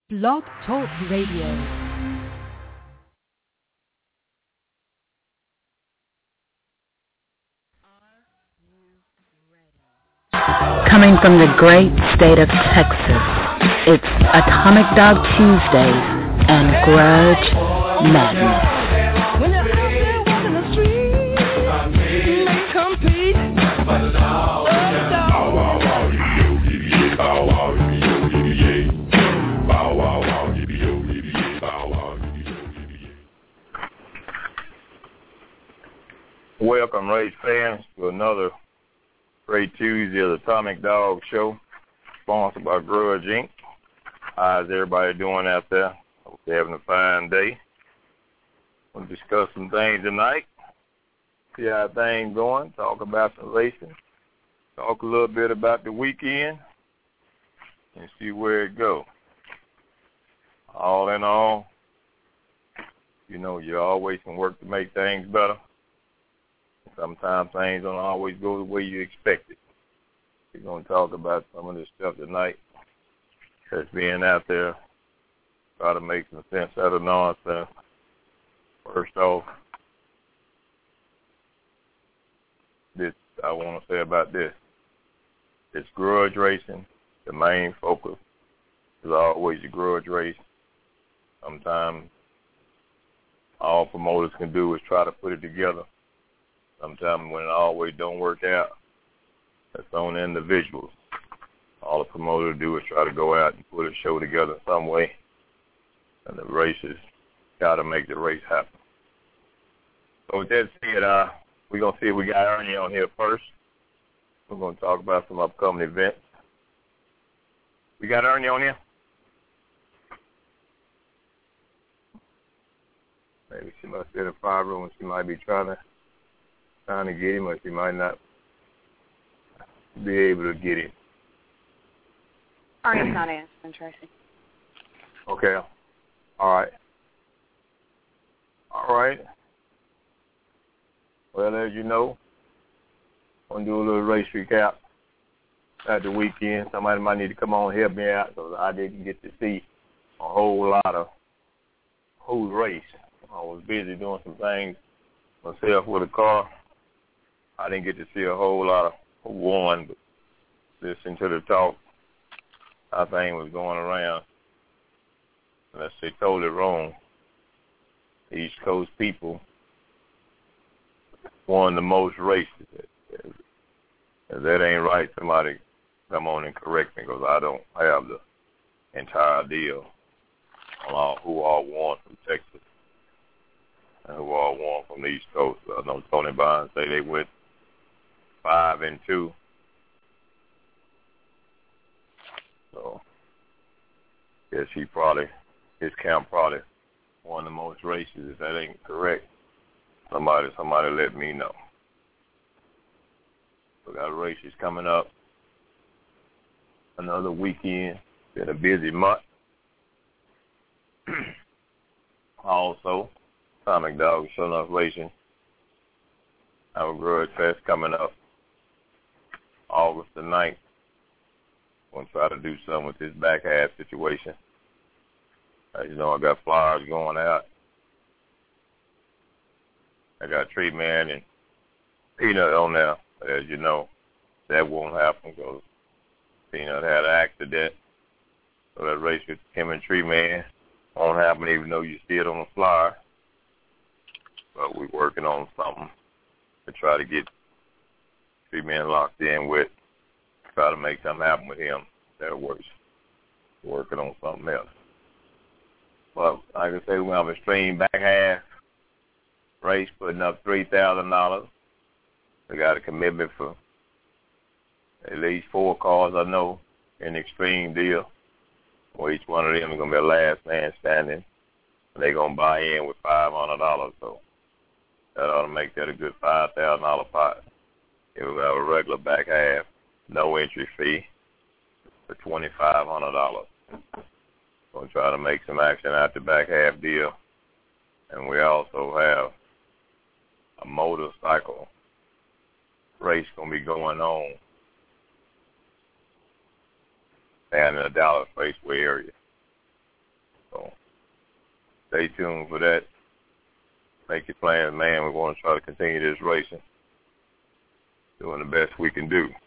Blog Talk Radio. Coming from the great state of Texas, it's Atomic Dog Tuesdays and Grudge Madness. When you're out there walking the street, they compete for the dog. Welcome, race fans, to another great Tuesday of the Atomic Dog Show, sponsored by Grudge Inc. How's everybody doing out there? Hope they're having a fine day. We'll discuss some things tonight, see how things going, talk about some racing, talk a little bit about the weekend, and see where it goes. All in all, you know, you always can work to make things better. Sometimes things don't always go the way you expect it. We're going to talk about some of this stuff tonight that's being out there, try to make some sense out of nonsense. First off, this I want to say about this. It's grudge racing. The main focus is always the grudge race. Sometimes all promoters can do is try to put it together. Sometimes when it always don't work out, that's on the individuals. All the promoter do is try to go out and put a show together some way, and the racers got to make the race happen. So with that said, we're going to see if we got Ernie on here first. We're going to talk about some upcoming events. We got Ernie on here? Maybe she must be in the fire room and she might be trying to get him, or she might not be able to get him. Arnie's not answering, Tracy. Okay. All right. Well, as you know, I'm going to do a little race recap at the weekend. Somebody might need to come on and help me out because I didn't get to see a whole lot of whole race. I was busy doing some things myself with a car. I didn't get to see a whole lot of who won, but listening to the talk, I think was going around. Unless they told it wrong, the East Coast people won the most races. If that ain't right, somebody come on and correct me because I don't have the entire deal on who all won from Texas and who all won from the East Coast. I know Tony Barnes say they went 5-2. So, guess his camp probably won the most races. If that ain't correct, somebody let me know. We got races coming up. Another weekend. Been a busy month. Also, Atomic Dog Show Enough Racing. Our Grudge Fest coming up August the 9th. I'm going to try to do something with this back half situation. As you know, I got flyers going out. I got Tree Man and Peanut on there. As you know, that won't happen because Peanut had an accident. So that race with him and Tree Man won't happen even though you see it on the flyer. But we're working on something to try to get Tree Man locked in with, try to make something happen with him that works. Working on something else. But like I say, we have a stream back half race putting up $3,000. We got a commitment for at least 4 cars I know in the extreme deal. Where each one of them is going to be a last man standing. They're going to buy in with $500. So that ought to make that a good $5,000 pot. If we have a regular back half, no entry fee for $2,500. We'll try to make some action out the back half deal. And we also have a motorcycle race going to be going on down in the Dallas Raceway area. stay tuned for that. Make your plans, man. We want to try to continue this racing, doing the best we can do.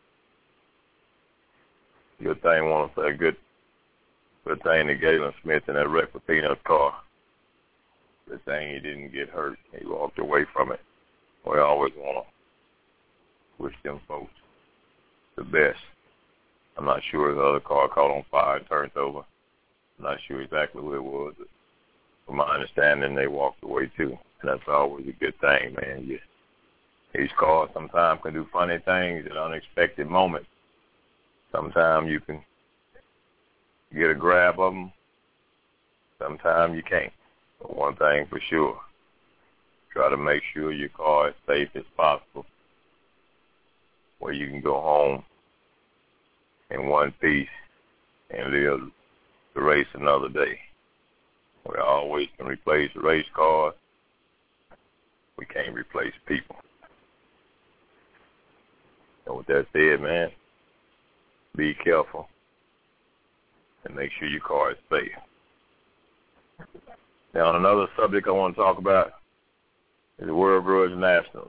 Good thing, want to say good thing to Galen Smith in that wreck with Peanut's car. Good thing he didn't get hurt. He walked away from it. We always want to wish them folks the best. I'm not sure the other car caught on fire and turned over. I'm not sure exactly what it was. But from my understanding, they walked away too. And that's always a good thing, man. These cars sometimes can do funny things at unexpected moments. Sometimes you can get a grab of them. Sometimes you can't. But one thing for sure, try to make sure your car is safe as possible, where you can go home in one piece and live the race another day. We always can replace race cars. We can't replace people. And with that said, man, be careful and make sure your car is safe. Now, on another subject I want to talk about is the World Grudge Nationals.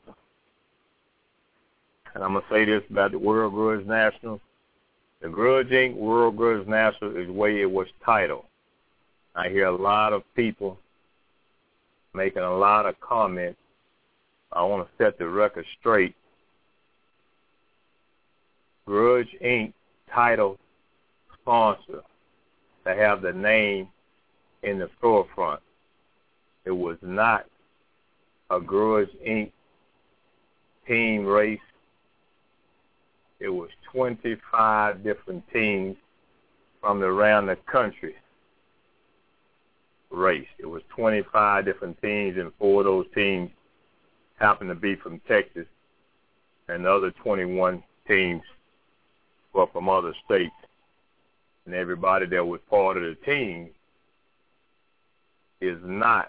And I'm going to say this about the World Grudge Nationals. The Grudge Inc. World Grudge Nationals is the way it was titled. I hear a lot of people making a lot of comments. I want to set the record straight. Grudge Inc. title sponsor to have the name in the storefront. It was not a Grudge Inc. team race. It was 25 different teams from around the country race. It was 25 different teams, and 4 of those teams happened to be from Texas, and the other 21 teams were from other states. And everybody that was part of the team is not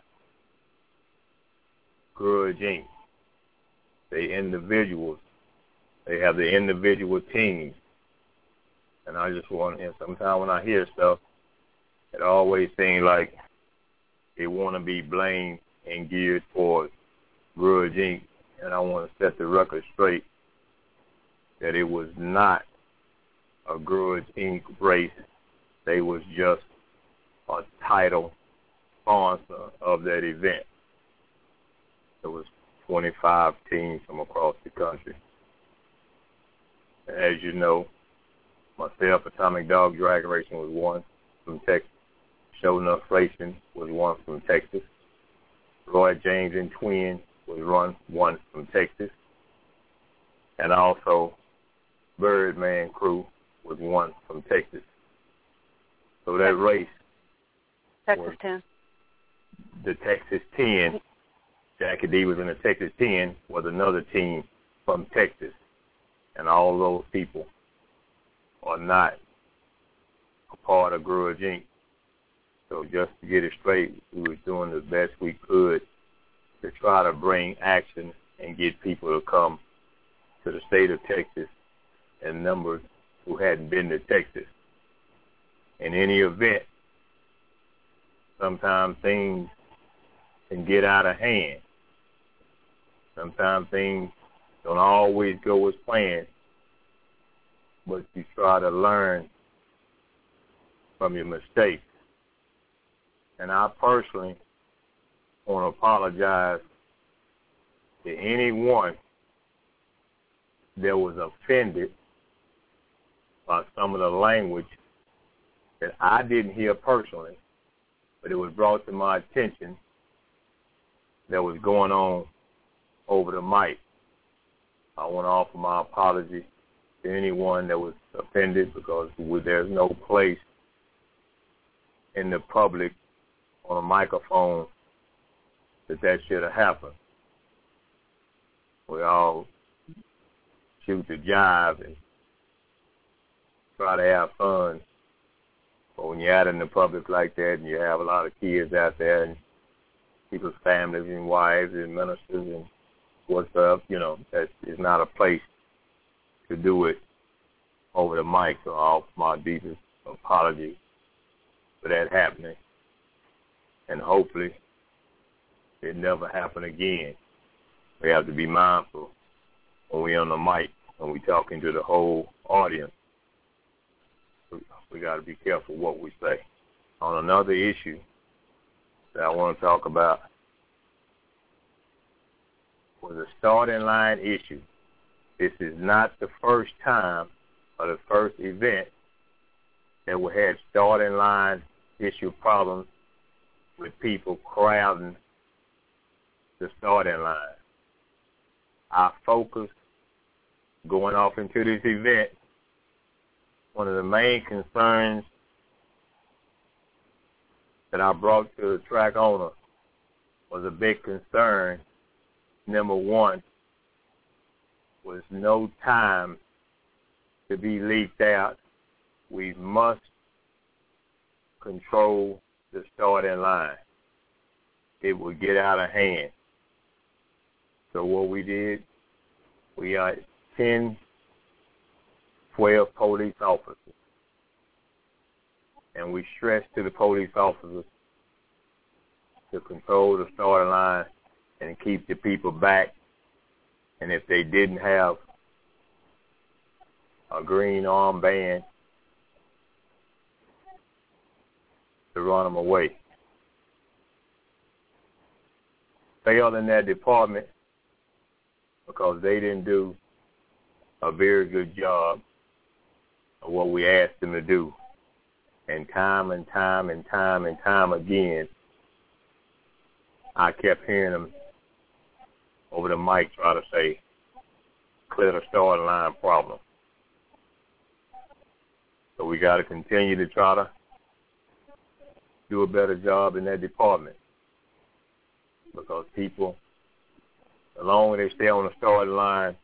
Grudge Inc. They individuals. They have the individual teams. And I just want, and sometimes when I hear stuff, it always seems like they want to be blamed and geared towards Grudge Inc. And I want to set the record straight that it was not a Grudge Inc. race. They was just a title sponsor of that event. There was 25 teams from across the country. As you know, myself, Atomic Dog Drag Racing was one from Texas. Show Enough Racing was one from Texas. Roy James and Twin was one from Texas. And also Birdman Crew was one from Texas. So that race Texas 10. The Texas 10, Jackie D was in the Texas 10, was another team from Texas. And all those people are not a part of Grudge Inc. So just to get it straight, we were doing the best we could to try to bring action and get people to come to the state of Texas in numbers who hadn't been to Texas. In any event, sometimes things can get out of hand. Sometimes things don't always go as planned, but you try to learn from your mistakes. And I personally want to apologize to anyone that was offended by some of the language that I didn't hear personally, but it was brought to my attention that was going on over the mic. I want to offer my apology to anyone that was offended, because there's no place in the public on a microphone that should have happened. We all shoot the jive and try to have fun. But when you're out in the public like that and you have a lot of kids out there and people's families and wives and ministers and what's up, that is not a place to do it over the mic. So I offer my deepest apology for that happening. and hopefully it never happen again. We have to be mindful when we're on the mic, when we're talking to the whole audience. We got to be careful what we say. On another issue that I want to talk about was the starting line issue. This is not the first time or the first event that we had starting line issue problems with people crowding the starting line. Our focus going off into this event, one of the main concerns that I brought to the track owner was a big concern. Number one was no time to be leaked out. We must control the starting line. It will get out of hand. So what we did, we got 10, 12 police officers. And we stressed to the police officers to control the starting line and keep the people back. And if they didn't have a green armband, to run them away. Failed in that department because they didn't do a very good job of what we asked them to do. And time and time and time and time again, I kept hearing them over the mic try to say, clear the starting line problem. So we got to continue to try to do a better job in that department, because people, the longer they stay on the starting line,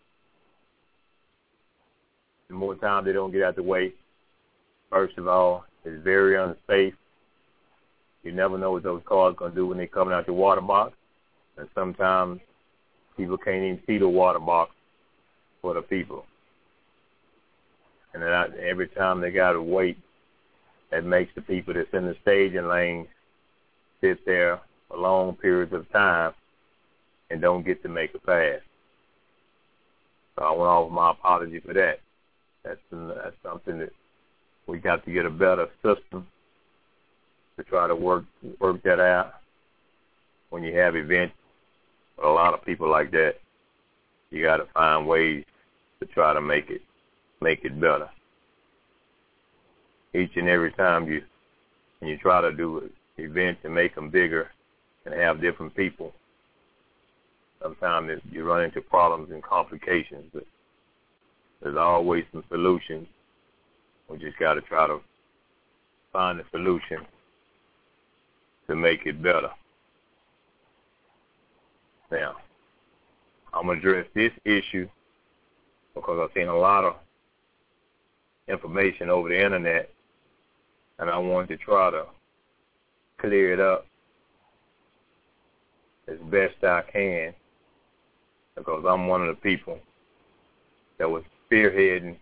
the more time they don't get out the way. First of all, it's very unsafe. You never know what those cars are going to do when they're coming out the water box, and sometimes people can't even see the water box for the people. And then every time they got to wait, that makes the people that's in the staging lane sit there for long periods of time and don't get to make a pass. So I want to offer my apology for that. That's something that we got to get a better system to try to work that out. When you have events with a lot of people like that, you got to find ways to try to make it better. Each and every time you try to do an event and make them bigger and have different people, sometimes you run into problems and complications, but there's always some solutions. We just got to try to find a solution to make it better. Now, I'm going to address this issue because I've seen a lot of information over the internet, and I want to try to clear it up as best I can, because I'm one of the people that was spearheading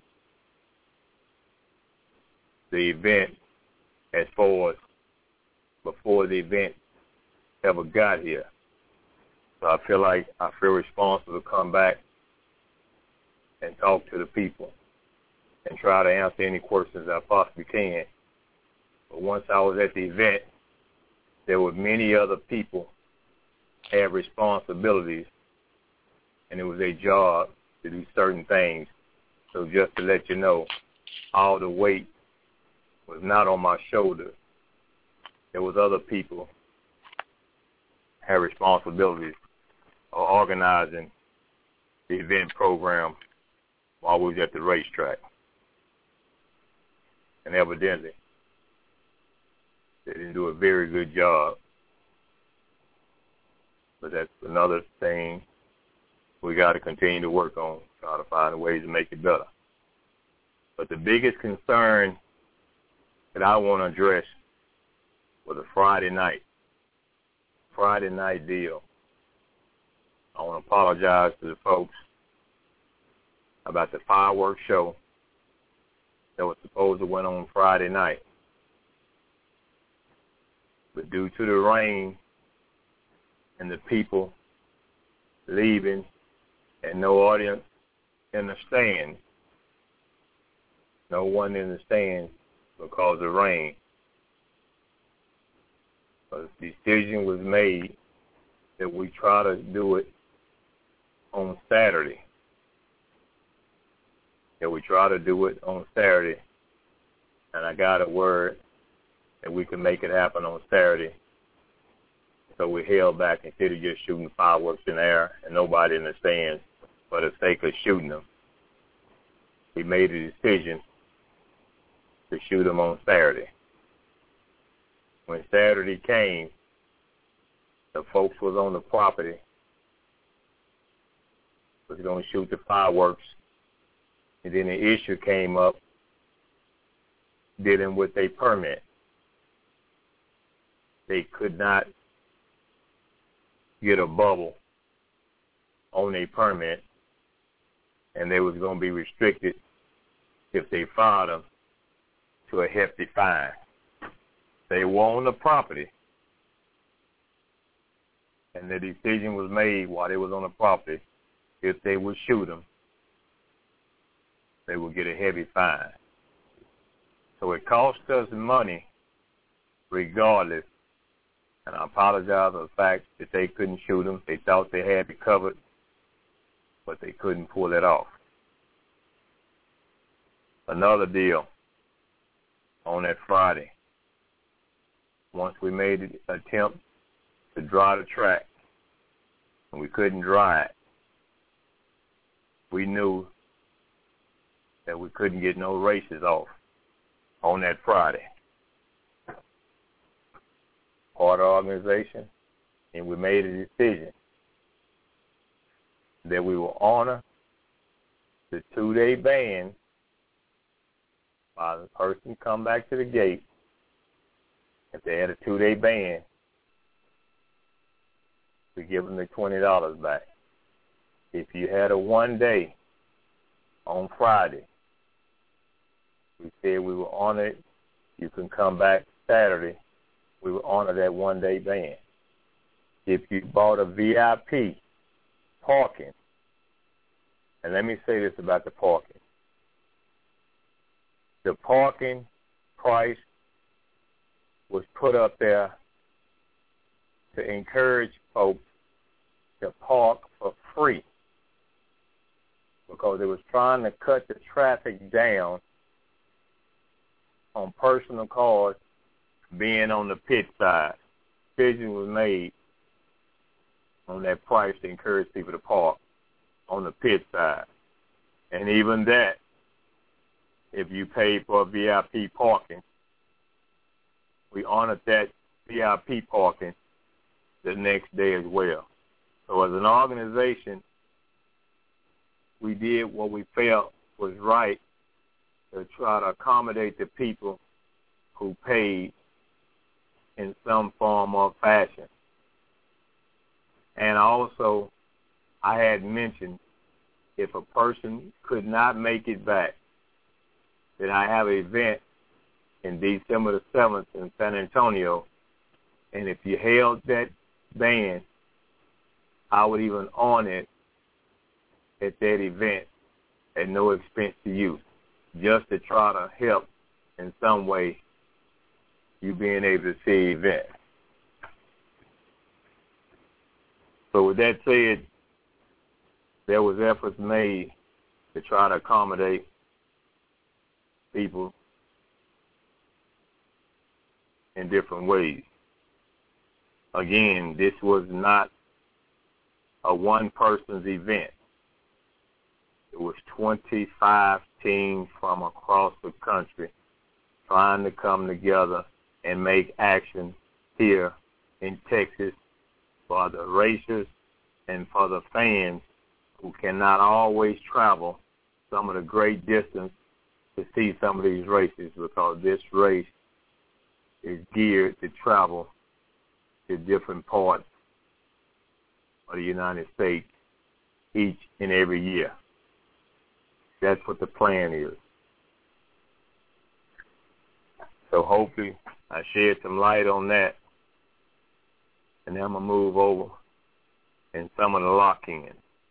the event as far as before the event ever got here. So I feel responsible to come back and talk to the people and try to answer any questions I possibly can. But once I was at the event, there were many other people have responsibilities, and it was their job to do certain things. So just to let you know, all the weight was not on my shoulders. There was other people had responsibilities of organizing the event program while we was at the racetrack. And evidently, they didn't do a very good job. But that's another thing we got to continue to work on, try to find ways to make it better. But the biggest concern that I want to address was a Friday night deal. I want to apologize to the folks about the fireworks show that was supposed to went on Friday night. But But due to the rain and the people leaving and no audience in the stands, no one in the stands because of rain, a decision was made that we try to do it on Saturday. And I got a word that we can make it happen on Saturday. So we held back instead of just shooting fireworks in the air and nobody in the stands for the sake of shooting them. We made a decision to shoot them on Saturday. When Saturday came, the folks was on the property, was going to shoot the fireworks, and then the issue came up dealing with a permit. They could not get a bubble on a permit, and they was going to be restricted if they filed them to a hefty fine. They were on the property, and the decision was made while they was on the property. If they would shoot them, they would get a heavy fine. So it cost us money regardless, and I apologize for the fact that they couldn't shoot them. They thought they had it covered, but they couldn't pull it off. Another deal on that Friday. Once we made an attempt to dry the track, and we couldn't dry it, we knew that we couldn't get no races off on that Friday. Part of the organization, and we made a decision that we will honor the 2-day ban by the person come back to the gate. If they had a 2-day ban, we give them the $20 back. If you had a 1 day on Friday, we said we will honor it. You can come back Saturday. We will honor that 1 day ban. If you bought a VIP parking, and let me say this about the parking. The parking price was put up there to encourage folks to park for free because it was trying to cut the traffic down on personal cars being on the pit side. Decision was made on that price to encourage people to park on the pit side. And even that, if you paid for VIP parking, we honored that VIP parking the next day as well. So as an organization, we did what we felt was right to try to accommodate the people who paid in some form or fashion. And also, I had mentioned if a person could not make it back, then I have an event in December the 7th in San Antonio, and if you held that ban, I would even honor it at that event at no expense to you, just to try to help in some way you being able to see the event. So with that said, there was efforts made to try to accommodate people in different ways. Again, this was not a one-person's event. It was 25 teams from across the country trying to come together and make action here in Texas for the racers and for the fans who cannot always travel some of the great distance to see some of these races, because this race is geared to travel to different parts of the United States each and every year. That's what the plan is. So hopefully I shed some light on that and then I'm going to move over in some of the lock-in.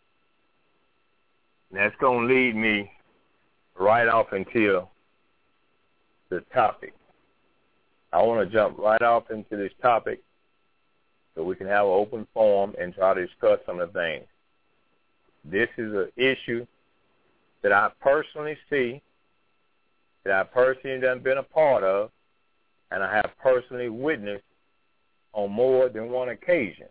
And that's going to lead me right off into the topic. I want to jump right off into this topic so we can have an open forum and try to discuss some of the things. This is an issue that I personally see, that I personally done been a part of, and I have personally witnessed on more than one occasion.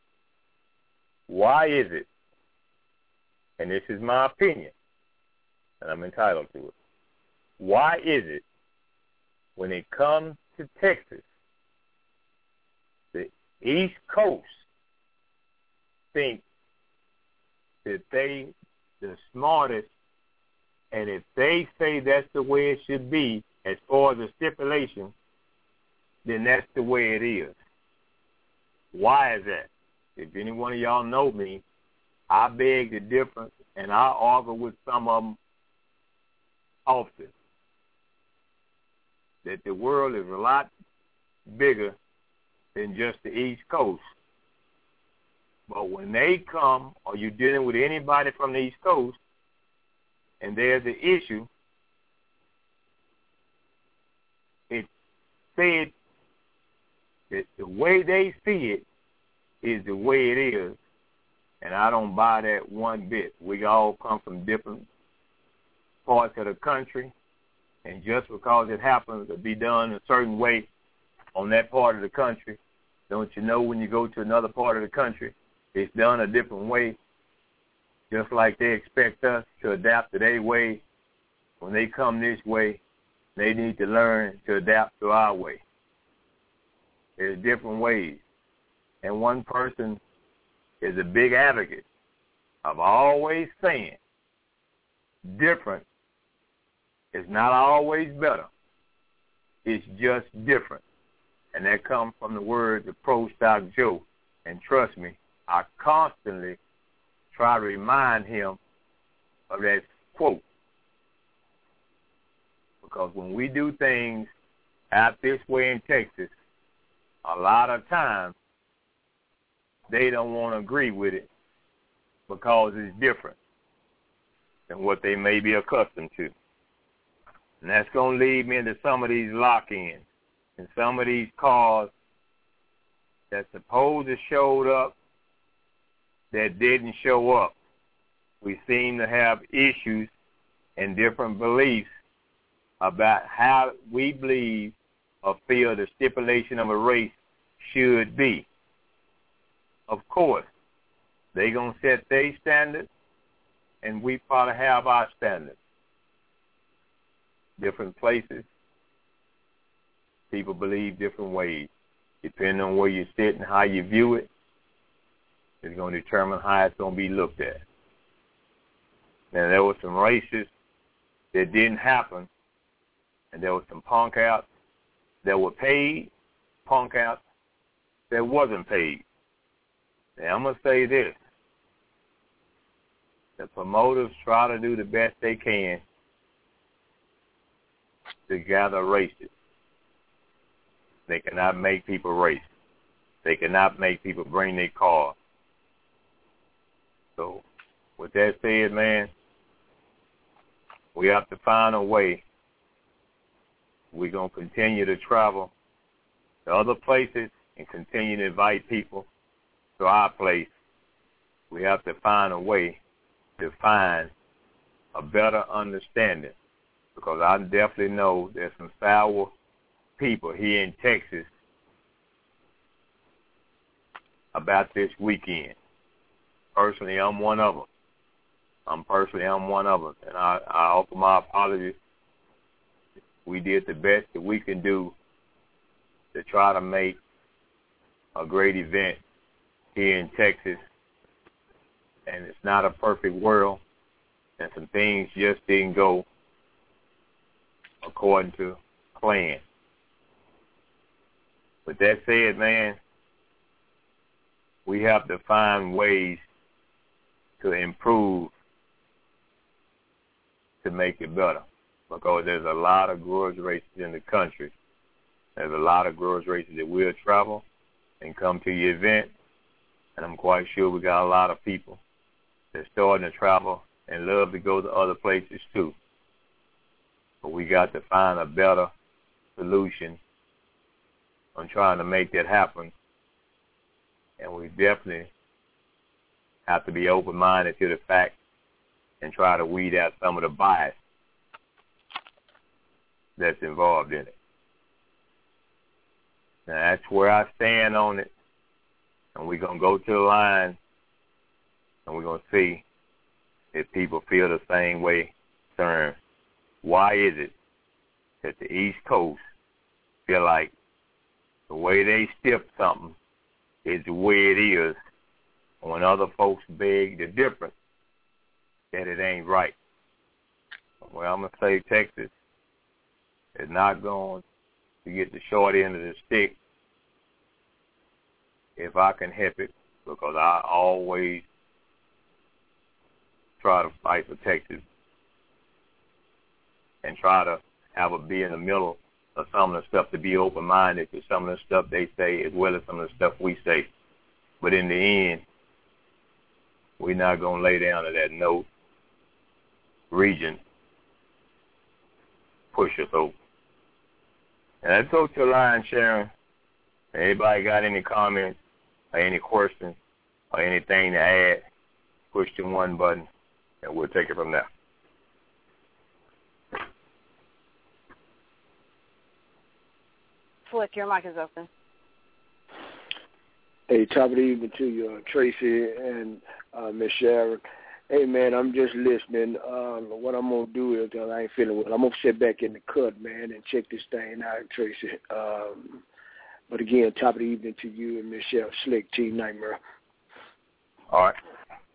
Why is it, and this is my opinion, and I'm entitled to it, why is it when it comes to Texas, the East Coast think that they the smartest, and if they say that's the way it should be as far as the stipulation, then that's the way it is. Why is that? If any one of y'all know me, I beg the difference, and I argue with some of them often, that the world is a lot bigger than just the East Coast. But when they come, or you're dealing with anybody from the East Coast, and there's an issue, it's said that the way they see it is the way it is, and I don't buy that one bit. We all come from different parts of the country, and just because it happens to be done a certain way on that part of the country, don't you know when you go to another part of the country, it's done a different way, just like they expect us to adapt to their way. When they come this way, they need to learn to adapt to our way. There's different ways. And one person is a big advocate of always saying different is not always better. It's just different. And that comes from the words of Pro Stock Joe. And trust me, I constantly try to remind him of that quote. Because when we do things out this way in Texas, a lot of times they don't want to agree with it because it's different than what they may be accustomed to. And that's going to lead me into some of these lock-ins and some of these cars that supposed to showed up that didn't show up. We seem to have issues and different beliefs about how we believe or feel the stipulation of a race should be. Of course, they're going to set their standards, and we probably have our standards. Different places, people believe different ways. Depending on where you sit and how you view it, it's going to determine how it's going to be looked at. Now, there were some races that didn't happen, and there were some punk outs that were paid, punk outs that wasn't paid. Now, I'm going to say this. The promoters try to do the best they can to gather races. They cannot make people race. They cannot make people bring their car. So, with that said, man, we have to find a way. We're going to continue to travel to other places and continue to invite people to our place. We have to find a way to find a better understanding, because I definitely know there's some sour people here in Texas about this weekend. Personally, I'm one of them. I'm one of them, and I offer my apologies. We did the best that we can do to try to make a great event here in Texas, and it's not a perfect world, and some things just didn't go according to plan. With that said, man, we have to find ways to improve to make it better, because there's a lot of grudge races in the country. There's a lot of grudge races that will travel, and come to your event. And I'm quite sure we got a lot of people that's starting to travel and love to go to other places too. But we got to find a better solution on trying to make that happen. And we definitely have to be open-minded to the fact and try to weed out some of the bias that's involved in it. Now, that's where I stand on it. And we're going to go to the line, and we're going to see if people feel the same way concerned. Why is it that the East Coast feel like the way they stiff something is the way it is, when other folks beg the difference, that it ain't right? Well, I'm going to say Texas is not going to get the short end of the stick if I can help it, because I always try to fight for Texas and try to be in the middle of some of the stuff, to be open-minded to some of the stuff they say as well as some of the stuff we say. But in the end, we're not going to lay down to that no region push us over. And let's go to the line, Sharon. Anybody got any comments or any questions or anything to add, push the 1 button, and we'll take it from there. Flick, your mic is open. Hey, top of the evening to you, Tracy and Miss Sharon. Hey, man, I'm just listening. What I'm going to do is, I ain't feeling well, I'm going to sit back in the cut, man, and check this thing out, Tracy. But again, top of the evening to you and Michelle Slick, Team Nightmare. All right.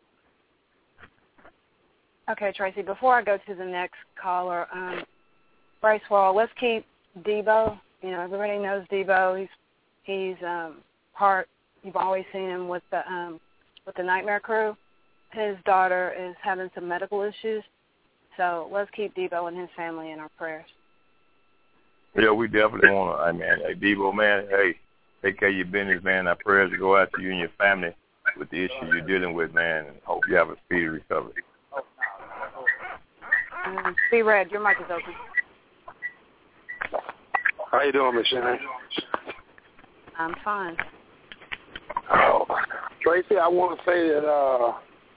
Okay, Tracy, before I go to the next caller, Bryce Wall, let's keep Debo. You know, everybody knows Debo. He's part. You've always seen him with the Nightmare Crew. His daughter is having some medical issues, so let's keep Debo and his family in our prayers. Yeah, we definitely want to. Hey, Debo, man, hey, take care of your business, man. Our prayers go out to you and your family with the issue you're dealing with, man, and hope you have a speedy recovery. Be Red, your mic is open. How you doing, Miss Sharon? I'm fine. Oh, Tracy, I want to say that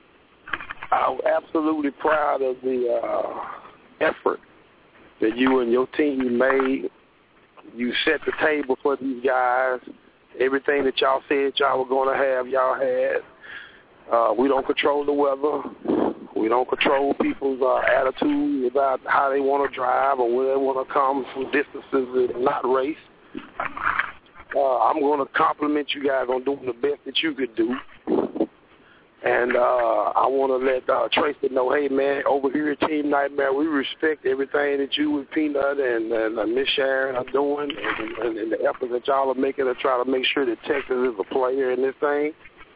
I'm absolutely proud of the effort that you and your team made. You set the table for these guys. Everything that y'all said y'all were going to have, y'all had. We don't control the weather. We don't control people's attitude about how they want to drive or where they want to come from distances and not race. I'm going to compliment you guys on doing the best that you could do. And I want to let Tracy know, hey, man, over here at Team Nightmare, we respect everything that you and Peanut and Miss Sharon are doing and the efforts that y'all are making to try to make sure that Texas is a player in this thing.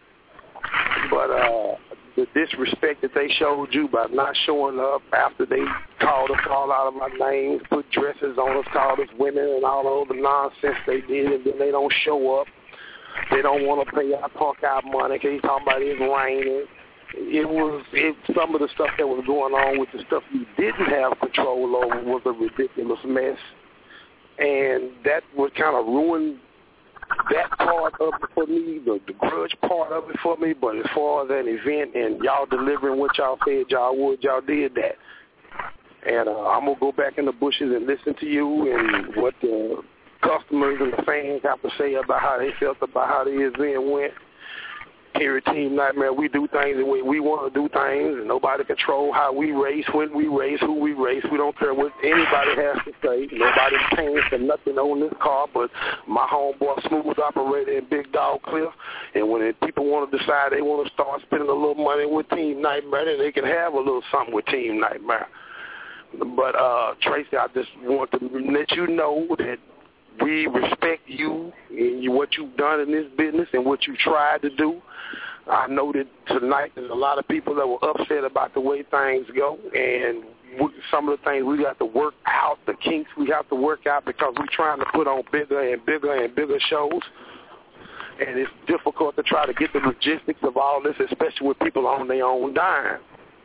But the disrespect that they showed you by not showing up after they called us all out of our names, put dresses on us, called us women and all the nonsense they did, and then they don't show up. They don't want to pay our park out money because he's talking about it's raining. Some of the stuff that was going on with the stuff you didn't have control over was a ridiculous mess. And that would kind of ruin that part of it for me, the grudge part of it for me. But as far as that event and y'all delivering what y'all said y'all would, y'all did that. And I'm going to go back in the bushes and listen to you and what the customers and the fans have to say about how they felt about how the event went. Here at Team Nightmare, we do things the way we want to do things, and nobody control how we race, when we race, who we race. We don't care what anybody has to say. Nobody's paying for nothing on this car but my homeboy Smooth Operator and Big Dog Cliff. And when people want to decide they want to start spending a little money with Team Nightmare, then they can have a little something with Team Nightmare. But, Tracy, I just want to let you know that we respect you and what you've done in this business and what you tried to do. I know that tonight there's a lot of people that were upset about the way things go, and some of the things we got to work out, the kinks we have to work out because we're trying to put on bigger and bigger and bigger shows. and it's difficult to try to get the logistics of all this, especially with people on their own dime.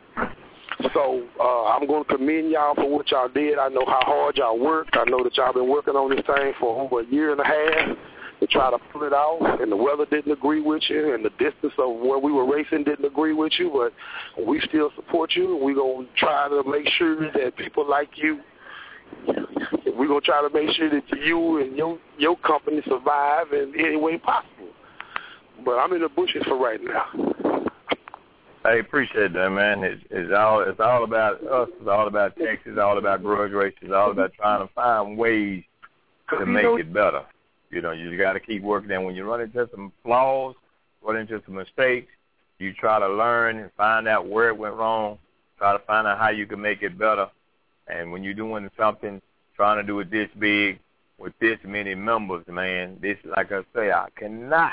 So I'm going to commend y'all for what y'all did. I know how hard y'all worked. I know that y'all been working on this thing for over a year and a half to try to pull it off, and the weather didn't agree with you, and the distance of where we were racing didn't agree with you, but we still support you, and we're going to try to make sure that people like you, we're going to try to make sure that you and your company survive in any way possible. But I'm in the bushes for right now. I appreciate that, man. It's all about us. It's all about Texas. It's all about grudge races. It's all about trying to find ways to make it better. You know, you got to keep working. And when you run into some flaws, run into some mistakes, you try to learn and find out where it went wrong, try to find out how you can make it better. And when you're doing something, trying to do it this big with this many members, man, this, like I say, I cannot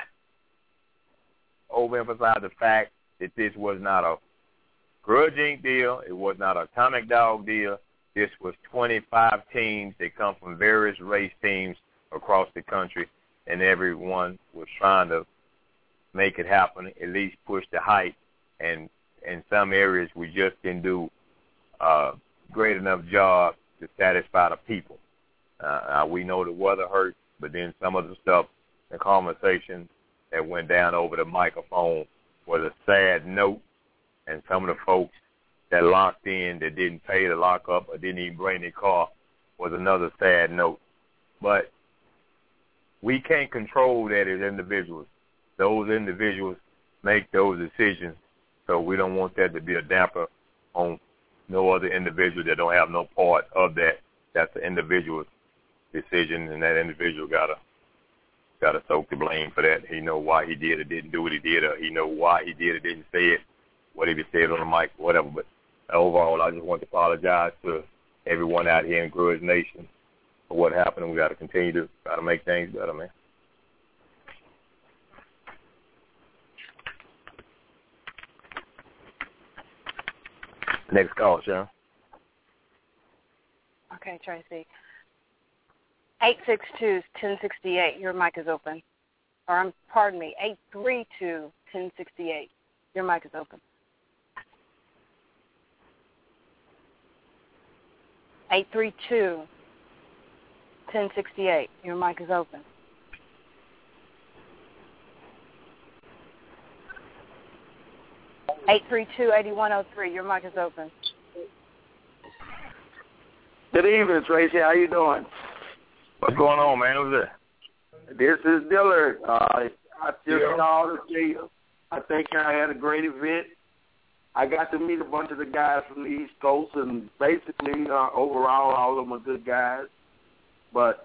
overemphasize the fact that this was not a Grudge Inc. deal. It was not an Atomic Dog deal. This was 25 teams that come from various race teams across the country, and everyone was trying to make it happen, at least push the height. And in some areas, we just didn't do a great enough job to satisfy the people. We know the weather hurt, but then some of the stuff, the conversation that went down over the microphone was a sad note, and some of the folks that locked in that didn't pay the lockup or didn't even bring their car was another sad note. But we can't control that as individuals. Those individuals make those decisions, so we don't want that to be a damper on no other individual that don't have no part of that. That's the individual's decision, and that individual gotta soak the blame for that. He know why he did or didn't do what he did, or he know why he did or didn't say it, what he said on the mic, whatever. But overall, I just want to apologize to everyone out here in Grudge Nation for what happened, and we got to continue to try to make things better, man. Next call, Sharon. Okay, Tracy. 862-1068. Your mic is open. Or, pardon me, 832-1068. Your mic is open. 832-1068. Your mic is open. Eight 832-8103. Your mic is open. Good evening, Tracy. How you doing? What's going on, man? Who's that? This is Dillard. I just called to see you. I think I had a great event. I got to meet a bunch of the guys from the East Coast, and basically, overall, all of them are good guys. But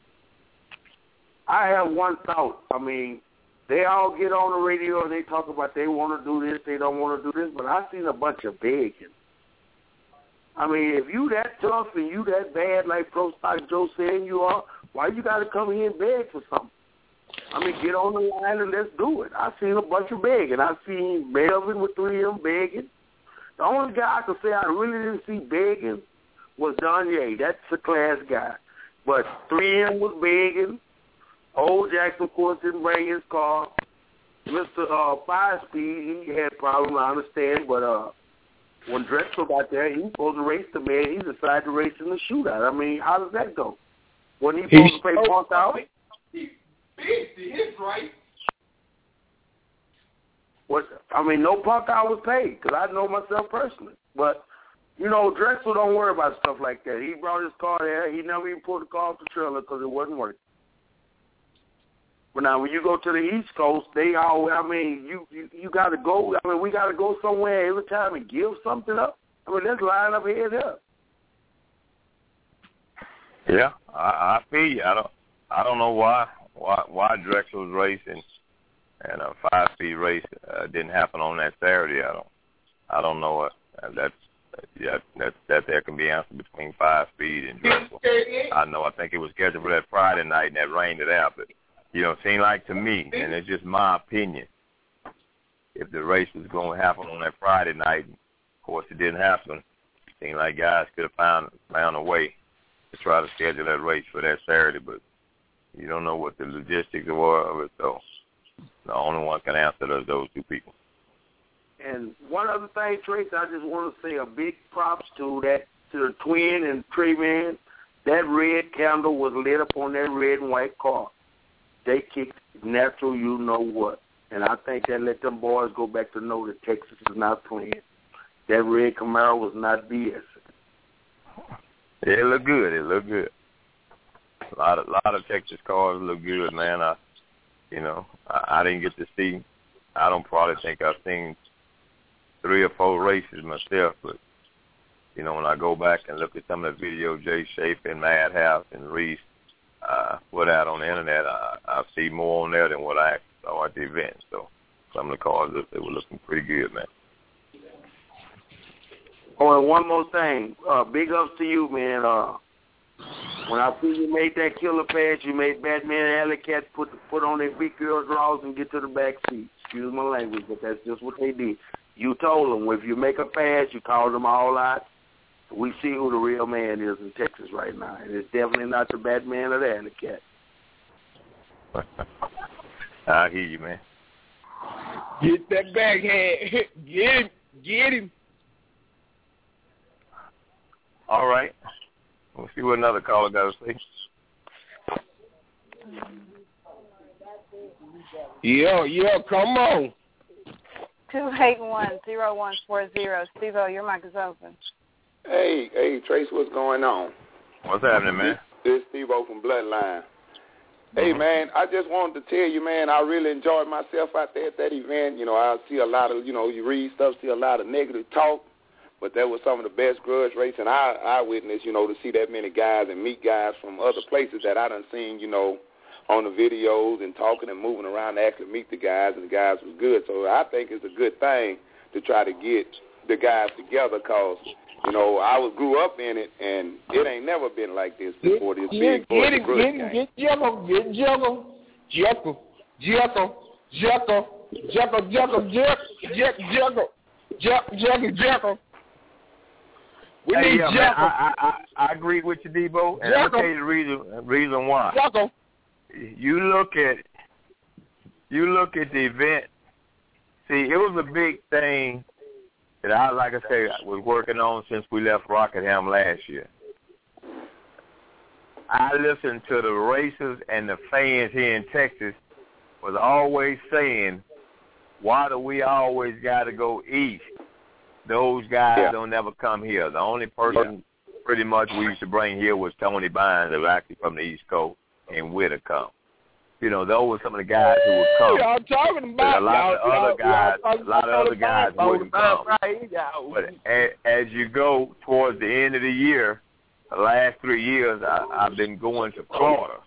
I have one thought. I mean, they all get on the radio and they talk about they want to do this, they don't want to do this, but I've seen a bunch of begging. I mean, if you that tough and you that bad like Pro Stock Joe saying you are, why you got to come here and beg for something? I mean, get on the line and let's do it. I've seen a bunch of begging. I've seen Melvin with 3 of them begging. The only guy I could say I really didn't see begging was Donye. That's a class guy. But 3M was begging. Old Jackson, of course, didn't bring his car. Mr. 5-Speed, he had problems, I understand, but when Drexel got there, he was supposed to race the man. He decided to race in the shootout. I mean, how does that go? Wasn't he supposed to pay Punk out? He's right. I mean, no Punk out was paid, because I know myself personally. But, you know, Drexel don't worry about stuff like that. He brought his car there. He never even pulled the car off the trailer because it wasn't working. But now, when you go to the East Coast, they all, I mean, you got to go. I mean, we got to go somewhere every time and give something up. I mean, let's line up head up. Yeah, I feel you. I don't know why Drexel's race and a 5-speed race didn't happen on that Saturday. I don't know what that there can be answer between 5-speed and Drexel. I think it was scheduled for that Friday night and that rained it out, but. You know, it seemed like to me, and it's just my opinion, if the race was going to happen on that Friday night, of course it didn't happen, it seemed like guys could have found a way to try to schedule that race for that Saturday, but you don't know what the logistics were of it, so The only one can answer those two people. And one other thing, Trace, I just want to say a big props to the twin and Trey man. That red candle was lit up on that red and white car. They kicked natural, you know what. And I think that let them boys go back to know that Texas is not playing. That red Camaro was not BS. It looked good. It looked good. A lot of Texas cars look good, man. I didn't get to see. I don't probably think I've seen 3 or 4 races myself, but when I go back and look at some of the video Jay Schaefer and Madhouse and Reese put out on the internet, I see more on there than what I saw at the event. So some of the cars, they were looking pretty good, man. Oh, and one more thing. Big ups to you, man. When I see you made that killer pass, you made Batman and Alley Cat put on their big girl drawers and get to the back seat. Excuse my language, but that's just what they did. You told them, if you make a pass, you call them all out. We see who the real man is in Texas right now, and it's definitely not the Batman or the Alley Cat. I hear you, man. Get that backhand. Get him. All right. We'll see what another caller got to say. Yeah, come on. 281-0140. Steve-O, your mic is open. Hey, Trace, what's going on? What's happening, man? This is Steve-O from Bloodline. Hey, man, I just wanted to tell you, man, I really enjoyed myself out there at that event. I see a lot of, you read stuff, see a lot of negative talk. But that was some of the best grudge racing I witnessed, to see that many guys and meet guys from other places that I done seen, on the videos and talking and moving around to actually meet the guys, and the guys was good. So I think it's a good thing to try to get the guys together because, I grew up in it, and it ain't never been like this before. This big boy grudge game. Get juggle. Hey, yeah, man, I agree with you, Debo, and I'll tell you the reason why. Juggle. You look at the event. See, it was a big thing that I was working on since we left Rockingham last year. I listened to the racers and the fans here in Texas was always saying, why do we always got to go east? Those guys don't never come here. The only person pretty much we used to bring here was Tony Bynes, that was actually from the East Coast, and Witter come. Those were some of the guys who would come. Y'all talking about a lot of other guys wouldn't come. But as you go towards the end of the year, the last 3 years, I've been going to Florida.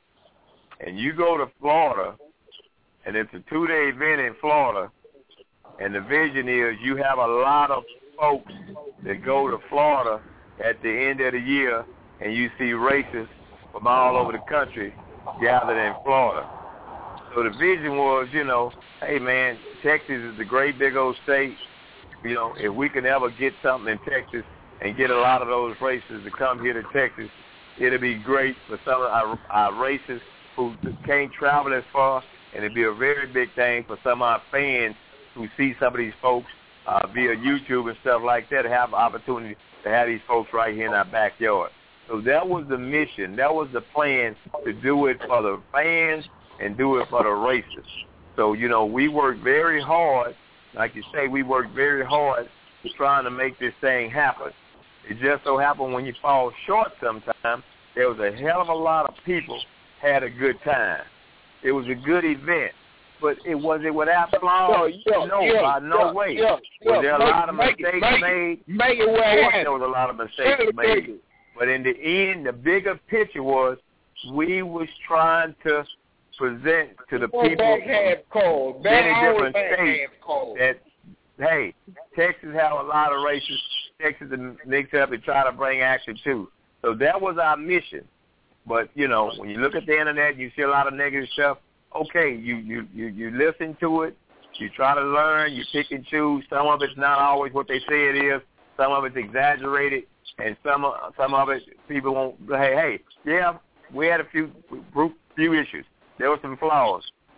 And you go to Florida, and it's a 2-day event in Florida, and the vision is you have a lot of folks that go to Florida at the end of the year, and you see races from all over the country gathered in Florida. So the vision was, hey, man, Texas is a great big old state. If we can ever get something in Texas and get a lot of those racers to come here to Texas, it'll be great for some of our racers who can't travel as far, and it'd be a very big thing for some of our fans who see some of these folks via YouTube and stuff like that, to have an opportunity to have these folks right here in our backyard. So that was the mission. That was the plan, to do it for the fans and do it for the racers. So, we worked very hard. Like you say, we worked very hard trying to make this thing happen. It just so happened when you fall short sometimes, there was a hell of a lot of people had a good time. It was a good event. But was it without flaws? By no way. Was there a lot of mistakes made? Of course there was a lot of mistakes made. But in the end, the bigger picture was we was trying to present to the people in many different states that, hey, Texas have a lot of races. Texas mix up and try to bring action too. So that was our mission. But, when you look at the internet, you see a lot of negative stuff. Okay, you listen to it, you try to learn, you pick and choose. Some of it's not always what they say it is. Some of it's exaggerated, and some of it people won't. Hey, yeah, we had a few issues. There were some flaws, but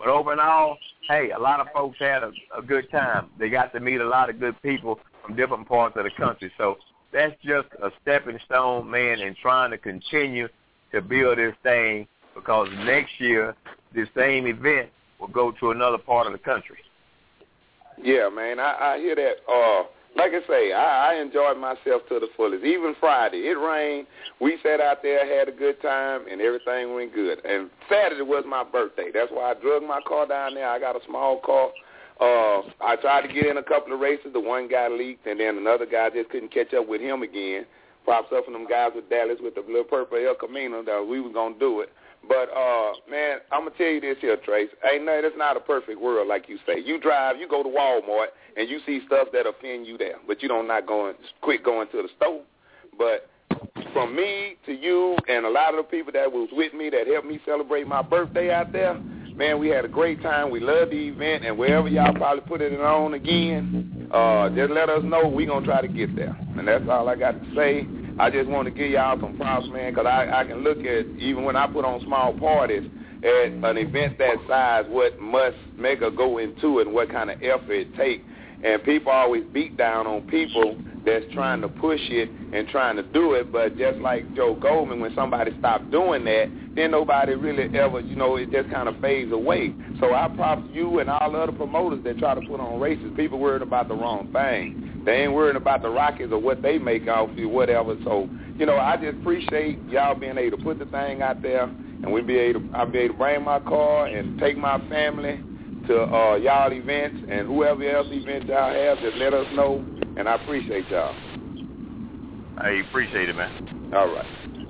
But overall, hey, a lot of folks had a good time. They got to meet a lot of good people from different parts of the country. So that's just a stepping stone, man, in trying to continue to build this thing, because next year this same event will go to another part of the country. Yeah, man, I hear that. Like I say, I enjoyed myself to the fullest. Even Friday, it rained. We sat out there, had a good time, and everything went good. And Saturday was my birthday. That's why I drug my car down there. I got a small car. I tried to get in a couple of races. The one guy leaked, and then another guy just couldn't catch up with him again. Props up from them guys with Dallas with the little purple El Camino that we were going to do it. But, man, I'm going to tell you this here, Trace. It's not a perfect world, like you say. You drive, you go to Walmart, and you see stuff that offend you there, but you don't quit going to the store. But from me to you and a lot of the people that was with me that helped me celebrate my birthday out there, man, we had a great time. We loved the event, and wherever y'all probably put it on again, just let us know. We're going to try to get there. And that's all I got to say. I just want to give y'all some props, man, because I can look at, even when I put on small parties, at an event that size, what must make a go into it and what kind of effort it takes. And people always beat down on people that's trying to push it and trying to do it. But just like Joe Goldman, when somebody stopped doing that, then nobody really ever, it just kind of fades away. So I props you and all the other promoters that try to put on races. People worried about the wrong thing. They ain't worried about the Rockies or what they make off you, whatever. So, I just appreciate y'all being able to put the thing out there, and I'll be able to bring my car and take my family to y'all events, and whoever else events y'all have, just let us know, and I appreciate y'all. I appreciate it, man. All right.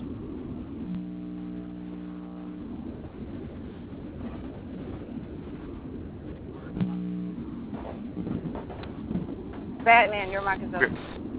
Batman, your mic is open.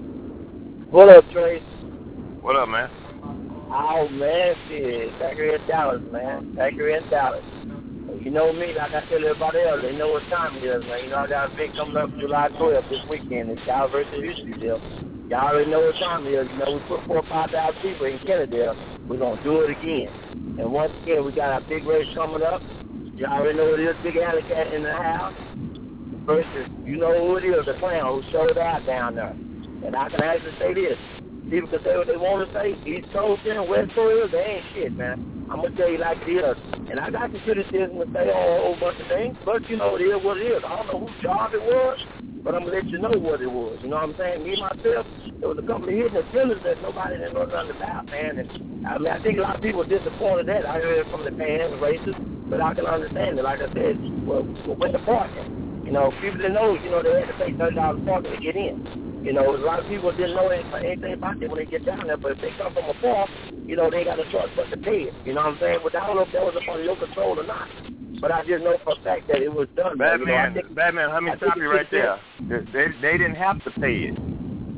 What up, Trace? What up, man? Oh, man, shit. Back here in Dallas, man. Back here in Dallas. You know me, like I tell everybody else, they know what time it is, man. I got a big coming up July 12th this weekend. It's Dallas versus Houston deal. Y'all already know what time it is. We put 4,000 or 5,000 people in Kennedale. We're going to do it again. And once again, we got our big race coming up. Y'all already know what it is, Big Alley Cat in the house. Versus, you know who it is, the clown who showed out down there. And I can actually say this. People can say what they want to say. East Coast and West Coast, they ain't shit, man. I'm going to tell you like it is. And I got some criticism to say on a whole bunch of things, but it is what it is. I don't know whose job it was, but I'm going to let you know what it was. You know what I'm saying? Me, myself, there was a couple of hidden agendas that nobody didn't know nothing about, man. And I think a lot of people were disappointed that. I heard it from the fans, the racists, but I can understand it. Like I said, well with the parking. People didn't know, they had to pay $30 parking to get in. A lot of people didn't know anything about it when they get down there, but if they come from afar, they got a choice but to pay it. You know what I'm saying? But I don't know if that was upon your control or not. But I just know for a fact that it was done. Batman, let me stop you right there. They didn't have to pay it.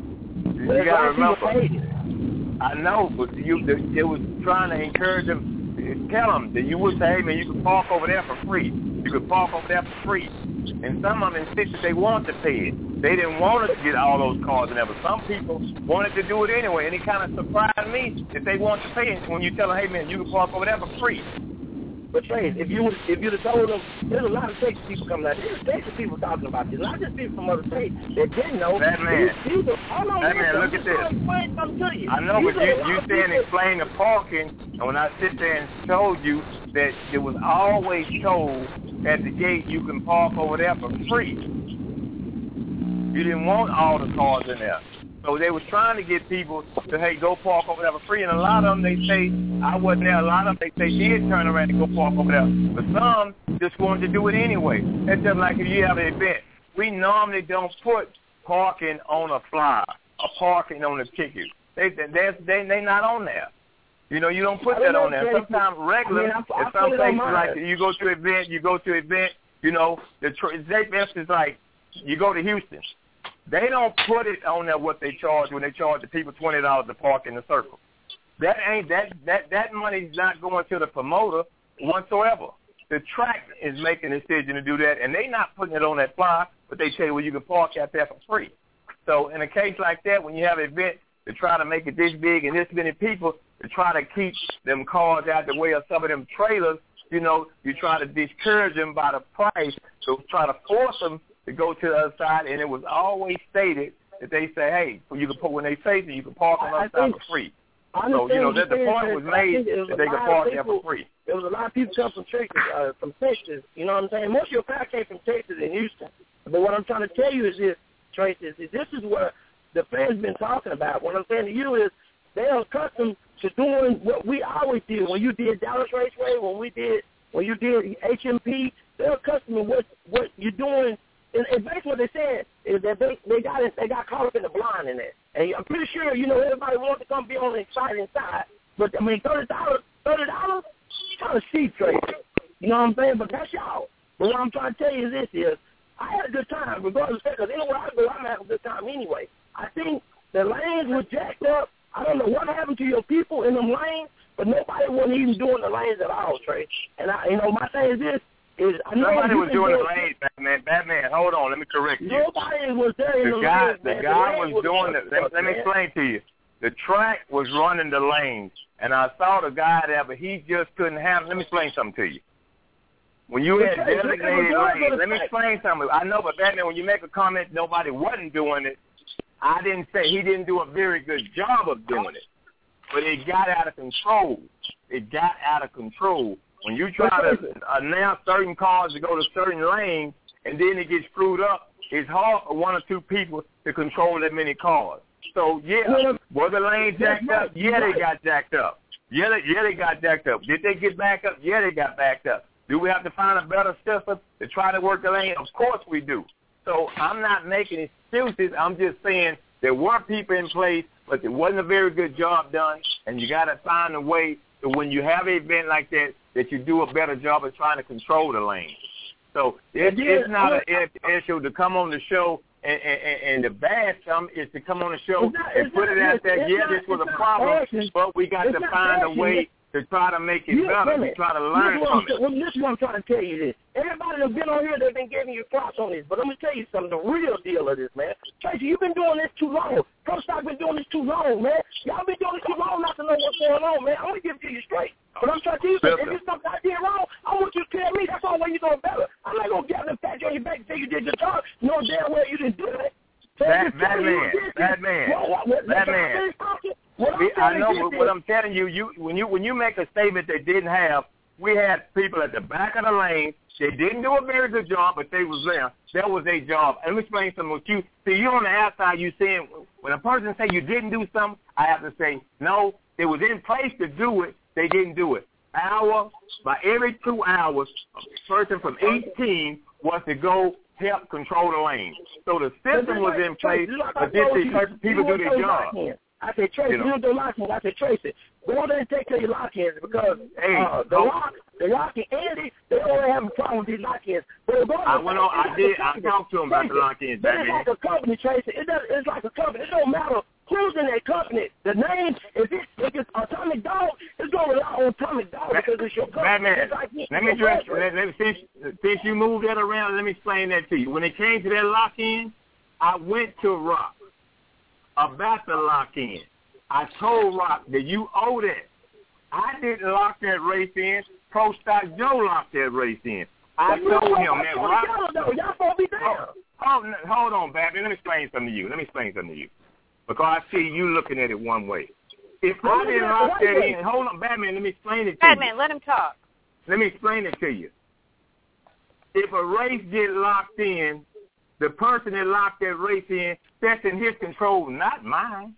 You got to remember. I know, but it was trying to encourage them. Tell them that you would say, hey, man, you can park over there for free. You could park over there for free. And some of them insisted they wanted to pay it. They didn't want us to get all those cars and ever. Some people wanted to do it anyway, and it kind of surprised me that they wanted to pay it when you tell them, hey, man, you can park over there for free. But, Trace, if you'd have told them, there's a lot of Texas people coming out. There's Texas people talking about this, not just people from other states that didn't know. Batman, look at this. I know, but you saying explain the parking, and when I sit there and showed you that it was always told at the gate you can park over there for free. You didn't want all the cars in there. So they was trying to get people to, hey, go park over there for free. And a lot of them, they say, I wasn't there. A lot of them, they did turn around and go park over there. But some just wanted to do it anyway. It's just like if you have an event. We normally don't put parking on a flyer or parking on the ticket. They not on there. You don't put that on there. Sometimes regular, in some places, like you go to an event, the ZFS is like, you go to Houston. They don't put it on there what they charge when they charge the people $20 to park in the circle. That money's not going to the promoter whatsoever. The track is making a decision to do that, and they not putting it on that flyer, but they tell you, well, you can park out there for free. So in a case like that, when you have an event to try to make it this big and this many people, to try to keep them cars out the way of some of them trailers, you try to discourage them by the price, to try to force them to go to the other side. And it was always stated that they say, hey, you can put when they say that you can park on the other side for free. So that the point was made that they could park there for free. There was a lot of people come from Texas, you know what I'm saying? Most of your crowd came from Texas and Houston. But what I'm trying to tell you is this, Tracy, this is what the fans been talking about. What I'm saying to you is they are accustomed to doing what we always did. When you did Dallas Raceway, when you did HMP, they're accustomed to what you're doing. And basically what they said is that they got caught up in the blind in that. And I'm pretty sure, everybody wants to come be on the exciting side. But, I mean, $30, kind of cheap, Tracy. You know what I'm saying? But that's y'all. But what I'm trying to tell you is I had a good time, regardless, because anywhere I go, I'm having a good time anyway. I think the lanes were jacked up. I don't know what happened to your people in them lanes, but nobody wasn't even doing the lanes at all, Trey. And, my thing is this. Somebody was doing the lanes, Batman. Hold on, let me correct you. Nobody was there in the lanes. The guy was doing it. Let me explain to you. The track was running the lanes, and I saw the guy there, but he just couldn't handle. Let me explain something to you. When you had designated lanes, let me explain something. I know, but Batman, when you make a comment, nobody wasn't doing it. I didn't say he didn't do a very good job of doing it, but it got out of control. When you try to announce certain cars to go to certain lanes, and then it gets screwed up, it's hard for one or two people to control that many cars. So, were the lanes jacked up? Yeah, they got jacked up. Yeah, they got jacked up. Did they get back up? Yeah, they got backed up. Do we have to find a better system to try to work the lane? Of course we do. So I'm not making excuses. I'm just saying there were people in place, but there wasn't a very good job done, and you got to find a way to, when you have an event like that, that you do a better job of trying to control the lane. So it's not an issue to come on the show and the bad some is to come on the show and put it out there. Yeah, this was a problem, but we got to find a way to try to make it better, to try to learn from it. This is what I'm trying to tell you this. Everybody that's been on here, they've been giving you props on this. But let me tell you something, the real deal of this, man. Tracy, you've been doing this too long. Pro Stock been doing this too long, man. Y'all been doing this too long not to know what's going on, man. I'm going to give it to you straight. But I'm trying to tell you something. If there's something I did wrong, I want you to tell me. That's all the way you're doing better. I'm not going to get them pat you on your back and say you did your job. No damn well you didn't do that. Batman. I know, but what I'm telling you, when you make a statement they didn't have, we had people at the back of the lane. They didn't do a very good job, but they was there. That was their job. And let me explain something with you. See, you on the outside, you saying when a person say you didn't do something, I have to say no. It was in place to do it. They didn't do it. By every 2 hours, a person from each team was to go help control the lane. So the system was in place, but did these people do their job? I said, Tracy, you don't do lock-ins. I said, Tracy, go on there and take care of your lock-ins because the Rock and Andy, they only have a problem with these lock-ins. I talked to them about the lock-ins. But it's like a company, Tracy. It's like a company. It don't matter who's in that company. The name, if it's Atomic Dog, it's going to rely on Atomic Dog because it's your company. Batman, since you moved that around, let me explain that to you. When it came to that lock-in, I went to Rock about the lock-in. I told Rock that you owe that. I didn't lock that race in. Pro Stock Joe locked that race in. I told him that Rock. Y'all supposed to be there. Hold on, Batman. Let me explain something to you. Because I see you looking at it one way. If I didn't lock that in, hold on, Batman, let me explain it to you. Batman, let him talk. Let me explain it to you. If a race get locked in, the person that locked that race in, that's in his control, not mine.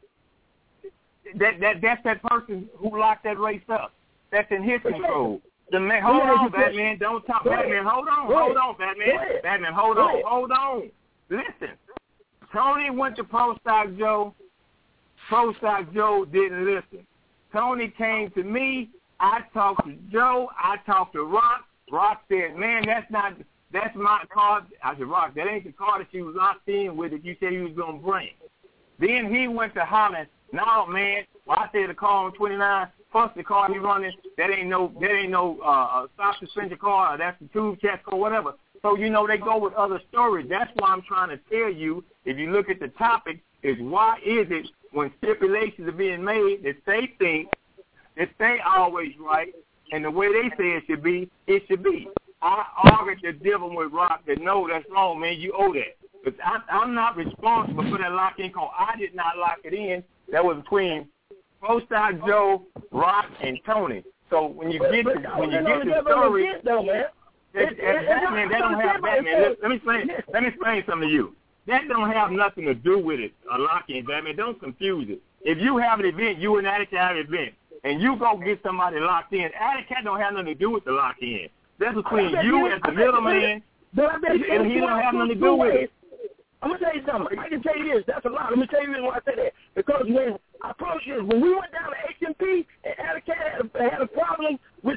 That's that person who locked that race up. That's in his control. Hold on, Batman. Don't talk, Batman. Hold on, Batman. Batman, hold on. Listen. Tony went to Pro Stock Joe. Pro Stock Joe didn't listen. Tony came to me. I talked to Joe. I talked to Rock. Rock said, man, that's my car. I said, Rock, that ain't the car that you was locked in with that you said you was going to bring. Then he went to Holland. No, man. Well, I said the car on 29, plus the car he running, that ain't no stop suspension car, or that's the tube check or whatever. So, they go with other stories. That's why I'm trying to tell you, if you look at the topic, is why is it when stipulations are being made that they think that they always right and the way they say it should be, it should be. I argued the devil with Rock that, no, that's wrong, man. You owe that. But I'm not responsible for that lock-in call. I did not lock it in. That was between Post-Out Joe, Rock, and Tony. So when you get the story, Batman, that don't have Batman. Let me explain something to you. That don't have nothing to do with it, a lock-in, Batman. Don't confuse it. If you have an event, you and Addy Cat have an event, and you go get somebody locked in, Addy Cat don't have nothing to do with the lock-in. That's between you as the middleman, and he don't have nothing to do with it. I'm going to tell you something. I can tell you this. That's a lot. Let me tell you why I say that. Because when we went down to H&P and Addy Cat had a problem with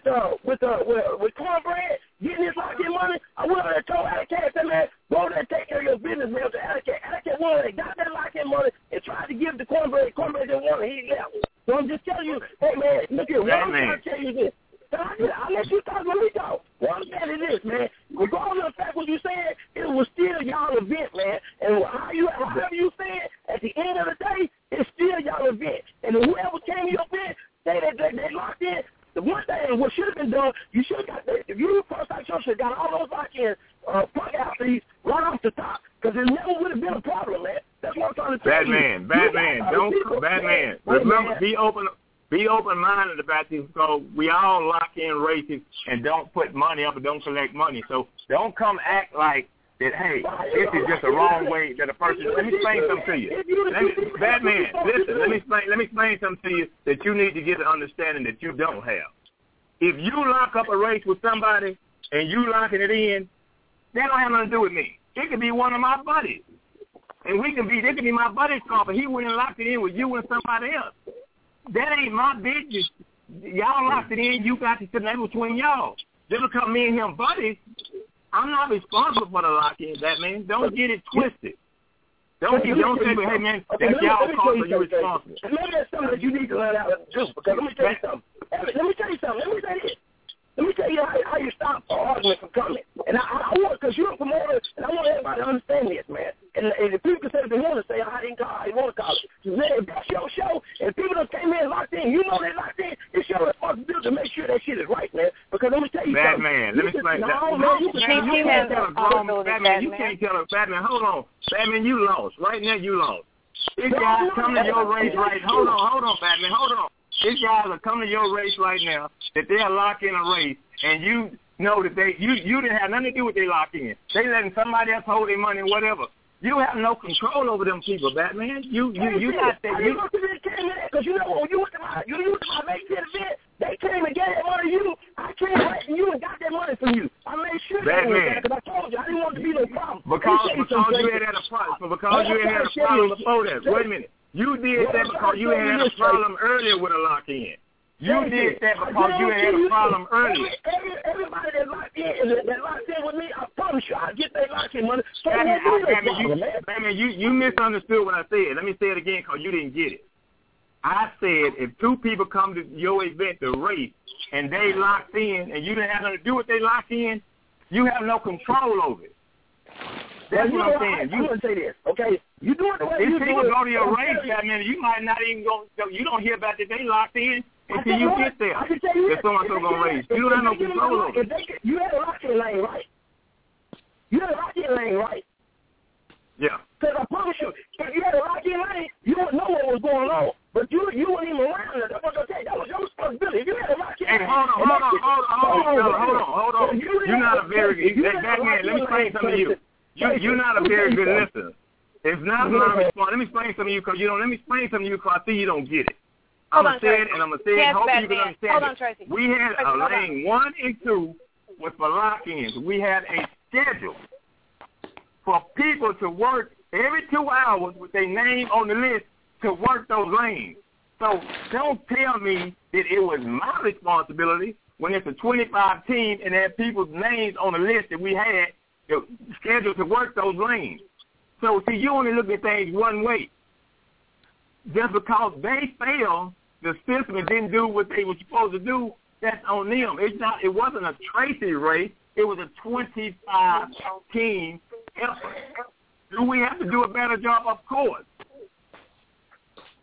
Cornbread getting his lock-in money, I went over there and told Addy Cat, I said, man, go over there and take care of your business, man, to Addy Cat. Addy Cat went over there, got that lock-in money, and tried to give the Cornbread. Cornbread didn't want it. He left. So I'm just telling you, hey, man, look here. What I'm trying to tell you this. I'll let you talk when we talk. What I'm saying is this, man. Regardless of the fact what you said, it was still y'all event, man. And however you say it, at the end of the day, it's still y'all event. And whoever came to your event, they locked in. The one thing, what should have been done, you should have got that. If you were Post-Out Joe, should have got all those lock-ins, plug out these right off the top. Because it never would have been a problem, man. That's what I'm trying to tell you. Batman. Remember, be open-minded about this, because we all lock in races and don't put money up and don't collect money. So don't come act like that, hey, this is just the wrong way that a person. Let me explain something to you. Batman, listen, let me explain something to you that you need to get an understanding that you don't have. If you lock up a race with somebody and you locking it in, that don't have nothing to do with me. It could be one of my buddies. And they could be my buddy's car, but he went and locked it in with you and somebody else. That ain't my business. Y'all locked it in. You got to sit there between y'all. Just because me and him buddies, I'm not responsible for the lock-in, Batman. Don't get it twisted. Don't say, hey, man, that's y'all call, so you're responsible. Maybe that's something that you need to learn how to do. Because let me tell you something. Let me say this. Let me tell you how you stop an argument from coming. And I want, because you're a promoter, and I want everybody to understand this, man. And if people can say if they want to say, I didn't call, I didn't want to call it. If that's your show, and people that came in locked in, you know they locked in, it's your responsibility to make sure that shit is right, man. Because let me tell you something. Batman, let me explain that. Batman, you can't tell us, Batman, hold on. Batman, you lost. Right now, you lost. This guy's coming to your race right. Hold on, Batman, hold on. These guys are coming to your race right now that they're locking a race, and you know that you didn't have nothing to do with their lock in. They letting somebody else hold their money, whatever. You have no control over them people, Batman. You got that. Because you know when you went to my race event, they came and gave that money to you. I came right and you and got that money from you. I made sure that because I told you I didn't want to be no problem. Because you had a problem. Because you had a problem before that. Wait a minute. You did that because you had a problem earlier with a lock-in. You did that because you had a problem earlier. Everybody that locked in with me, I promise you, I'll get that lock-in money. Batman, you misunderstood what I said. Let me say it again because you didn't get it. I said if two people come to your event to race and they locked in and you didn't have nothing to do with they locked in, you have no control over it. That's what I'm saying. I'm going to say this, okay? You do it the way you do it. If people go to your race, Batman, you might not even go. You don't hear about that they locked in until you get there. I can tell you if someone's going to race, you don't have no control over it. You had a lock-in lane, right? Yeah. Because I promise you, if you had a lock-in lane, you wouldn't know what was going on. But you weren't even around. That's what I'm saying. That was your responsibility. If you had a lock-in lane. Hey, hold on. You're not a very good Batman. Let me explain something to you. You're not a very good listener. It's not my response. Let me explain something to you because let me explain something to you because I see you don't get it. I'm going to say it and I'm going to say it. Hope you can understand Hold on, Tracy. We had a lane 1 and 2 with the lock-ins. We had a schedule for people to work every 2 hours with their name on the list to work those lanes. So don't tell me that it was my responsibility when it's a 25 team and there are people's names on the list that we had scheduled to work those lanes. So, see, you only look at things one way. Just because they failed the system and didn't do what they were supposed to do, that's on them. It wasn't a Tracy race. It was a 25-team effort. Do we have to do a better job? Of course.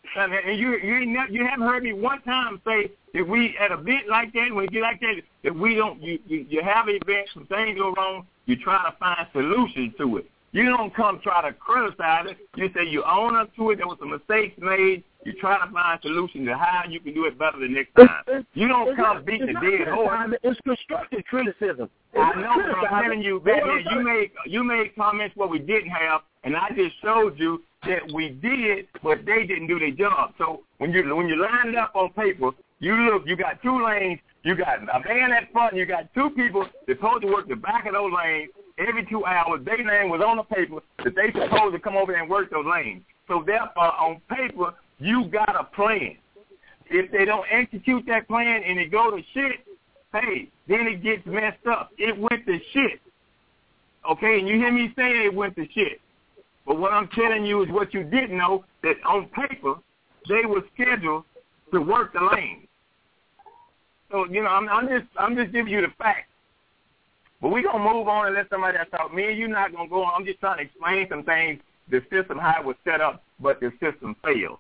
And you haven't heard me one time say that we at an event like that, when you get like that we don't. You have events, when things go wrong, you try to find solutions to it. You don't come try to criticize it. You say you own up to it. There was some mistakes made. You try to find solutions to how you can do it better the next time. You don't come beat the dead horse. It's constructive criticism. I know, but I'm telling you, Batman, you made comments what we didn't have, and I just showed you that we did, but they didn't do their job. So when you line it up on paper, you look, you got 2 lanes, you got a man at front, and you got 2 people that supposed to work the back of those lanes. Every 2 hours, their name was on the paper that they supposed to come over there and work those lanes. So therefore, on paper, you got a plan. If they don't execute that plan and it go to shit, hey, then it gets messed up. It went to shit. Okay, and you hear me saying it went to shit. But what I'm telling you is what you didn't know, that on paper, they were scheduled to work the lane. So, you know, I'm just giving you the facts. But we're going to move on and let somebody else talk. Me and you not going to go on. I'm just trying to explain some things, the system, how it was set up, but the system failed.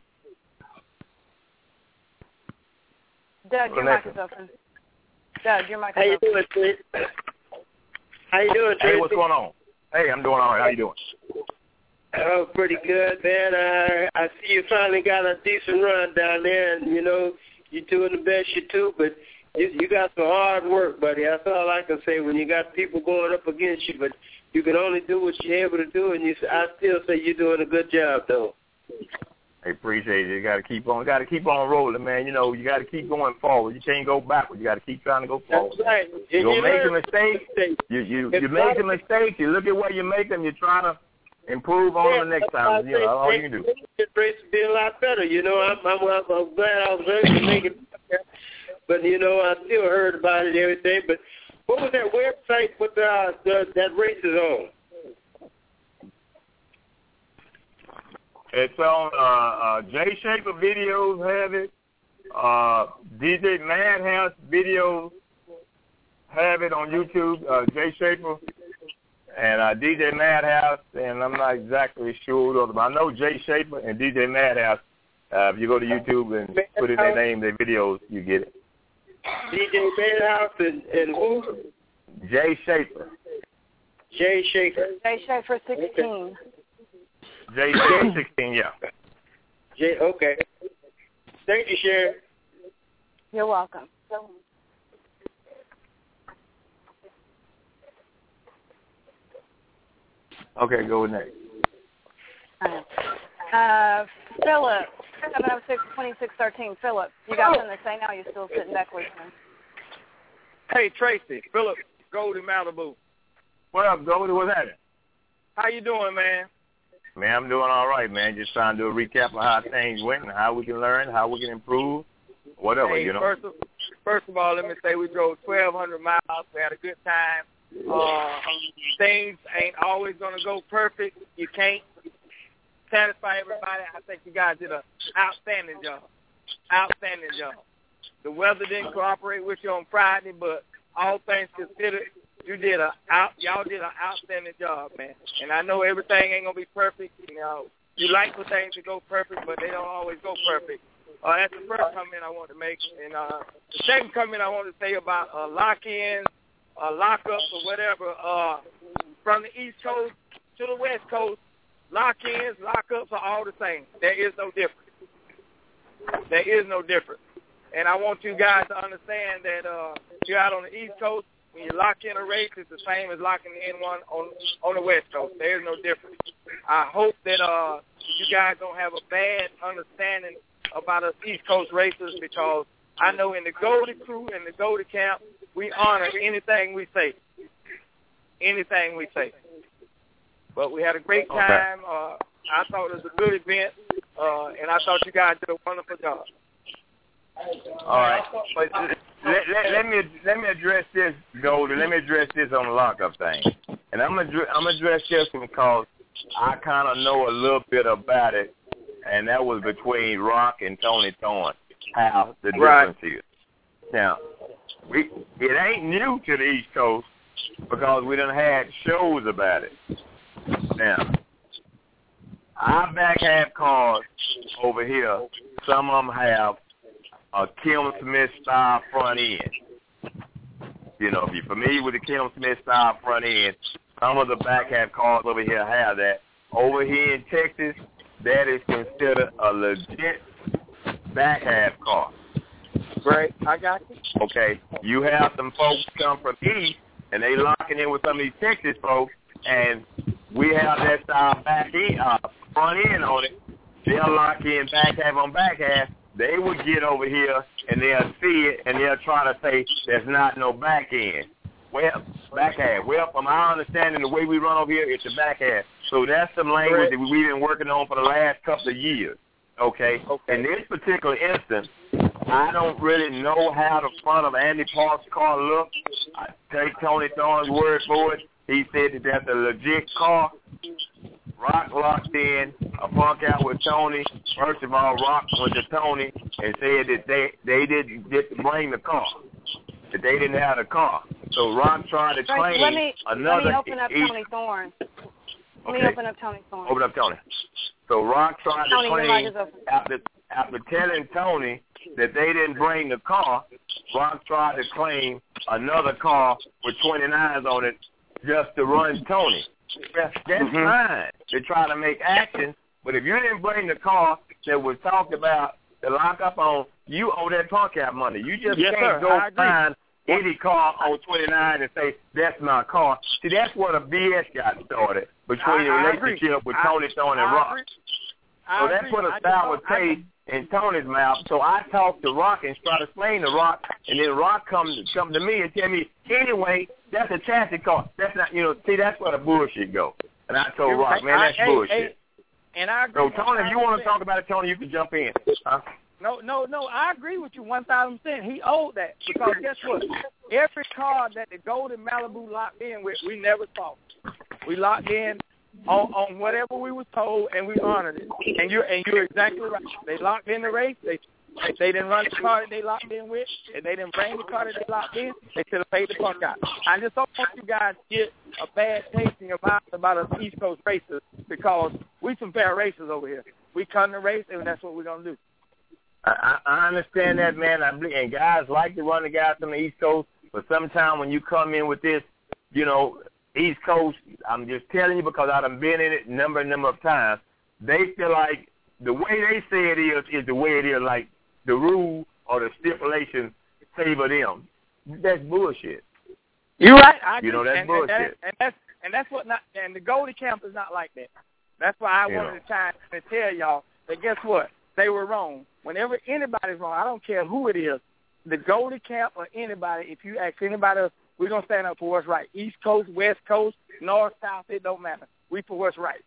Doug, your mic is open. Doug, your mic is open. How you doing, Tracy? How you doing, Tracy? Hey, what's going on? Hey, I'm doing all right. How you doing? Oh, pretty good, man. I see you finally got a decent run down there, and, you know, you're doing the best you do, but you got some hard work, buddy. That's all I can say when you got people going up against you, but you can only do what you're able to do, and I still say you're doing a good job, though. I appreciate it. You got to keep on rolling, man. You know, you got to keep going forward. You can't go backward. You got to keep trying to go forward. That's right. You're going to make a mistake. You make a mistake. You look at where you make them. You try to improve on the next time. You know, all you can do. It be a lot better. You know, I'm glad I was able to make it. But, you know, I still heard about it and everything. But what was that website with that race is on? It's on Jay Shaper videos have it. DJ Madhouse videos have it on YouTube. Jay Shaper and DJ Madhouse, and I'm not exactly sure, but I know Jay Shaper and DJ Madhouse. If you go to YouTube and put in their name, their videos, you get it. DJ Madhouse and who? Jay Shaper. Jay Shaper. Jay Shaper 16. Jay 16, yeah. Okay. Thank you, Sharon. You're welcome. Okay, go with next. Philip, 706-2613. Philip, you got something to say now? You're still sitting back listening. Hey, Tracy. Philip, Goldie Malibu. What up, Goldie? What's happening? How you doing, man? Man, I'm doing all right, man. Just trying to do a recap of how things went and how we can learn, how we can improve, whatever, hey, you know. First of all, let me say we drove 1,200 miles. We had a good time. Things ain't always going to go perfect. You can't satisfy everybody. I think you guys did an outstanding job. Outstanding job. The weather didn't cooperate with you on Friday, but all things considered, y'all did an outstanding job, man. And I know everything ain't gonna be perfect. You know, you like for things to go perfect, but they don't always go perfect. That's the first comment I want to make. And the second comment I want to say about lock-ins, lockups, or whatever, from the East Coast to the West Coast, lock-ins, lockups are all the same. There is no difference. There is no difference. And I want you guys to understand that you're out on the East Coast. When you lock in a race, it's the same as locking in one on the West Coast. There is no difference. I hope that you guys don't have a bad understanding about us East Coast racers, because I know in the Goldie crew and the Goldie camp, we honor anything we say. Anything we say. But we had a great time. I thought it was a good event, and I thought you guys did a wonderful job. All right. But let me address this, Goldie. Let me address this on the lockup thing. And I'm gonna address this because I kind of know a little bit about it, and that was between Rock and Tony Thorne, how the difference is. Now, it ain't new to the East Coast because we done had shows about it. Now, our back half cars over here, some of them have a Kim Smith style front end. You know, if you're familiar with the Kim Smith style front end, some of the back half cars over here have that. Over here in Texas, that is considered a legit back half car. Right, I got you. Okay, you have some folks come from east, and they locking in with some of these Texas folks, and we have that style back end, front end on it. They'll lock in back half on back half. They will get over here, and they'll see it, and they'll try to say there's not no back end. Well, back half. Well, from our understanding, the way we run over here, it's the back half. So that's some language that we've been working on for the last couple of years. Okay? In this particular instance, I don't really know how the front of Andy Park's car looks. I take Tony Thorne's word for it. He said that that's a legit car. Rock locked in a punk out with Tony. First of all, Rock went to Tony and said that they didn't get to bring the car, that they didn't have the car. So Rock tried to claim another. Let me open up Tony Thorne. Let me open up Tony Thorne. Open up Tony. So Rock tried to claim, after telling Tony that they didn't bring the car, Rock tried to claim another car with 29s on it just to run Tony. That's fine to try to make action, but if you didn't bring the car that was talked about to lock up on, you owe that punk out money. You just can't go find any car on 29 and say, that's my car. See, that's where the BS got started between the relationship with Tony Thorne and Rock. So that's what a sour taste in Tony's mouth. So I talked to Rock and started explaining to Rock, and then Rock come to me and tell me, anyway, that's a chassis car. That's not, see, that's where the bullshit go. And I told Rock, man, that's bullshit. And I agree. So, Tony, if you want to talk about it, Tony, you can jump in. Huh? No, I agree with you 1,000%. He owed that because guess what? Every car that the Golden Malibu locked in with, we never saw. We locked in on whatever we were told, and we honored it. And you're exactly right. They locked in the race. They didn't run the car that they locked in with, and they didn't bring the car that they locked in. They should have paid the punk out. I just don't want you guys to get a bad taste in your mouth about us East Coast racers because we some fair racers over here. We come to race, and that's what we're going to do. I understand that, man. And guys like to run the guys from the East Coast, but sometimes when you come in with this, East Coast, I'm just telling you because I've been in it a number of times, they feel like the way they say it is the way it is, like the rule or the stipulation favor them. That's bullshit. You're right. I agree. That's bullshit. And that's what not. And the Goldie Camp is not like that. That's why I wanted to try and tell y'all that guess what? They were wrong. Whenever anybody's wrong, I don't care who it is, the Goldie Camp or anybody, if you ask anybody else, we're going to stand up for what's right. East Coast, West Coast, North, South, it don't matter. We for what's right.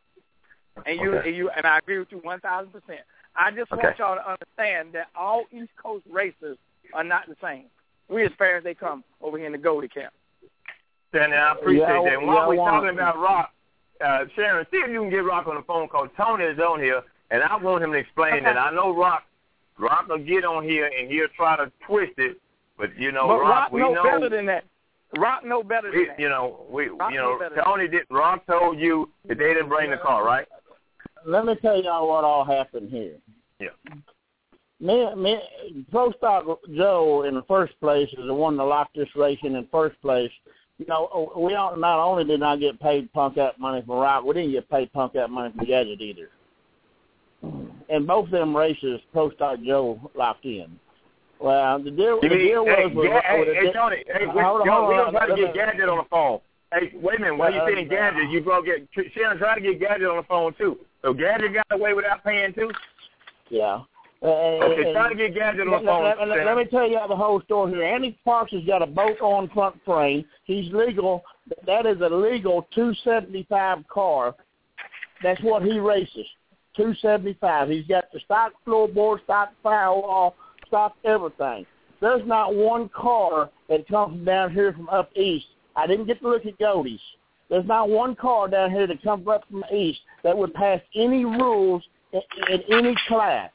And I agree with you 1,000%. I just want y'all to understand that all East Coast racers are not the same. We're as fair as they come over here in the Goldie Camp. Danny, I appreciate that. And while we're talking about Rock, Sharon, see if you can get Rock on the phone call. Tony is on here, and I want him to explain that. I know Rock will get on here, and he'll try to twist it, but, Rock, we know better than that. Rock know better than that. Tony did. Rock told you that they didn't bring the car, right? Let me tell y'all what all happened here. Yeah. Me, Pro Stock Joe in the first place is the one that locked this race in first place. We not only did not get paid punk out money from Rock, we didn't get paid punk out money from Gadget either. And both of them races, Pro Stock Joe locked in. Well, the deal was... Tony, we're trying to get Gadget on the phone. Hey, wait a minute. While you're saying Gadget, you go get... Sharon, try to get Gadget on the phone, too. So Gadget got away without paying, too? Yeah. Try to get Gadget on the phone. Let me tell you the whole story here. Andy Parks has got a bolt-on front frame. He's legal. That is a legal 275 car. That's what he races, 275. He's got the stock floorboard, stock firewall, stock everything. There's not one car that comes down here from up east. I didn't get to look at Godey's. There's not one car down here that comes up from the east that would pass any rules in any class.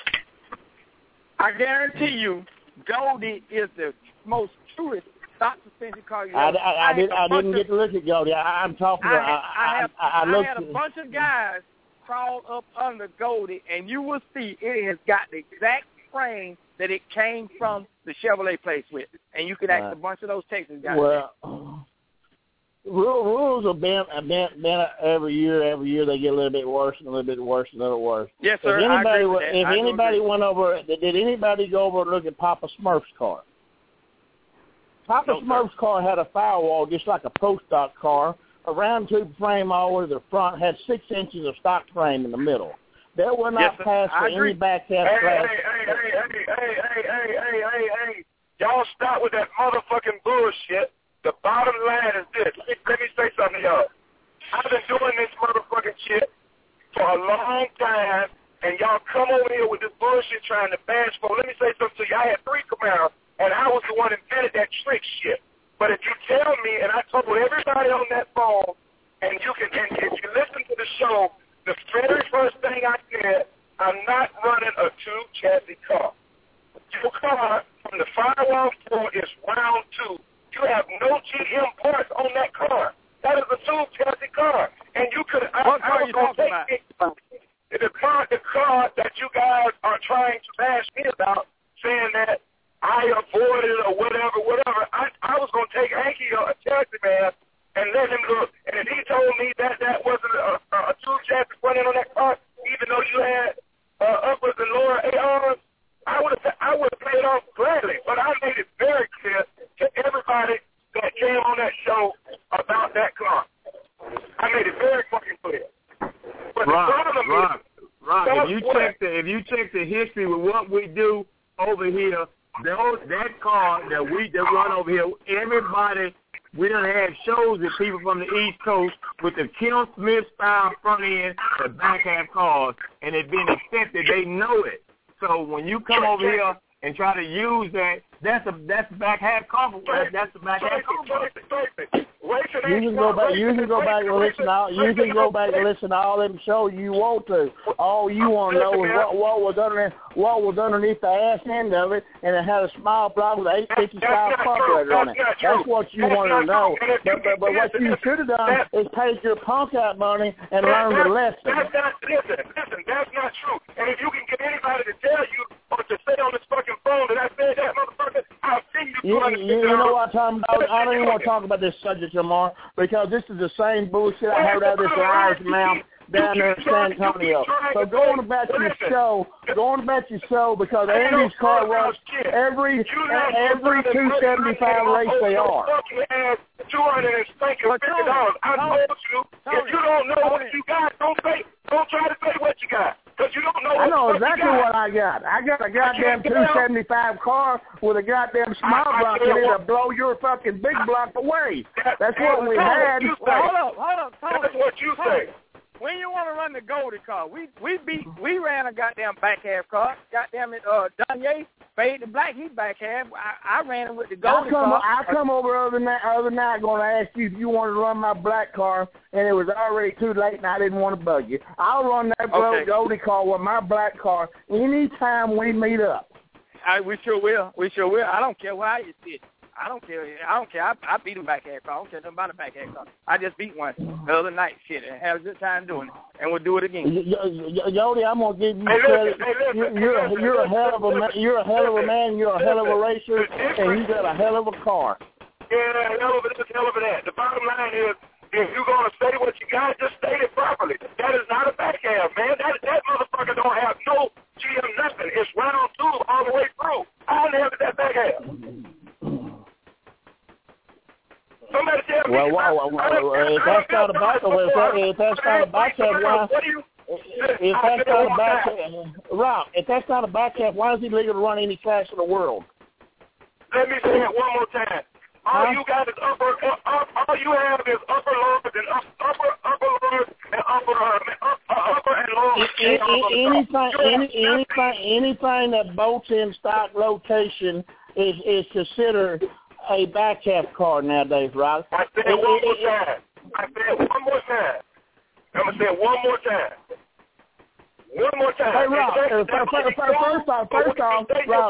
I guarantee you, Goldie is the most truest stock suspension car you ever. I didn't get to look at Goldie. I'm talking about. I had a bunch of guys crawl up under Goldie, and you will see it has got the exact frame that it came from the Chevrolet place with. And you can ask a bunch of those Texas guys. Well, rules have been every year they get a little bit worse and a little bit worse and a little worse. Yes, sir. If anybody went over, did anybody go over and look at Papa Smurf's car? Papa Smurf's car had a firewall just like a Pro Stock car, a round tube frame all the way to the front, had 6 inches of stock frame in the middle. That would not pass for any back half class. Hey. Y'all stop with that motherfucking bullshit. The bottom line is this. Let me say something to y'all. I've been doing this motherfucking shit for a long time, and y'all come over here with this bullshit trying to bash for. Let me say something to you. I had 3 Camaros, and I was the one that invented that trick shit. But if you tell me, and I told everybody on that phone, and if you listen to the show, the very first thing I said, I'm not running a 2-chassis car. Your car from the firewall floor is round 2. You have no GM parts on that car. That is a 2-chassis car. And you could, I was going to take it. The car that you guys are trying to bash me about, saying that I avoided or whatever, I was going to take Hanky, a chassis man, and let him look. And if he told me that wasn't a 2-chassis front end on that car, even though you had uppers and lower ARs, I would have played off gladly. But I made it very clear to everybody that came on that show about that car. I made it very fucking clear. But Rock, if you check the history with what we do over here, that car that run over here, everybody, we done had shows with people from the East Coast with the Kim Smith style front end and back half cars, and it's been accepted. They know it. So when you come over here and try to use that, that's the back half car. That's the back half car. You can go back and listen to all them shows you want to. All you want to know is what was underneath the ass end of it, and it had a small block with an 855 carburetor on it. That's what you want to know. But what you should have done is take your punk out money and learn the lesson. Listen, that's not true. And if you can get anybody to tell you or to say on this fucking phone that I said that, motherfucker, I'll see you. You know what I'm talking about? I don't even want to talk about this subject anymore, because this is the same bullshit I heard out of this Irish mouth down there in San Antonio. So going about your show, because Andy's car runs every 275 race they are. $250. I told you, if you don't know what you got, don't try to say what you got. Because you don't know. I know exactly what I got. I got a goddamn 275 car with a goddamn small block in it to blow your fucking big block away. That's what we had. Hold up. That's what you say. When you want to run the Goldie car, we ran a goddamn back half car. Goddamn it, Danye fade to black, he's back half. I ran it with the Goldie car. I come over other night going to ask you if you wanted to run my black car, and it was already too late, and I didn't want to bug you. I'll run that Goldie car with my black car anytime we meet up. We sure will. I don't care where you sit. I don't care. I beat him back half car. I don't care nothing about a back half car. I just beat one the other night, and had a good time doing it, and we'll do it again. Yodi, I'm gonna give you credit. You're a hell of a man. You're a hell of a man. You're a hell of a racer, and you got a hell of a car. Yeah, hell of that. The bottom line is, if you're gonna say what you got, just state it properly. That is not a back half, man. That motherfucker don't have no GM nothing. It's round 2 all the way through. I don't have that back half. Somebody tell me. If that's not a back half, if that's not a back half, why is he legal to run any class in the world? Let me say it one more time. All you got is all you have is upper lower and upper lower and upper and lower. Anything that bolts in stock location is considered a back half car nowadays, right? I said it one more time. I'm going to say it one more time. One more time. Hey, Rob, first off,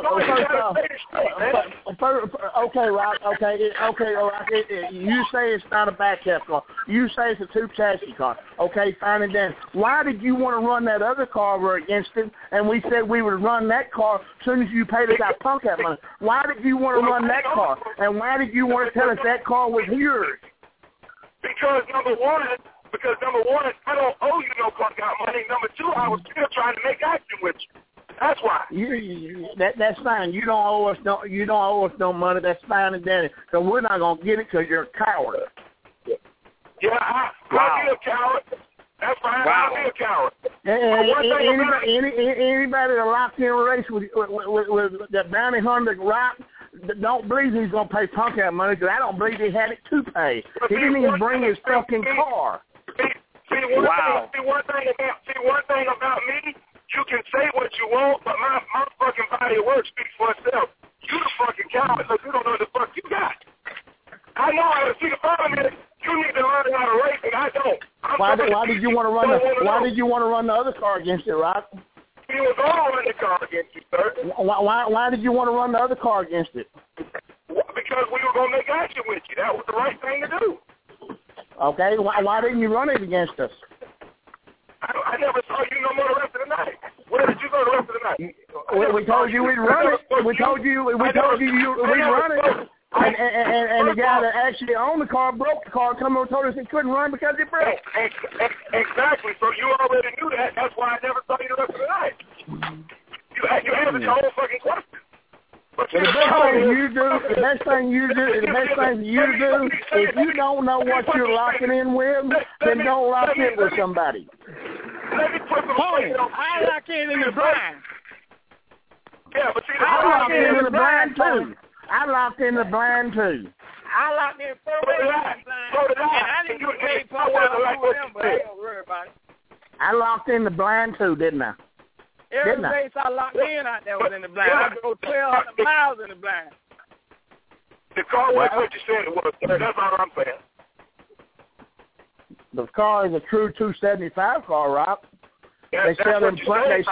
okay, Rob, okay, Rob, you say it's not a back half car. You say it's a two chassis car. Okay, fine and then. Why did you want to run that other car over against it? And we said we would run that car as soon as you paid us our punk out money. Why did you want to run that car? And why did you want to tell us that car was yours? Because number one, I don't owe you no punk out money. Number two, I was still trying to make action with you. That's why. That's fine. You don't owe us no money. That's fine and dandy. So we're not gonna get it because you're a coward. Yeah, I'll be a coward. That's fine. Wow. I'll be a coward. Anybody that locked in a race with the bounty hunter Rock, don't believe he's gonna pay punk out money because I don't believe he had it to pay. He didn't even bring his fucking car. See one thing about me. You can say what you want, but my fucking body of work speaks for itself. You the fucking coward because you don't know what the fuck you got. I know how to see the problem is you need to learn how to race, and I don't. Why did you want to run the other car against it, Rock? He was going to run the car against you, sir. Why did you want to run the other car against it? Because we were going to make action with you. That was the right thing to do. Okay, why didn't you run it against us? I never saw you no more the rest of the night. Where did you go the rest of the night? We told you we'd run it. We told you we'd run it. And the guy that actually owned the car broke the car. Come on, told us he couldn't run because it broke. Exactly. So you already knew that. That's why I never saw you the rest of the night. You answered your whole fucking question. The best thing you do, if you don't know what you're locking in with, then don't lock in with somebody. Tony, I lock in the blind. Yeah, but see, I locked in the blind too. I locked in the blind too. I locked in the blind. And I didn't get paid for what I was doing, but I don't worry about it. I locked in the blind too, didn't I? Every place I locked in out there was in the blind. I drove 1,200 miles in the blind. The car was what you said it was, sir. That's all I'm saying. The car is a true 275 car, Rob. They sell them boat ends.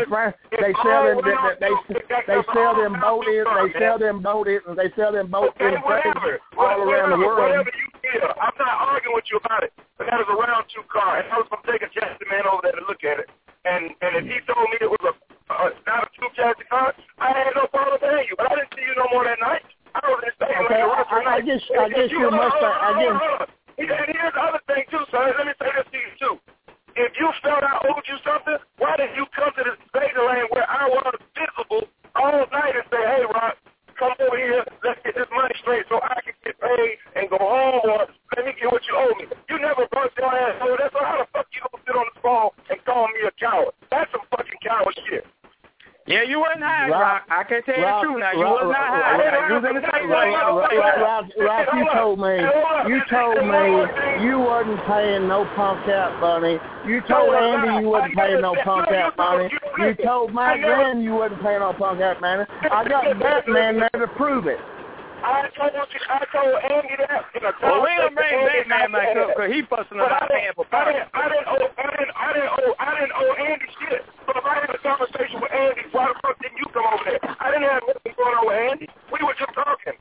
all around the world. Whatever you feel, I'm not arguing with you about it. But that is a round two car, and I was gonna take a chassis man over there to look at it. And if he told me it was not a two chassis car, I had no problem paying you. But I didn't see you no more that night. I was just saying. Okay, I guess you must. And here's the other thing too, sir. Let me say this to you too. If you felt I owed you something, why didn't you come to this beta lane where I was visible all night and say, hey, Rock, come over here, let's get this money straight so I can get paid and go home, or let me get what you owe me. You never bust your ass over that, so how the fuck you gonna sit on the phone and call me a coward? That's some fucking coward shit. Yeah, you wasn't high, Rock. I can tell you the truth now. You was not high. You was in the same way. Rock, you told me you wasn't paying no punk out money. You told Andy you wasn't paying no punk out money. You told Mike Graham you wasn't paying no punk out money. I got Batman there to prove it. I told Andy that. Well, we don't bring Batman back up because he busting about paying for parking. I didn't owe Andy shit. So if I had a conversation with Andy, why the fuck didn't you come over there? I didn't have nothing going on with Andy. We were just talking.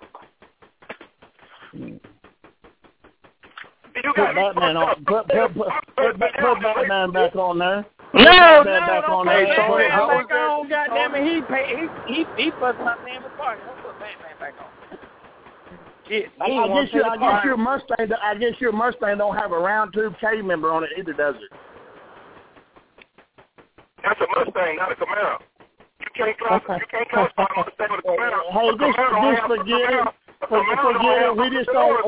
Put Batman on. Put Batman back on there. No, back on. Goddamn it, he busting my name for parking. Don't put Batman back on. I guess your Mustang don't have a round tube K member on it either, does it? That's a Mustang, not a Camaro. You can't classify a Mustang with a Camaro. Hey, just forget it. Forget it. We just don't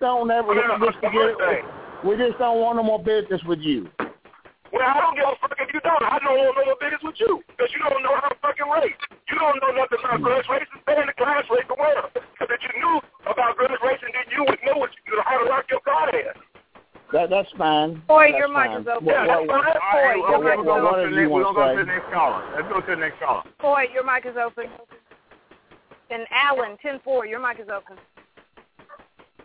want no more business with you. Well, I don't give a fuck if you don't. I don't want no more business with you because you don't know how to fucking race. You don't know nothing about grudge racing. Stay in the class race the world. Because if you knew about grudge racing, then you would know how to lock your car in. That's fine. Boy, your mic is open. We're going to go to the next caller. Let's go to the next caller. Boy, your mic is open. And Alan, 10-4, your mic is open.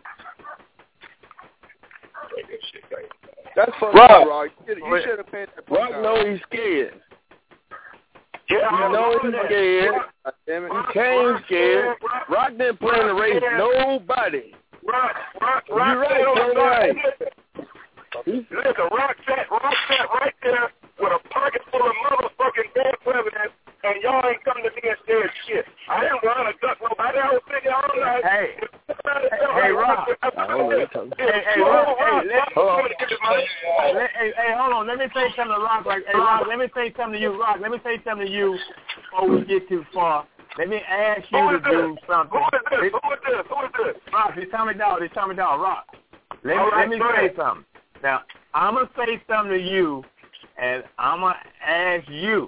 That's fucking right. You should have paid that Rock know he's scared. Yeah, he know he's scared. He came scared. Rock didn't plan to race nobody. Rock, you're right. Listen, Rock sat right there with a pocket full of motherfucking bad evidence, and y'all ain't come to me and said shit. I didn't want to duck nobody. I was thinking all night. Hey, Rock. Hey, hold on. Let me say something to Rock. Rock, let me say something to you. Rock, let me say something to you before we get too far. Let me ask you to do something. Who is this? Rock, it's Tommy Dog. Rock. Let me say something. Now, I'm going to say something to you, and I'm going to ask you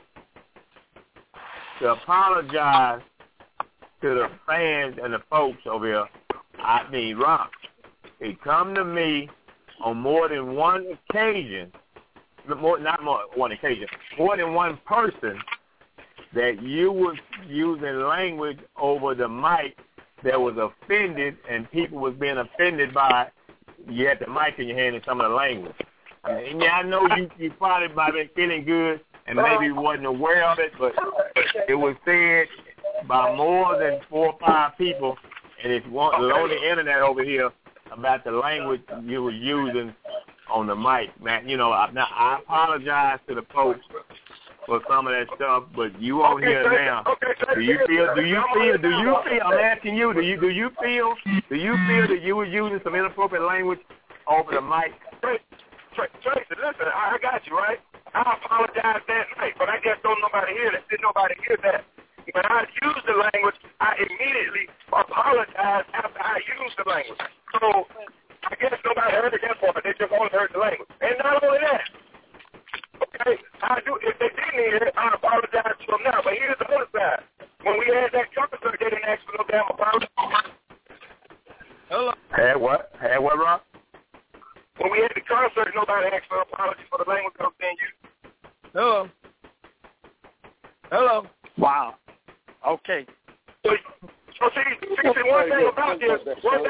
to apologize to the fans and the folks over here. I mean, Rock, he come to me on more than one occasion, more than one person, that you was using language over the mic that was offended, and people was being offended by you had the mic in your hand and some of the language. And I know you probably might have been feeling good and maybe wasn't aware of it, but it was said by more than 4 or 5 people, and if you want on the internet over here about the language you were using on the mic, man. You know, I apologize to the folks for some of that stuff, but you over here now. Do you feel? I'm asking you. Do you feel that you were using some inappropriate language over the mic? Tracy, listen, I got you, right? I apologize that night, but I guess didn't nobody hear that. When I used the language, I immediately apologized after I used the language. So I guess nobody heard that part. They just only heard the language. And not only that, okay, if they didn't hear it, I apologize to them now. But here's the other side. When we had that concert, they didn't ask for no damn apology. Hello? Had what, Rock? When we had the concert, nobody asked for an apology for the language that was being used. Hello? Wow. Okay. So see, one thing about this, before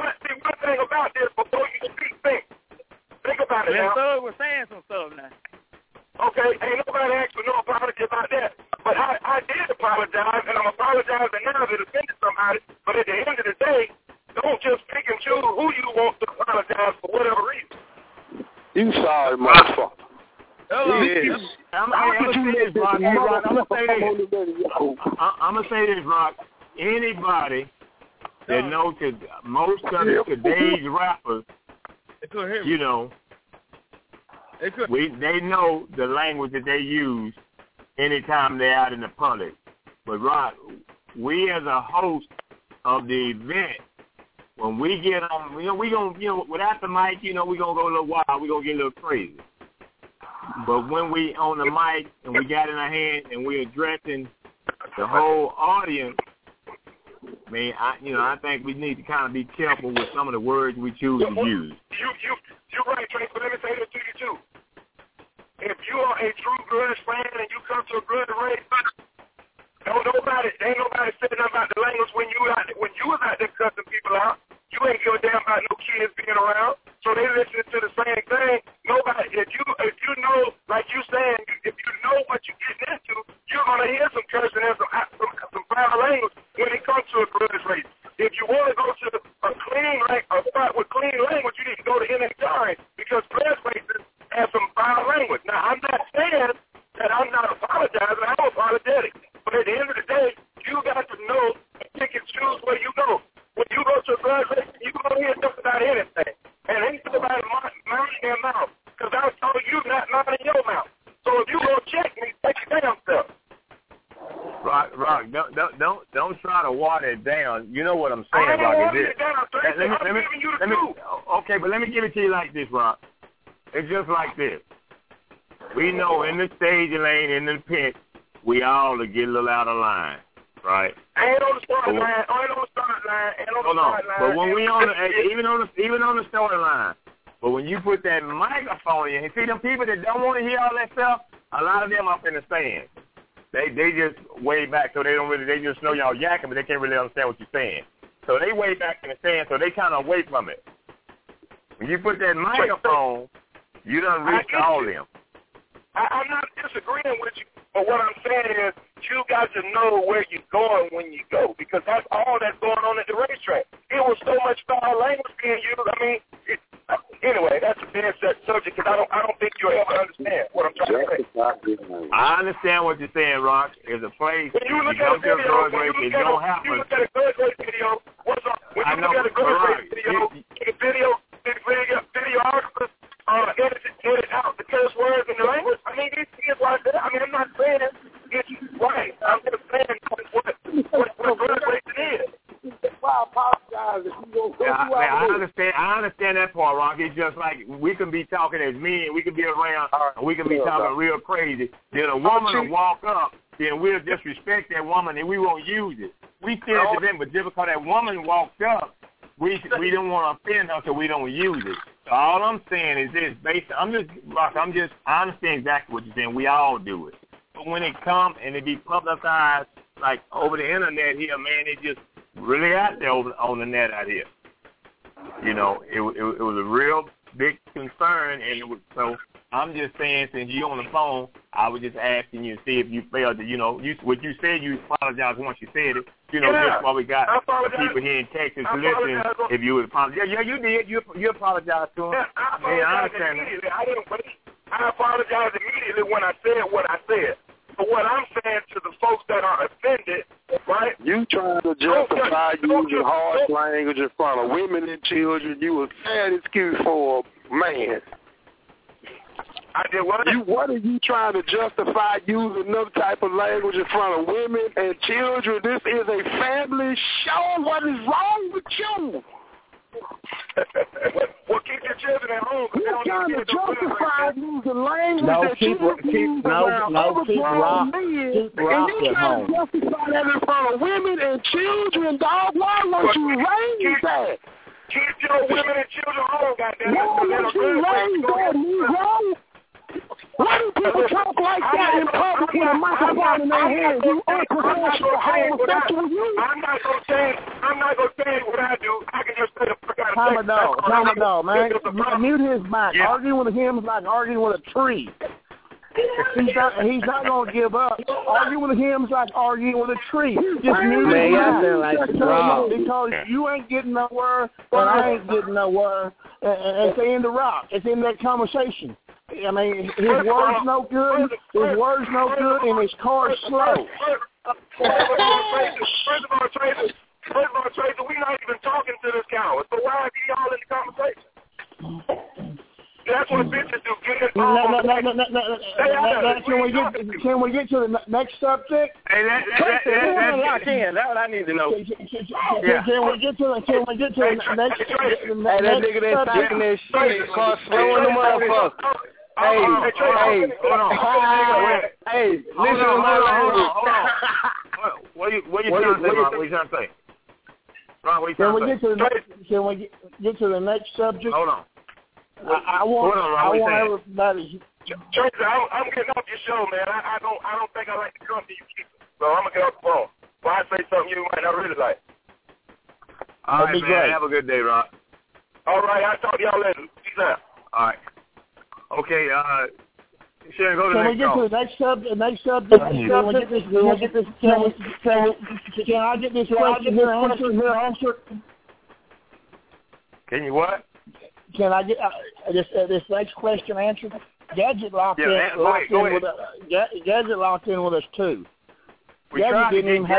you speak, think about it now. So we're saying some stuff now. Okay, ain't nobody asked for no apology about that. But I did apologize, and I'm apologizing now that it offended somebody. But at the end of the day, don't just pick and choose who you want to apologize for whatever reason. You sorry, motherfucker. I'm going to say this, Rock. Anybody that knows that most of today's rappers, you know, they know the language that they use anytime they're out in the public. But, Rock, we as a host of the event, when we get on, we gonna, without the mic, we gonna go a little wild. We gonna get a little crazy. But when we on the mic and we got in our hand and we're addressing the whole audience, man, I think we need to kind of be careful with some of the words we choose to use. You're right, Trace, but let me say this to you, too. If you are a true grudge fan and you come to a grudge race, ain't nobody saying nothing about the language when you was out there cussing people out. You ain't give a damn about no kids being around. So they listening to the same thing. Nobody, if you know, like you saying, if you know what you're getting into, you're gonna hear some cursing and some foul language when it comes to a grudge race. If you want to go to a spot with clean language, you need to go to NHRA because grudge races have some foul language. Now I'm not saying that I'm not apologizing. I'm apologetic, but at the end of the day, you got to know and pick and choose where you go. When you go to a grudge race, you don't hear just about anything. And ain't nobody minding their mouth. Because I told you not minding your mouth. So if you go check me, take your damn self. Rock, don't try to water it down. You know what I'm saying, Rock. Okay, but let me give it to you like this, Rock. It's just like this. We know in the stage lane, in the pit, we all get a little out of line. Right. Ain't on the start line. But when we on even on the starting line. But when you put that microphone in, see them people that don't want to hear all that stuff. A lot of them up in the stands. They just way back, so they just know y'all yakking, but they can't really understand what you're saying. So they way back in the stands, so they kind of away from it. When you put that microphone, you done reached all of them. I'm not disagreeing with you, but what I'm saying is you got to know where you're going when you go, because that's all that's going on at the racetrack. It was so much foul language being used. I mean, anyway, that's a dead set subject, because I don't think you'll ever understand what I'm trying to say. I understand what you're saying, Rock. There's a place. When you look at a video, you look at a good race video, what's up? When you look at a good race video, the videographers edit out the curse words and the language. I mean, these kids like that. I mean, I'm not saying it's right. I'm just saying what good racing is. I apologize if you go I understand that part, Rock. It's just like we can be talking as men, we can be around, and we can be talking real crazy. Then a woman will walk up, then we'll disrespect that woman and we won't use it. We said it to them, but just because that woman walked up, we don't want to offend her, so we don't use it. So all I'm saying is this: I understand exactly what you're saying. We all do it, but when it comes and it be publicized like over the internet here, man, it just really out there on the net out here. You know, it was a real big concern, and it was so. I'm just saying, since you're on the phone, I was just asking you to see if you felt that, what you said, you apologized once you said it. Just while we got people here in Texas listening, if you would apologize. Yeah, you did. You apologized to them. Yeah, I understand that. I didn't wait. I apologized immediately when I said what I said. But what I'm saying to the folks that are offended, right? You trying to justify using harsh language in front of women and children. You a sad excuse for a man. I did what? What are you trying to justify using another type of language in front of women and children? This is a family show. What is wrong with you? Well, keep your children at home. You're trying to justify using language that keep Rock at home. And you trying to justify that in front of women and children, dog. Why won't you raise that? Keep your women and children home, goddamn. Why won't you raise that, Negro? Why do people talk like that in public with a microphone in their hand? You unprofessional homosexual. I'm not gonna say what I do. I can just say the fuck out of Time a dog, man. Mute his mic. Yeah. Arguing with him is like arguing with a tree. He's not gonna give up. Arguing with him is like arguing with a tree. Just mute his mic. Because you ain't getting nowhere, and I ain't getting nowhere. And it's the end of Rock. It's in that conversation. I mean, his words no good, and his car's slow. First of all, Tracy, we're not even talking to this coward, so why are you all in the conversation? That's what bitches do. Can we get to the next subject? Hey, that's locked in. That's what I need to know. Can we get to the next? Hey, that nigga that's talking that shit, cause slowing the motherfucker. Hey, listen to my language. What you trying to say, Ron? What you trying to say? Ron, what you trying to say? Can we get to the next subject? Hold on. I want everybody. Tracy, I'm getting off your show, man. I don't think I like the company you keep. So I'm gonna get off the phone. Well, I say something you might not really like. All right, man. Great. Have a good day, Rock. All right, I'll talk to y'all later. Peace out. All right. Okay, Sharon, go to the next call. Can we get to the next subject? Can I get this question here answered? Can you what? Can I get this next question answered? Gadget locked in with us too. Gadget didn't even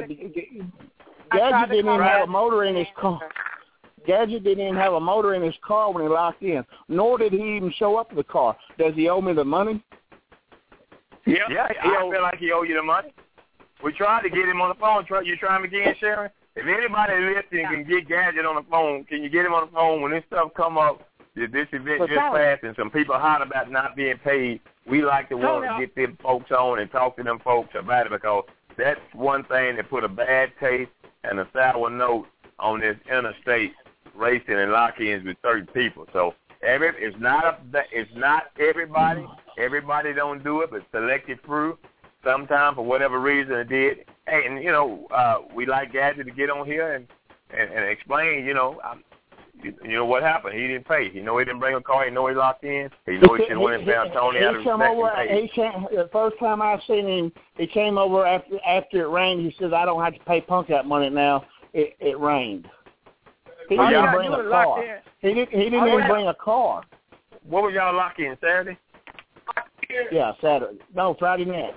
have a motor in his car. Gadget didn't even have a motor in his car when he locked in, nor did he even show up to the car. Does he owe me the money? Yeah, I feel like he owe you the money. We tried to get him on the phone. You try him again, Sharon? If anybody listening can get Gadget on the phone, can you get him on the phone when this stuff come up, this event just passed and some people holler about not being paid? We like to want to get them folks on and talk to them folks about it, because that's one thing that put a bad taste and a sour note on this interstate racing and lock-ins with certain people. So it's not everybody. Everybody don't do it, but selected through. Sometimes for whatever reason it did. Hey, and we like Gadget to get on here and explain. you know what happened? He didn't pay. He know he didn't bring a car. He know he locked in. He know he should have went and found Tony out of respect. The first time I seen him, he came over after it rained. He says, "I don't have to pay Punk that money now. It rained." He didn't bring a car. He didn't even bring a car. What was y'all locked in, Saturday? Yeah, Saturday. No, Friday night.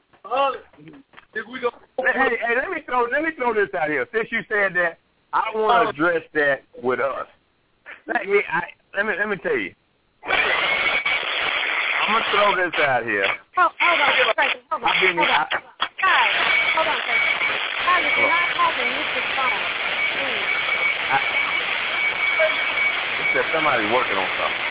Hey, let me throw this out here. Since you said that, I want to address that with us. Let me tell you. I'm gonna throw this out here. Hold on, Tracy. Hold on. Guys, hold on, Tracy. Guys, if you're not talking, use the phone. It said somebody's working on something.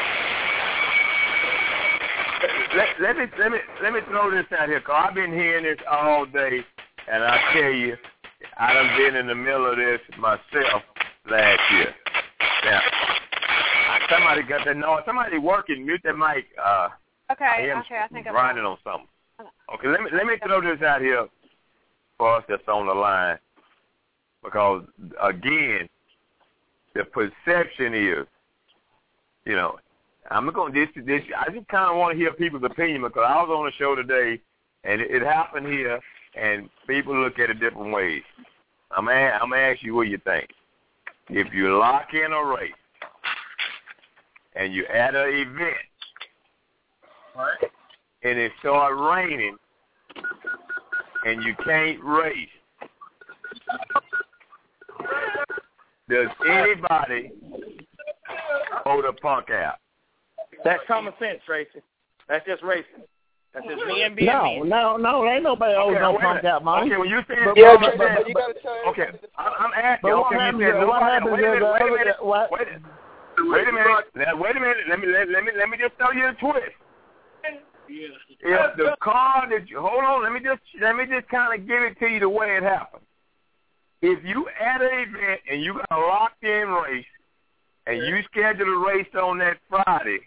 Let me throw this out here, cause I've been hearing this all day, and I tell you, I done been in the middle of this myself last year. Now, somebody got that noise. Somebody working. Mute that mic. Okay, I think I'm grinding on something. Okay, let me throw this out here for us that's on the line, because again, the perception is, you know, I'm going to this. I just kind of want to hear people's opinion, because I was on a show today, and it happened here, and people look at it different ways. I'm gonna ask you what you think. If you lock in a race and you at an event, right, and it start raining and you can't race, does anybody hold a Punk out? That's common sense, Tracy. That's just racing. That's just me and being me. No, ain't nobody owes no Punk out money. Okay, when you say okay, I'm asking. Okay, you said wait a minute. Let me just tell you the twist. If the car that you hold on, let me just kind of give it to you the way it happened. If you at an event and you got a locked in race and you schedule a race on that Friday,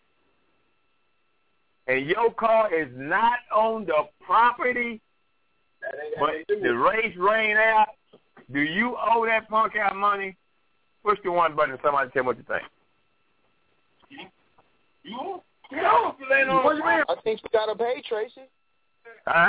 and your car is not on the property, but the race rained out, do you owe that Punk out money? Push the one button and somebody tell me what you think. I think you got to pay, Tracy. Huh?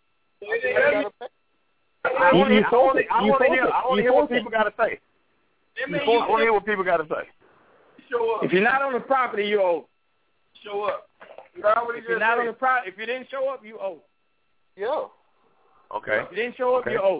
I want to hear what people got to say. I want to hear what people got to say. If you're not on the property, you owe. Show up. If you're not on the property, if you didn't show up, you owe. Yeah. Okay. If you didn't show up, you owe.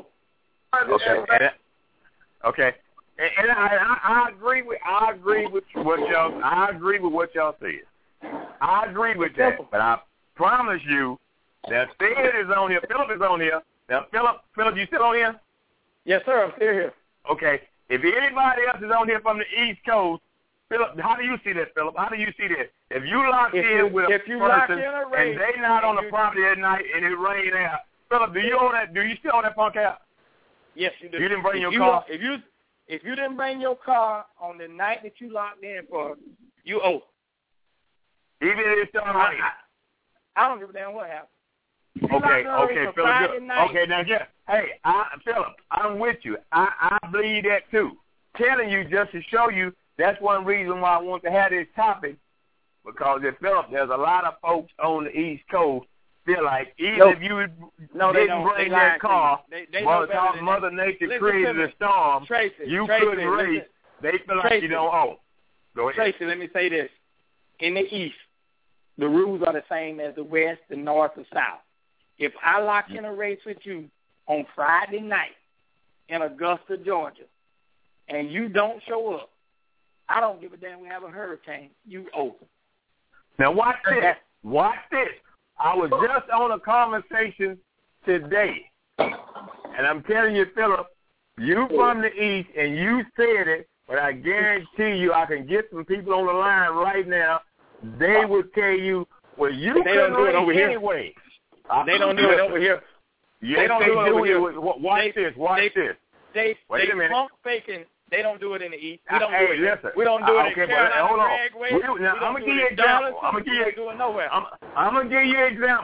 Okay. And I agree with what y'all said. I agree with that, but I promise you that Sid is on here. Philip is on here. Now, Philip, you still on here? Yes, sir. I'm still here. Okay. If anybody else is on here from the East Coast, Philip, how do you see that, Philip? How do you see that? If you lock in with a person and they not on the property at night and it rain out, Philip, do you own that? Do you still own that Punk out? Yes, you do. You didn't bring your car? If you didn't bring your car on the night that you locked in for, you owe. Even if it's starting raining? I don't give a damn what happened. Okay, Philip. Okay, now, hey, Philip, I'm with you. I believe that too. Telling you just to show you, that's one reason why I want to have this topic, because Philip, there's a lot of folks on the East Coast feel like if you didn't bring that car, Mother Nature created a storm, you couldn't race, they feel like you don't owe. Go ahead. Tracy, let me say this. In the East, the rules are the same as the West, the North, and South. If I lock in a race with you on Friday night in Augusta, Georgia, and you don't show up, I don't give a damn. We have a hurricane. You owe. Now watch this. Watch this. I was just on a conversation today, and I'm telling you, Philip, you from the East, and you said it, but I guarantee you I can get some people on the line right now. They will tell you, well, you couldn't do it over anyway. They don't do it over here. Yes, they don't do it over here. Watch this. Wait a minute. Punk faking. They don't do it in the East. We don't do it. Listen. We don't do it in Carolina. Hold on. Now, I'm gonna give you an example. I'm gonna give you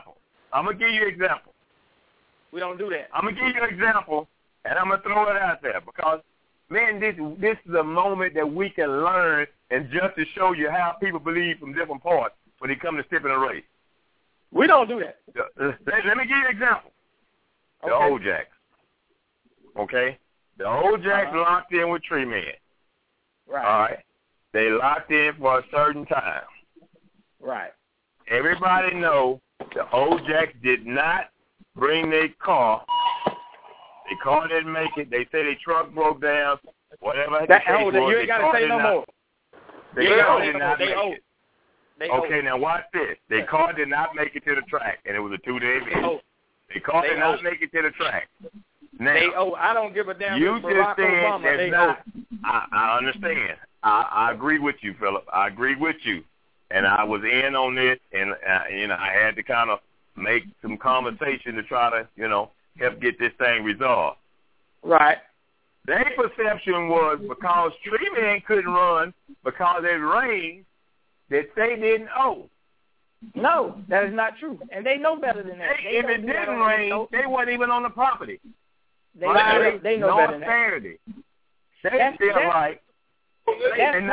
an example. We don't do that. I'm gonna give you an example, and I'm gonna throw it out there because man, this is a moment that we can learn, and just to show you how people believe from different parts when they come to step in a race. We don't do that. Let me give you an example. The Old Jacks. Okay? The Old Jacks locked in with Tree Man. Right. All right? They locked in for a certain time. Right. Everybody know the Old Jacks did not bring their car. Their car didn't make it. They say their truck broke down. Whatever the case was, you ain't got to say no more. Their car did not make it. Okay, now watch this. Their car did not make it to the track, and it was a 2-day event. Their car did not make it to the track. Now, I don't give a damn. You just said that's not. I understand. I agree with you, Philip. I agree with you. And I was in on this, and, I had to kind of make some conversation to try to, help get this thing resolved. Right. Their perception was because Tree Man couldn't run because it rained, that they didn't owe. No, that is not true. And they know better than that. If it didn't rain, they weren't even on the property. They know better than that. Saturday. They feel like, and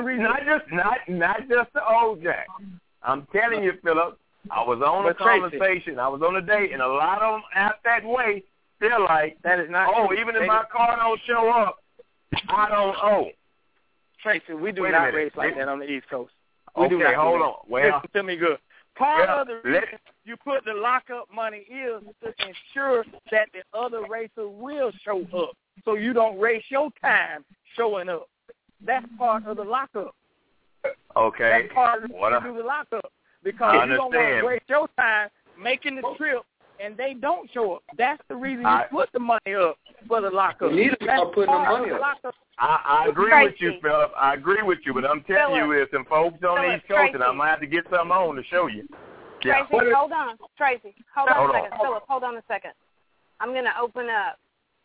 not just the Old Jack. I'm telling you, Philip, I was on a conversation, I was on a date, and a lot of them out that way feel like, that is not true. Even if my car don't show up, I don't owe. Tracy, we do not race like that on the East Coast. We do okay, not hold on. Well, listen to me good. Part of the reason you put the lockup money is to ensure that the other racer will show up, so you don't race your time showing up. That's part of the lockup. Okay. That's part of the do the lockup. Because you don't want to waste your time making the trip and they don't show up. That's the reason you put the money up for the lockup. You need to start putting the money up. I agree with you, Philip. I agree with you, but I'm telling you, there's some folks on the East Coast, and I'm going to have to get something on to show you. Tracy, hold on. Tracy, hold on a second. Philip, hold on a second. I'm going to open up.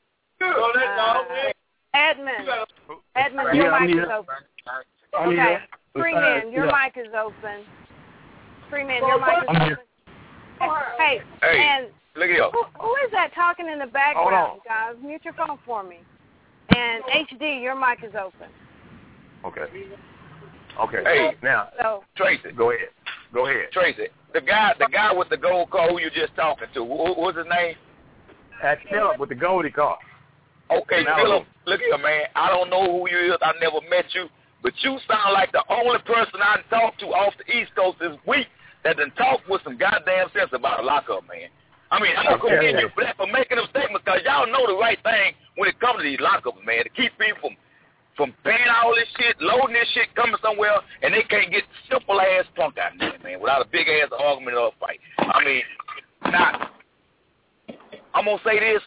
Edmund, your mic is open. Okay, Freeman, your mic is open. Freeman, your mic is open. Hey, and look at you. Who is that talking in the background, guys? Mute your phone for me. And HD, your mic is open. Okay. Okay. Hey, now, Tracy. Go ahead. Tracy, the guy with the gold car who you just talking to, what's his name? That's Philip with the Goldie car. Okay, Philip, look here, man. I don't know who you is. I never met you. But you sound like the only person I talked to off the East Coast this week that done talked with some goddamn sense about a lockup, man. I mean, I'm going to commend you for that, for making them statements, because y'all know the right thing when it comes to these lockups, man, to keep people from paying all this shit, loading this shit, coming somewhere, and they can't get simple-ass punk out there, man, without a big-ass argument or a fight. I mean, now, I'm going to say this.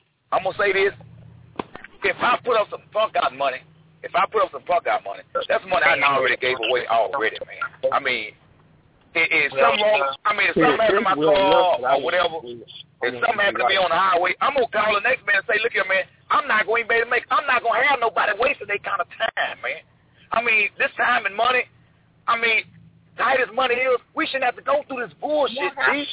If I put up some punk out money, that's money I already gave away already, man. I mean, if something wrong, if something happened to my car or whatever, if something happened to me on the highway, I'm going to call the next man and say, look here, man, I'm not going to have nobody wasting their kind of time, man. I mean, this time and money, tight as money is, we shouldn't have to go through this bullshit, G.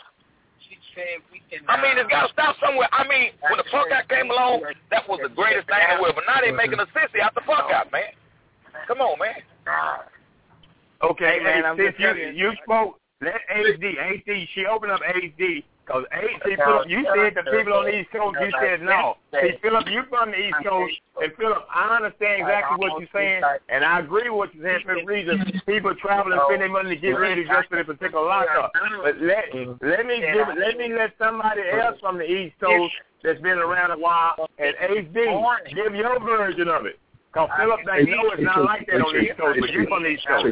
It's got to stop somewhere. When the punk out came along, that was the greatest thing in the world. But now they're making a sissy out the punk out, man. Come on, man. Okay, man. Since you spoke, let HD, she opened up HD, because Philip, you said the people on the East Coast, you said no. See, Philip, you from the East Coast, and Philip, I understand exactly what you're saying, and I agree with what you're saying for the reason people travel and spend their money to get ready just for the particular lockup. But let me let somebody else from the East Coast that's been around a while, and HD, give your version of it. Because Philip, they know it's not like that on the East Coast, but you're from the East Coast.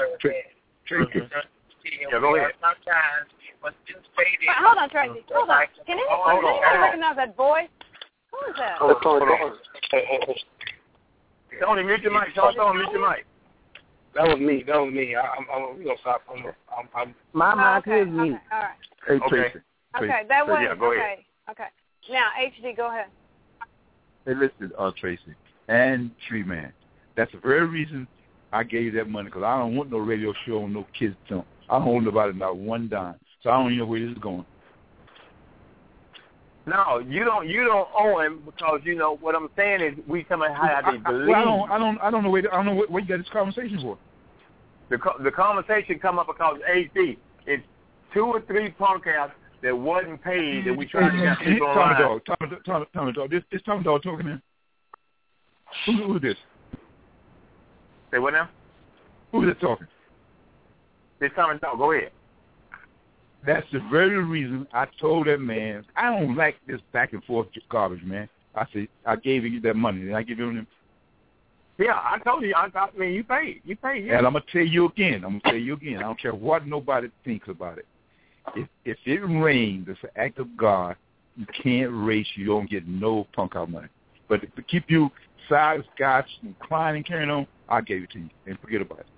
Yeah, go ahead. Hold on, Tracy. Hold on. Can anyone recognize that voice? Who is that? Tony, mute your mic. Tony, mute your mic. That was me. We're going to stop. My mic is me. All right. Hey, Tracy. Okay, that was, go ahead. Okay. Now, HD, go ahead. Hey, listen, Tracy and Tree Man. That's the very reason I gave you that money, because I don't want no radio show on no kids' jump. I don't want nobody not one dime. So I don't even know where this is going. No, you don't owe him because you know what I'm saying is we tell them how they believe. I don't know where you got this conversation for. The conversation come up because AC it's 2 or 3 punk outs that wasn't paid that we tried to get people online. Tommy Dog. This Tommy Dog talking here. Who is this? Say what now? Who is it talking? This Tommy Dog. Go ahead. That's the very reason I told that man, I don't like this back and forth garbage, man. I said, I gave you that money. Did I give you them? Yeah, I told you. I mean, you paid. You paid, yeah. And I'm going to tell you again. I don't care what nobody thinks about it. If it rains, it's an act of God. You can't race. You don't get no punk out money. But to keep you side scotch and crying and carrying on, I gave it to you. And forget about it.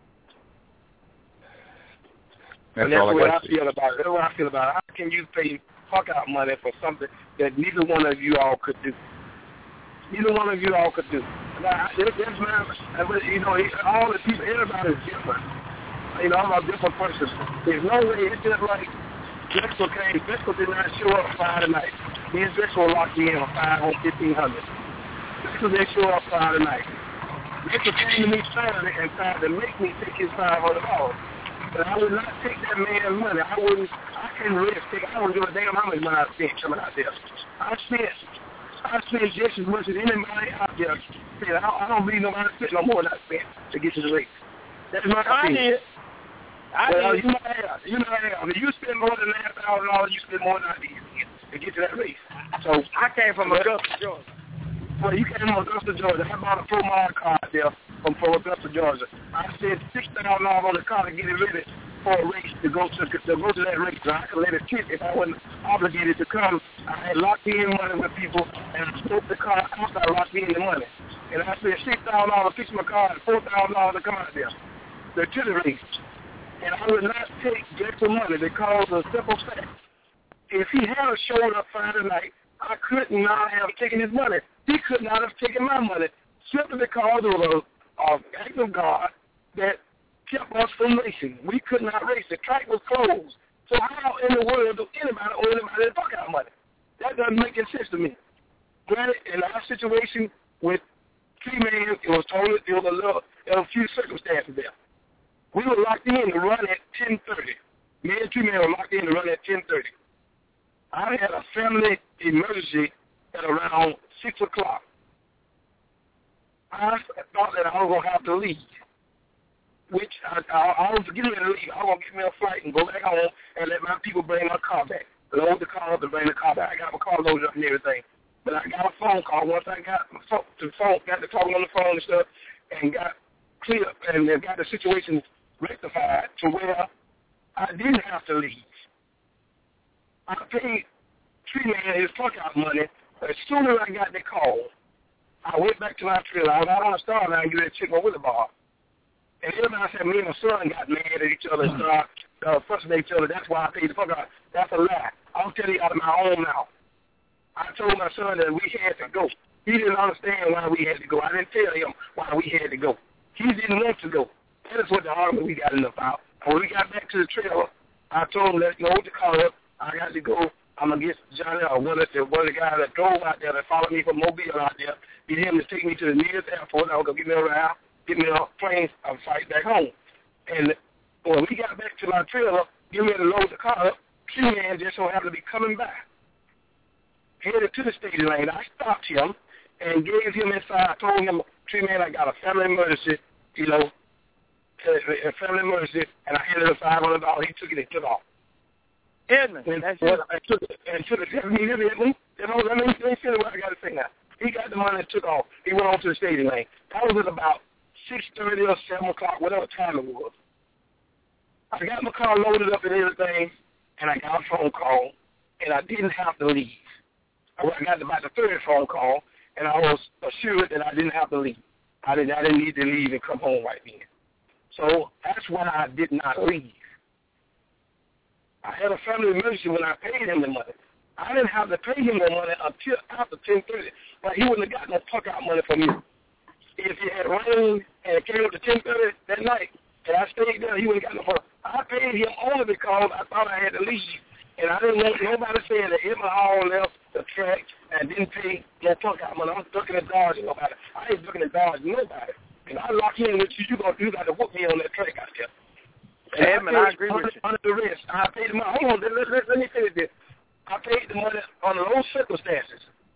That's what I feel about it. That's what I feel about it. How can you pay fuck out money for something that neither one of you all could do? Neither one of you all could do. Now, this man, you know, all the people, everybody's different. You know, I'm a different person. There's no way. It's just like Drexel came. Drexel did not show up Friday night. Me and Drexel locked in on 5 on 1500. Drexel didn't show up Friday night. Drexel came to me Saturday and tried to make me take his $500. But I would not take that man's money. I couldn't risk it. I don't give a damn how much money I spent coming out there. I spent just as much as anybody out there. I don't believe nobody spent no more than I spent to get to the race. That's my opinion. I did. You know how. If you spend more than $9,000, you spend more than I did to get to that race. So I came from Augusta, Georgia. Well, you came from Augusta, Georgia. I bought a full mile car there from Augusta, Georgia. I spent $6,000 on the car to get it ready for a race to go to that race. So I could let it sit if I wasn't obligated to come. I had locked in money with people, and I spoke the car after I locked in the money. And I spent $6,000 to fix my car and $4,000 to come out there to the race. And I would not take Drexel money because of simple fact. If he had showed up Friday night, I could not have taken his money. He could not have taken my money simply because of an act of God that kept us from racing. We could not race. The track was closed. So how in the world do anybody owe anybody to fuck out money? That doesn't make any sense to me. Granted, in our situation with Tree Man, it was a few circumstances there. We were locked in to run at 10:30. Me and Tree Man were locked in to run at 10:30. I had a family emergency at around 6 o'clock. I thought that I was going to have to leave, which I was getting ready to leave. I was going to get me a flight and go back home and let my people bring my car back. Load the car up and bring the car back. I got my car loaded up and everything. But I got a phone call once I got to talking on the phone and stuff and got clear and got the situation rectified to where I didn't have to leave. I paid Tree Man his fuck out money. As soon as I got the call, I went back to my trailer. I was out on the star line and get ready to check my wheelie bar. And everybody said me and my son got mad at each other and started fussing at each other. That's why I paid the fuck out. That's a lie. I'll tell you out of my own mouth. I told my son that we had to go. He didn't understand why we had to go. I didn't tell him why we had to go. He didn't want to go. That is what the argument we got enough out. And when we got back to the trailer, I told him, let's load the car up. I got to go. I'm going to get Johnny or one of the guys that drove out there that followed me from Mobile out there, get him to take me to the nearest airport. I was going to get me a ride, get me a plane, and flight back home. And when we got back to my trailer, get ready to load the car up, Tree Man just so happened to be coming by. Headed to the stadium lane. I stopped him and gave him inside. I told him, Tree Man, I got a family emergency, a family emergency, and I handed him $500. He took it and took off. Edmund, that's it. I took it. Let me say what I got to say now. He got the money and took off. He went on to the stadium lane. That was at about 6:30 or 7 o'clock, whatever time it was. I got my car loaded up and everything, and I got a phone call, and I didn't have to leave. I got about the third phone call, and I was assured that I didn't have to leave. I didn't need to leave and come home right then. So that's why I did not leave. I had a family emergency when I paid him the money. I didn't have to pay him the money until after 10:30, but he wouldn't have got no fuck out money from me. If it had rained and it came up to 10:30 that night, and I stayed there, he wouldn't have got no fuck. I paid him only because I thought I had to leave, And I didn't want nobody saying that if I all left the track and didn't pay no punk out money. I'm ducking and dodging nobody. I ain't ducking and dodging nobody. And I lock in with you, you got to whoop me on that track out there. And I agree with you. Under the rest, I paid the money. Hold on, let me finish this. I paid the money under those circumstances.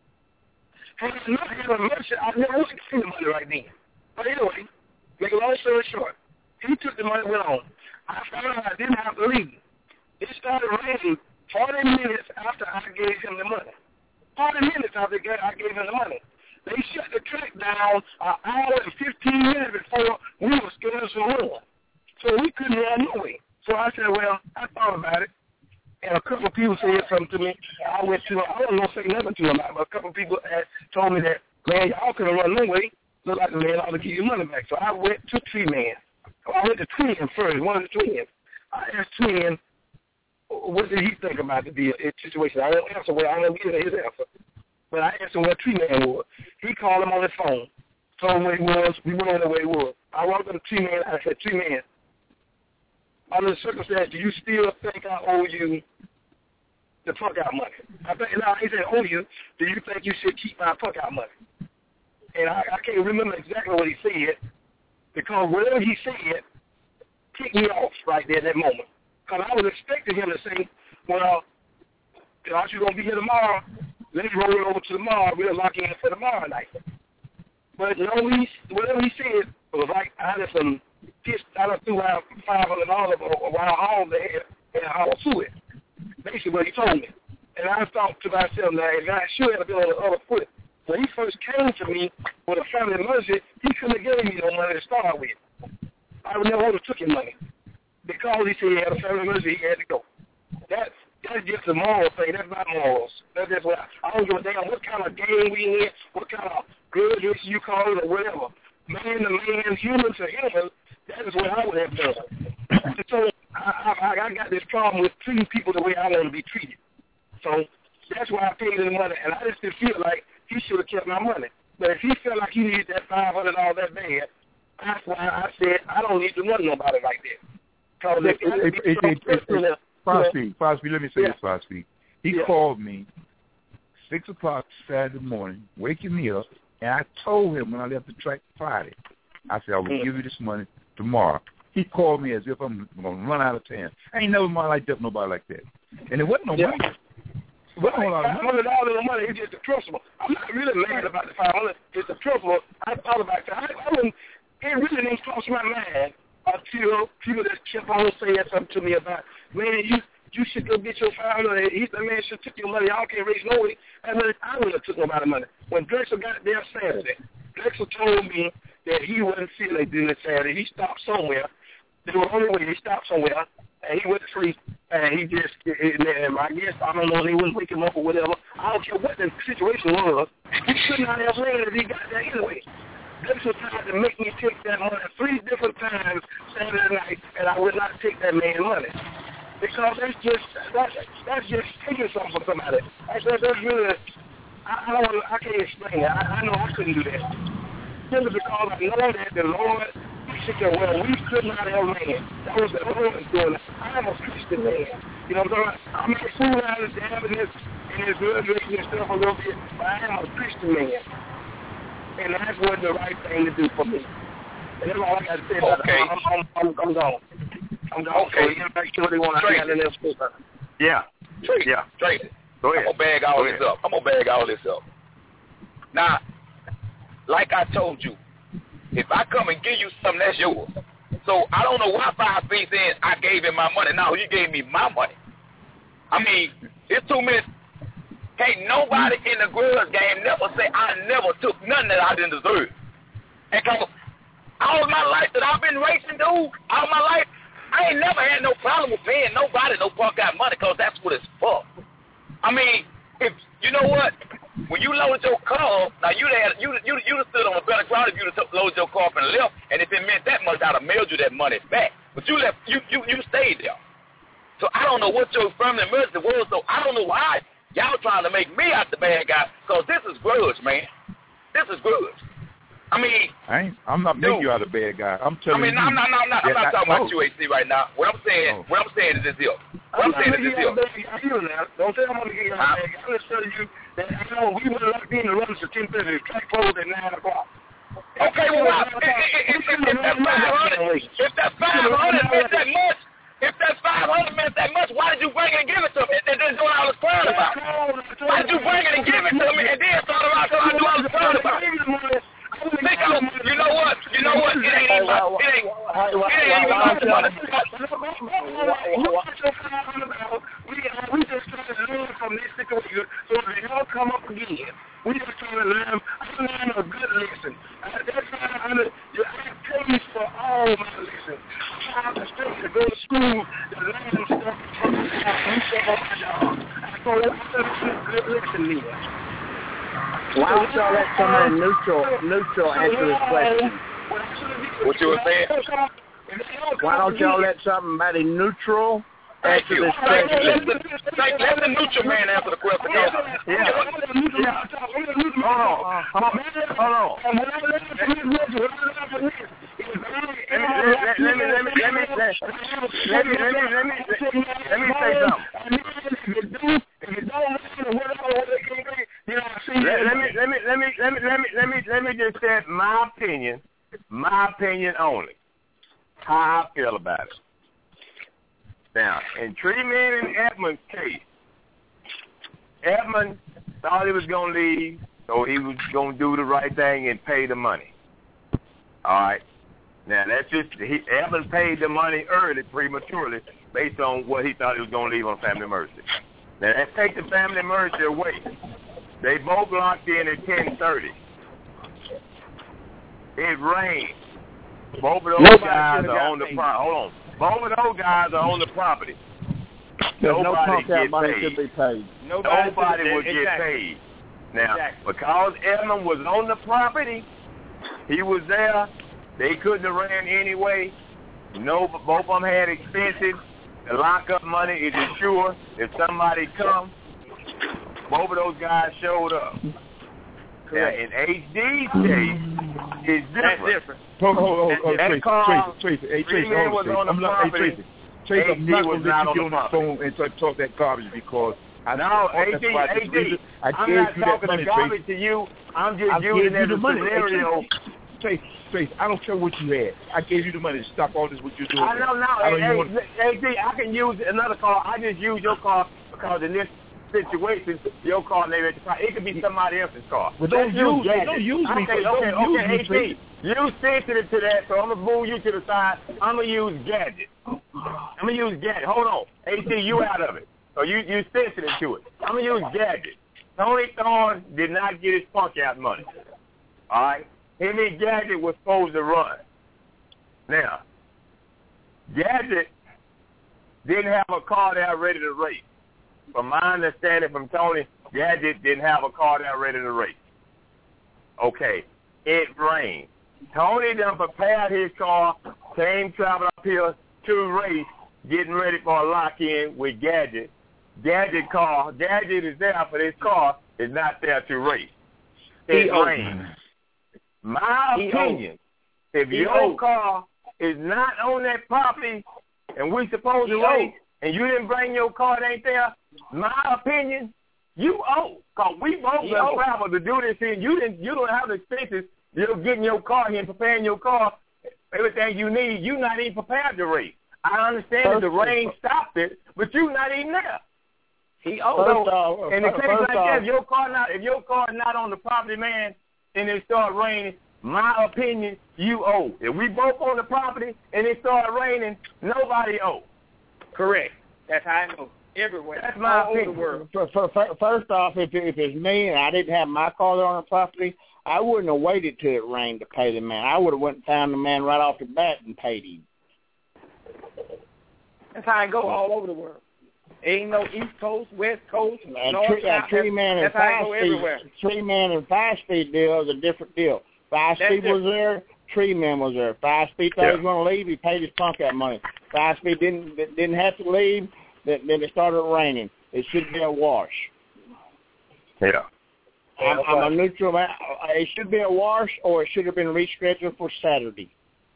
And I not had a merchant, I never would have seen the money right then. But anyway, make a long story short, he took the money and went on. I found out I didn't have to leave. It started raining 40 minutes after I gave him the money. 40 minutes after I gave him the money. They shut the track down an hour and 15 minutes before we were scheduled to run. So we couldn't run no way. So I said, well, I thought about it. And a couple of people said something to me. I went to, I wasn't going to say nothing to them, but a couple of people told me that, man, y'all couldn't run no way. Look like the man ought to give you money back. So I went to Tree Man. I went to Twin first, one of the twins. I asked Twin, what did he think about the situation? I didn't answer well. I didn't give his answer. But I asked him where Tree Man was. He called him on his phone. Told him where he was. We went on the way he was. I walked up to Tree Man. I said, Tree Man, under the circumstance, do you still think I owe you the punk out money? I think, no, he said, owe you. Do you think you should keep my punk out money? And I can't remember exactly what he said, because whatever he said kicked me off right there at that moment. Because I was expecting him to say, well, aren't you going to be here tomorrow? Let's roll it over to tomorrow. We'll lock in for tomorrow night. But no, whatever he said was like, I just threw out $500 while all there and all to it. Basically what he told me. And I thought to myself, now, if I should have been on the other foot. When he first came to me with a family emergency, he couldn't have given me no money to start with. I would never would have took him money. Because he said he had a family emergency, he had to go. That's just a moral thing. That's not morals. That's just what I don't give a damn what kind of game we in, what kind of grudge you call it or whatever. Man to man, human to human, that is what I would have done. So I got this problem with treating people the way I want to be treated. So that's why I paid him the money, and I just didn't feel like he should have kept my money. But if he felt like he needed that $500 that bad, that's why I said I don't need to run nobody like that. Fosby, let me say this, Fosby. He called me 6 o'clock Saturday morning, waking me up, and I told him when I left the track Friday, I said, I will give you this money tomorrow. He called me as if I'm going to run out of town. I ain't never mind like that nobody like that. And it wasn't no money. Well, $500 in money is just the principle. I'm not really mad about the $500. It's the principle. I thought about that. It really didn't cross my mind until people that kept on saying something to me about, man, you should go get your $500. The man should have took your money. Y'all can't raise no way. And I wouldn't have took nobody money. When Drexel got there Saturday, Drexel told me that he wasn't feeling good Saturday. He stopped somewhere. They were on the way. He stopped somewhere. And he went to sleep, and he just, and I guess, I don't know, they wouldn't wake him up or whatever. I don't care what the situation was. He could not have ran if he got there anyway. Drexel tried to make me take that money 3 different times Saturday night, and I would not take that man's money. Because that's just taking something from somebody. That's really, I can't explain it. I know I couldn't do that. Simply because I know that the Lord, he said, well, we could not have ran. That was the Lord doing it. I'm a Christian man. You know what I'm saying? I may fool out of having this and his blood drinking and stuff a little bit, but I am a Christian man. And that's what the right thing to do for me. And that's all I got to say about it. I'm gone. I'm gone. Okay. So make sure they want to have in their school. Yeah. Tracy. Go ahead. I'm going to bag all this up. Now, like I told you, if I come and give you something, that's yours. So I don't know why 5 feet in I gave him my money. No, he gave me my money. I mean, it's 2 minutes. Can't nobody in the grudge game never say I never took nothing that I didn't deserve. And cause all my life that I've been racing, dude, all my life, I ain't never had no problem with paying nobody no punk out money because that's what it's for. I mean, if you know what, when you loaded your car, now you'd have stood on a better ground if you'd have loaded your car up and left, and if it meant that much, I'd have mailed you that money back. But you left, you stayed there. So I don't know what your family emergency was, so I don't know why y'all trying to make me out the bad guy, because this is grudge, man. This is grudge. I mean, I'm not making you out a bad guy. I'm telling you. I'm not talking about you, AC, right now. What I'm saying is this here. Don't say I'm going to get you a bad guy. I'm just telling you that we would have locked in the runners at 10:30. Track closed at 9 o'clock. Okay, well, if that 500 meant that much, if that 500 meant that much, why did you bring it and give it to me? And then do what I was crying about. Why did you bring it and give it to me and then talk about what I was crying about? You know what? It ain't even about the money. We just trying to learn from this situation so if they all come up again. We just trying to learn a good lesson. That's how I pay for all my lessons. I have to stay to go to school to learn stuff from my job. So that's a good lesson there. Why don't y'all let somebody neutral answer this question? What you were saying? Why don't y'all let somebody neutral answer this question? Let the neutral man answer the question. Hold on. Let me say something. Let me just say my opinion only. How I feel about it. Now, in Tree Man and Edmund's case, Edmund thought he was going to leave, so he was going to do the right thing and pay the money. All right. Now, Edmund paid the money early, prematurely, based on what he thought he was going to leave on Family Mercy. Now, let's take the Family Mercy away. They both locked in at 10:30. It rained. Both of those guys are on the property. Hold on. Both of those guys are on the property. Nobody gets paid. Nobody will get paid. Now, because Edmund was on the property, he was there. They couldn't have ran anyway. Both of them had expenses. The lockup money is insured. If somebody comes, both of those guys showed up. Correct. Now, in HD's case, it's different. Tracy, I'm not going to let you get on the phone and talk that garbage because I'm not talking garbage to you. I'm just using it as a scenario. Tracy, I don't care what you had. I gave you the money to stop all this, what you're doing. I know now. I can use another car. I just use your car because in this situation, your car may be it could be somebody else's car. But don't use me. Okay, you sensitive to that, so I'm going to move you to the side. I'm going to use Gadget. Hold on. AT, you out of it. So you sensitive to it. I'm going to use Gadget. Tony Thorne did not get his punk out money. All right? Him and Gadget was supposed to run. Now, Gadget didn't have a car there ready to race. From my understanding from Tony, Gadget didn't have a car there ready to race. Okay, it rained. Tony done prepared his car, came traveling up here to race, getting ready for a lock-in with Gadget. Gadget is there, but his car is not there to race. It rained. My opinion, if your car is not on that property and we supposed to race, and you didn't bring your car, it ain't there, my opinion, you owe. Because we both done traveled to do this here. You don't have the expenses. You're getting your car here and preparing your car, everything you need. You're not even prepared to race. I understand that the rain stopped it, but you're not even there. He owed. In the case like that, if your car is not on the property, man, and it start raining, my opinion, you owe. If we both on the property and it start raining, nobody owe. Correct. That's how I know. Everywhere. That's my opinion. First off, if it's me and I didn't have my car there on the property, I wouldn't have waited till it rained to pay the man. I would have went and found the man right off the bat and paid him. That's how I go all over the world. Ain't no East Coast, West Coast, North, South. Tree man and 5-speed deal is a different deal. 5-speed was there. Tree man was there. 5-speed thought he was going to leave. He paid his punk out money. 5-speed didn't have to leave. Then it started raining. It should be a wash. Yeah. I'm a neutral man. It should be a wash, or it should have been rescheduled for Saturday.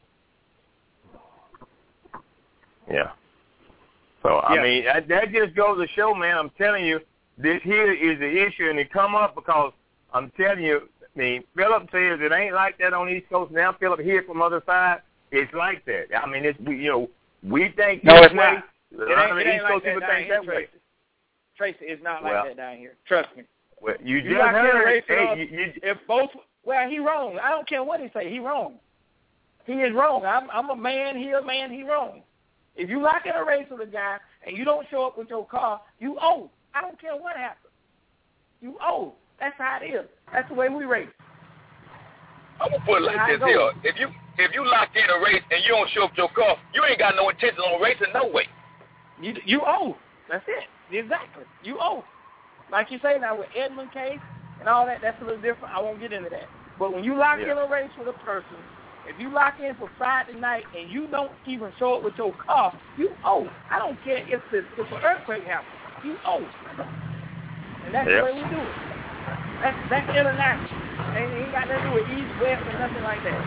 Yeah. So, I mean, that just goes to show, man, I'm telling you, this here is the issue, and it come up because I'm telling you, I mean, Philip says it ain't like that on the East Coast. Now Philip here from other side, it's like that. I mean, it's we think no, it's way. Not. It ain't like that down here, Tracy. Tracy, it's not like that down here. Trust me. Well, you just lock heard. In a race If both, he wrong. I don't care what he say. He wrong. He is wrong. I'm a man. He a man. He wrong. If you lock in a race with a guy and you don't show up with your car, you owe. I don't care what happens. You owe. That's how it is. That's the way we race. I'm gonna put it like this here. If you lock in a race and you don't show up with your car, you ain't got no intention on racing no way. You owe. That's it. Exactly. You owe. Like you say now with Edmund case and all that, that's a little different. I won't get into that. But when you lock in a race with a person, if you lock in for Friday night and you don't even show up with your car, you owe. I don't care if an earthquake happens. You owe. And that's the way we do it. That's international. Ain't got nothing to do with East, West, or nothing like that.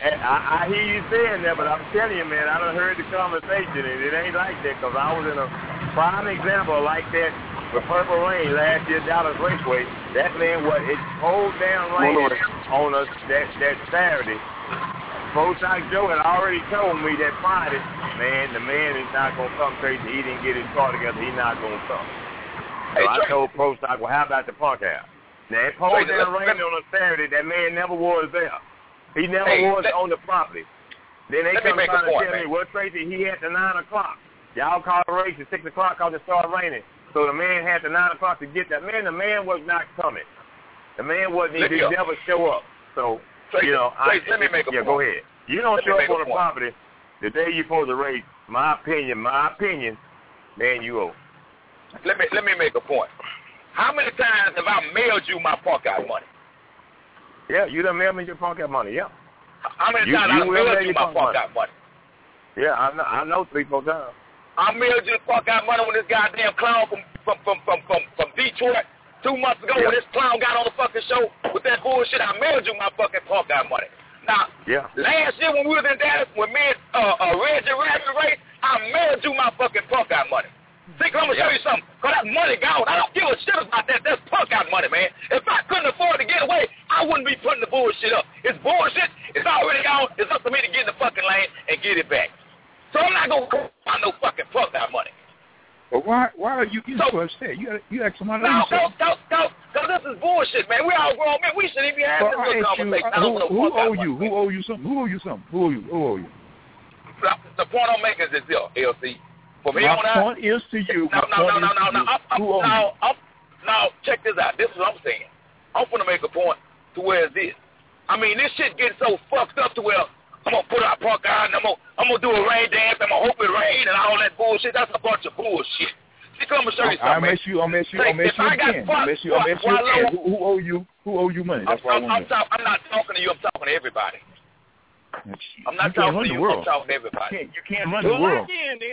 I hear you saying that, but I'm telling you, man, I done heard the conversation, and it ain't like that, because I was in a prime example like that with Purple Rain last year Dallas Raceway. That man, it pulled down rain on us that Saturday. Postock Joe had already told me that Friday, man, the man is not going to come crazy. He didn't get his car together. He's not going to come. So I told Postock, well, how about the punk house? Now, it poured down rain on a Saturday. That man never was there. He never was on the property. Then they come trying to tell me, well, Tracy, he had to 9 o'clock. Y'all called the race at 6 o'clock because it started raining. So the man had to 9 o'clock to get that. Man, the man was not coming. The man wasn't, he never show up. So, Tracy, let me make a point. Go ahead. You don't show up on the property the day you're supposed to race. My opinion, man, you owe. Let me make a point. How many times have I mailed you my park out money? Yeah, you done mailed me your park out money, yeah. How many times I mailed you my park out money? Yeah, I know 3-4 times. I mailed you the park out money when this goddamn clown from Detroit 2 months ago when this clown got on the fucking show with that bullshit. I mailed you my fucking park out money. Now, last year when we was in Dallas, when me and Reggie Rabbit raced, I mailed you my fucking park out money. See, I'm going to show you something. Because that money gone. I don't give a shit about that. That's punk out money, man. If I couldn't afford to get away, I wouldn't be putting the bullshit up. It's bullshit. It's already gone. It's up to me to get in the fucking lane and get it back. So I'm not going to find no fucking punk out money. But why are you getting so upset? You ask somebody else. Because this is bullshit, man. We all grown men. We shouldn't even have this little conversation. Who owe you? Who owe you something? Who owe you something? Who owe you? The point I'm making is this here, LC. My point is to you. Now, check this out. This is what I'm saying. I'm going to make a point to where it's this. I mean, this shit getting so fucked up to where I'm going to put our park on, and I'm going to do a rain dance, I'm going to hope it rain and all that bullshit. That's a bunch of bullshit. See, I'm going to show you something. I'll mess you again. Who owe you money? That's why I'm not talking to you. I'm talking to everybody. I'm not talking to you. I'm talking to everybody. You can't run the world.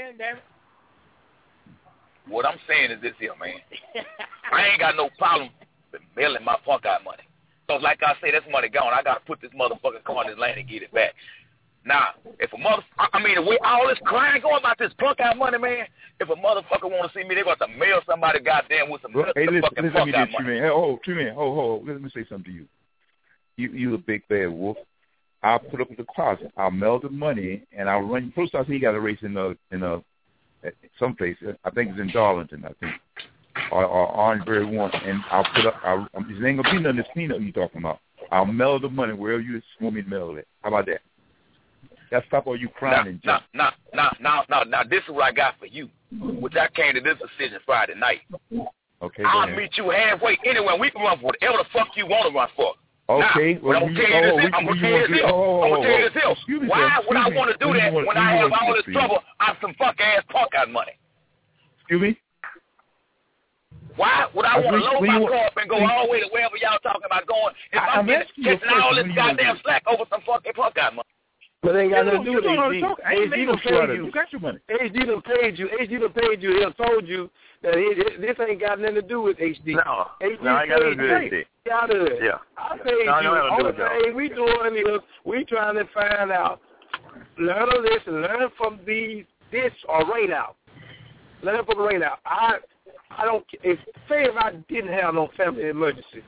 What I'm saying is this here, man. I ain't got no problem with mailing my punk out money. Because like I say, that's money gone. I got to put this motherfucking car in this lane and get it back. Now, if a the way all this crying going about this punk out money, man, if a motherfucker want to see me, they got to mail somebody goddamn with some fucking punk out money. Let me say something to you. You a big bad wolf. I'll put up in the closet. I'll mail the money, and I'll run. First, I think he got a race in someplace. I think it's in Darlington, I think, or Orangeberry one. And I'll put up. There ain't gonna be none of this cleanup you talking about. I'll mail the money wherever you want me to mail it. How about that? That stop all you crying. Now, this is what I got for you, which I came to this decision Friday night. Okay. I'll meet you halfway anywhere. We can run for whatever the fuck you want to run for. Okay. Now, I'm going to tell you this here. Why would I want to do that when I have all this trouble on some fuck-ass park-out money? Excuse me? Why would I want to load my car up and go all the way to wherever y'all talking about going if I'm getting all this goddamn slack over some fucking park-out money? But they ain't got nothing to do with HD. HD done paid you. You got your money. HD done paid you. HD done paid you. He done told you that this ain't got nothing to do with HD. No, HD I got nothing to do with HD. Got it. Yeah. I paid you. All the thing we doing is we trying to find out, learn a lesson, learn from this or rain out. Learn from the rain out. I don't. If I didn't have no family emergency,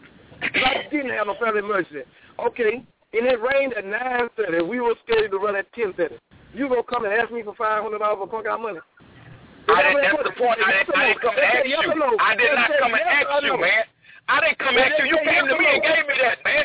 okay. And it rained at 9:30. We were scheduled to run at 10:30. You gonna come and ask me for $500 for punk out money? That's the point. I didn't come and ask you. I did not come and ask you, man. I didn't come and ask you. You came to me and gave me that, man.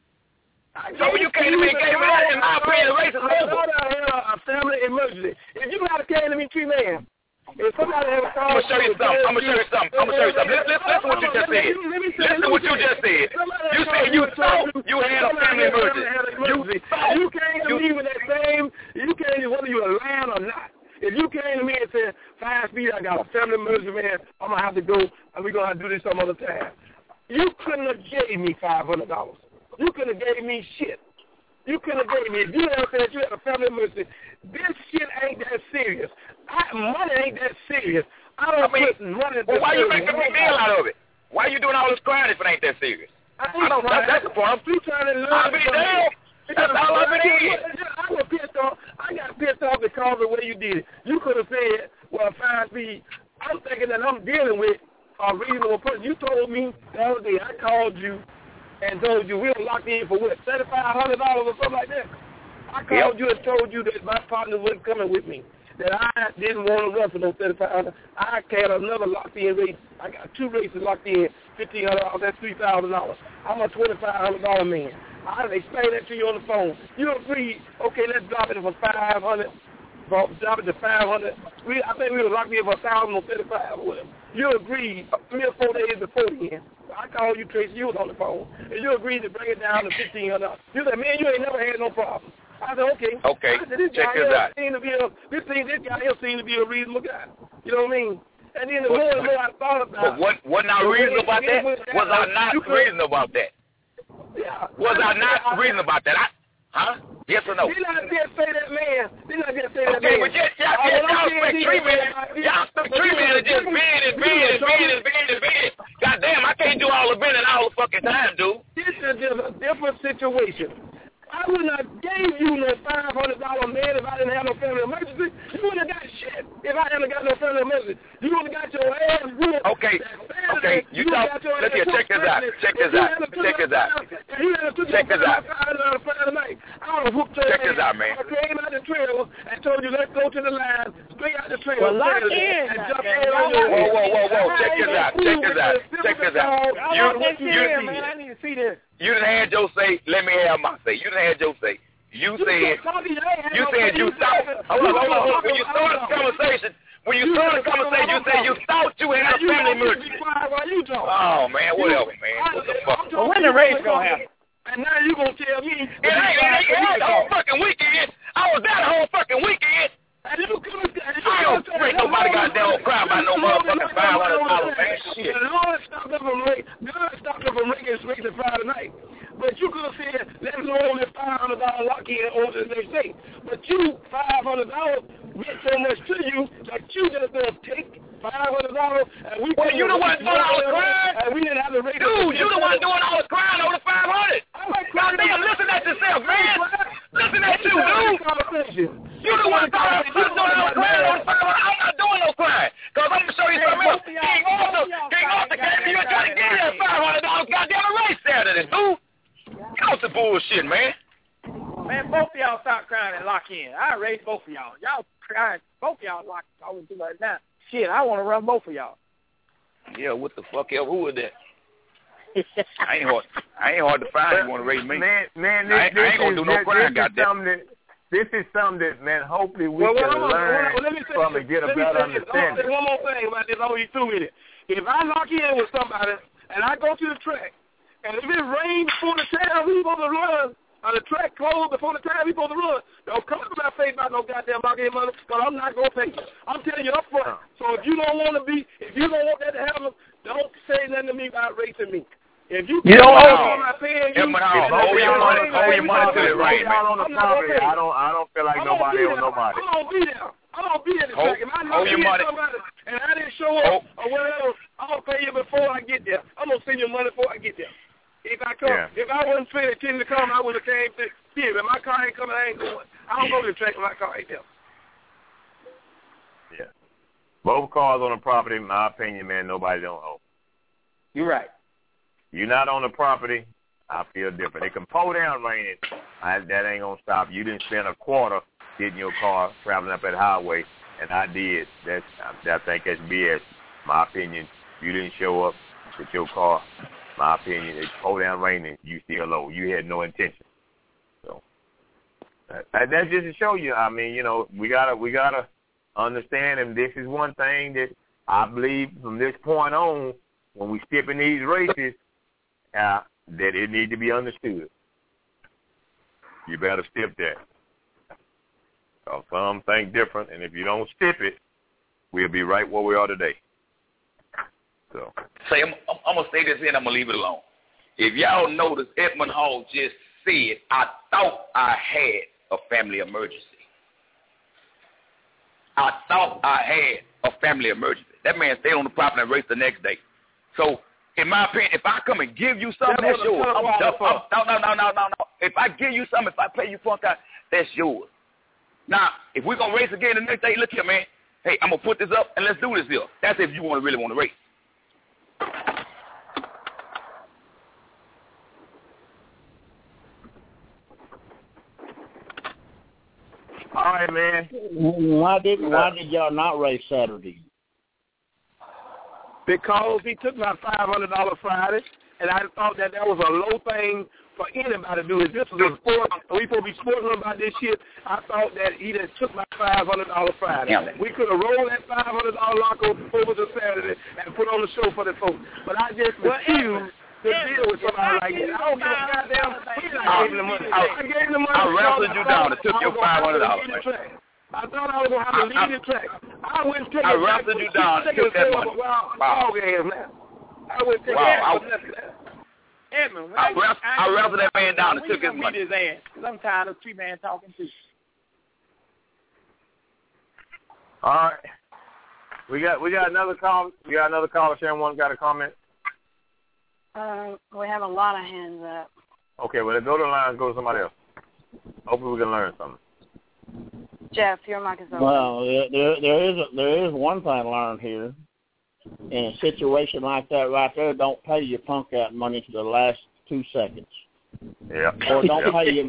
So when you came to me and gave me that, in my opinion, the race is over. I had a family emergency. If you had came to me, Tree Man, if somebody had a call, I'm gonna show you something. Listen to what you just said. Listen to what you just said. You said you thought you had a family emergency. You came to me with that same. You came to whether you were lying or not. If you came to me and said, 5 Speed, I got a family emergency, man, I'm going to have to go, and we're going to have to do this some other time. You couldn't have gave me $500. You couldn't have gave me shit. You couldn't have gave me, if you had said you had a family emergency, this shit ain't that serious. Money ain't that serious. I don't put money. Well, why you making a big deal out of it? Why you doing all this crying if it ain't that serious? That's the point. I'm trying to learn. I'll be damned. That's all I've been in. I got pissed off. I got pissed off because of the way you did it. You could have said, well, 5 Speed, I'm thinking that I'm dealing with a reasonable person. You told me the other day, I called you and told you we were locked in for what, $7,500 or something like that? I called you and told you that my partner wasn't coming with me, that I didn't want to run for no $7,500. I had another locked-in race. I got 2 races locked in, $1,500. That's $3,000. I'm a $2,500 man. I explained that to you on the phone. You agreed, okay, let's drop it for $500. Drop it to $500. I think we were locked in for $1,000 or $35 or whatever. You agreed 3 or 4 days before then. I called you, Tracy. You was on the phone, and you agreed to bring it down to $1,500. You said, man, you ain't never had no problem. I said, okay. Okay. I said, check this out. This guy here seemed to be a reasonable guy. You know what I mean? And then the more and more I thought about it. But wasn't I reasonable about that? Was I not reasonable about that? Yeah. Was I not reasonable about that? Huh? Yes or no? Didn't I just say that, man? Okay, but y'all expect treatment. Y'all expect treatment to just bend and bend and bend and bend and bend. Goddamn, I can't do all the bending all the fucking time, dude. This is a different situation. I would not gave you no $500 man if I didn't have no family emergency. You wouldn't have got shit if I hadn't got no family emergency. You would have got your ass whooped. Okay. You talk. Let's get check this out. Check this out. I would have whooped your ass. Check this out, man. I came out the trailer and told you let's go to the line, straight out the trailer. Well, lock in. Whoa. Check this out. I need to see this. You done had your say, let me have my say. You done had your say. You said you thought. Hold on. When you started the conversation, you said you thought you had a family emergency. Oh, man, whatever, man. What the fuck? Well, when the race gonna happen? And now you gonna tell me it ain't the whole fucking weekend. I was there the whole fucking weekend. I don't break nobody goddamn cry about no motherfucking $500, man. Shit. God stopped up from making straight to Friday night. But you could have said, let's go on this $500 lock-in over the next day. But you, $500 meant so much to you that you just going to take $500 and we... Well, you the one doing all the crying. And we didn't have the rate. Dude, you the one doing all the crying over the $500. Goddamn, listen at yourself, man. Listen at you, dude. You the one doing all the crying over the $500. I'm not doing no crying. Because I'm going to show you something else. King Arthur came to you and tried to give you that $500 goddamn race Saturday, dude. Get off the bullshit, man. Man, both of y'all stop crying and lock in. I raised both of y'all. Y'all crying. Both of y'all locked in right now. Shit, I want to run both of y'all. Yeah, what the fuck else? Who was that? I ain't hard to find. You want to raise me? Man, I ain't gonna do no crying, goddamn. This is something that, man, hopefully we can learn from and get a better understanding. One more thing about this. I'll be through with it. If I lock in with somebody and I go to the track, and if it rains before the time we supposed to run, or the track closed before the time we supposed to run, don't come to my face about no goddamn lock-in money, because I'm not going to pay you. I'm telling you up front. So if you don't want that to happen, don't say nothing to me about racing me. If you don't owe my paying you, owe your money to the right man. On the property, I don't feel like nobody owes nobody. I'm gonna be there. I'm gonna be at the track. If I know you somebody and I didn't show up or whatever, I'm gonna pay you before I get there. I'm gonna send you money before I get there. If I come, if I wasn't paying attention to come, I would have came to see it. If my car ain't coming, I ain't going. I don't go to the track when my car ain't there. Yeah. Both cars on the property, in my opinion, man, nobody don't owe. You're right. You're not on the property, I feel different. It can pour down raining. That ain't going to stop. You didn't spend a quarter getting your car traveling up that highway, and I did. I think that's BS. My opinion, you didn't show up with your car. My opinion, it pour down raining, you still low. You had no intention. So that's just to show you. I mean, you know, we gotta understand, and this is one thing that I believe from this point on, when we step in these races, that it need to be understood. You better step that. So some think different, and if you don't step it, we'll be right where we are today. So, I'm going to say this and I'm going to leave it alone. If y'all notice, Edmund Hall just said, I thought I had a family emergency. I thought I had a family emergency. That man stayed on the property and raced the next day. So, in my opinion, if I come and give you something, that's yours. No. If I give you something, if I pay you funk out, that's yours. Now, if we're going to race again the next day, look here, man. Hey, I'm going to put this up and let's do this deal. That's if you really want to race. All right, man. Why did y'all not race Saturday? Because he took my $500 Friday, and I thought that was a low thing for anybody to do. If this was a sport, and we supposed to be sporting about this shit, I thought that he just took my $500 Friday. We could have rolled that $500 lock over to Saturday and put on the show for the folks. But I just refused to deal with somebody like that. I don't give a goddamn shit. I gave him the money. I gave him the money. I wrestled you down and took your $500. I thought I was going to have to lead the track. I wouldn't take I wrestled you down and took that money. Wow. I wouldn't take that. Edmund, I wrestled that man down and took his money. His ass, because I'm tired of three man talking too. All right. We got another call. We got another caller. Sharon got a comment. We have a lot of hands up. Okay, well, go to the line and go to somebody else. Hopefully we can learn something. Jeff, your mic is open. Well, there is one thing I learned here. In a situation like that right there, don't pay your punk out money to the last 2 seconds. Yeah. Or don't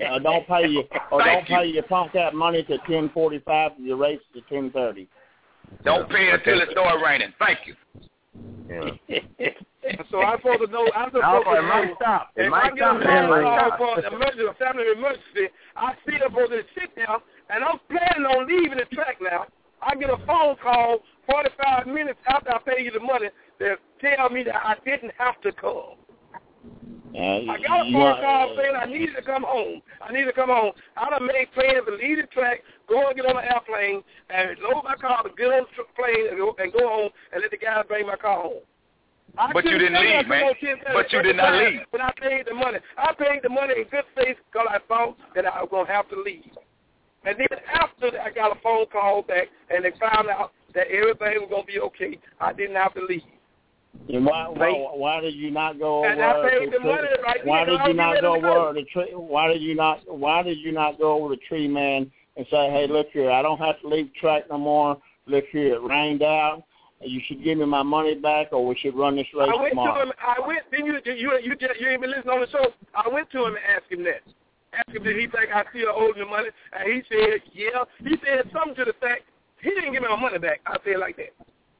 pay your punk out money to 10:45 and your race to 10:30. Don't pay until it starts raining. Thank you. Yeah. So I'm supposed to know. I'm supposed to know. If I get a phone call for a family emergency, I still supposed to sit down, and I'm planning on leaving the track now. I get a phone call 45 minutes after I pay you the money that tell me that I didn't have to come. I got a phone call saying I needed to come home. I done made plans to leave the track, go and get on an airplane, and load my car to get on the plane and go home and let the guys bring my car home. But you didn't leave, man. But you did not leave. But I paid the money. I paid the money in good faith because I thought that I was going to have to leave. And then after that, I got a phone call back, and they found out that everything was going to be okay. I didn't have to leave. And why did you not go over? And I paid the money right why did you not go over the tree? Why did you not go over the tree man and say, "Hey, look here, I don't have to leave the track no more. Look here, it rained out. You should give me my money back, or we should run this race tomorrow." You ain't been listening on the show. I went to him and asked him that. Asked him did he think I still owed him the money, and he said, yeah. He said something to the fact he didn't give me my money back. I said like that.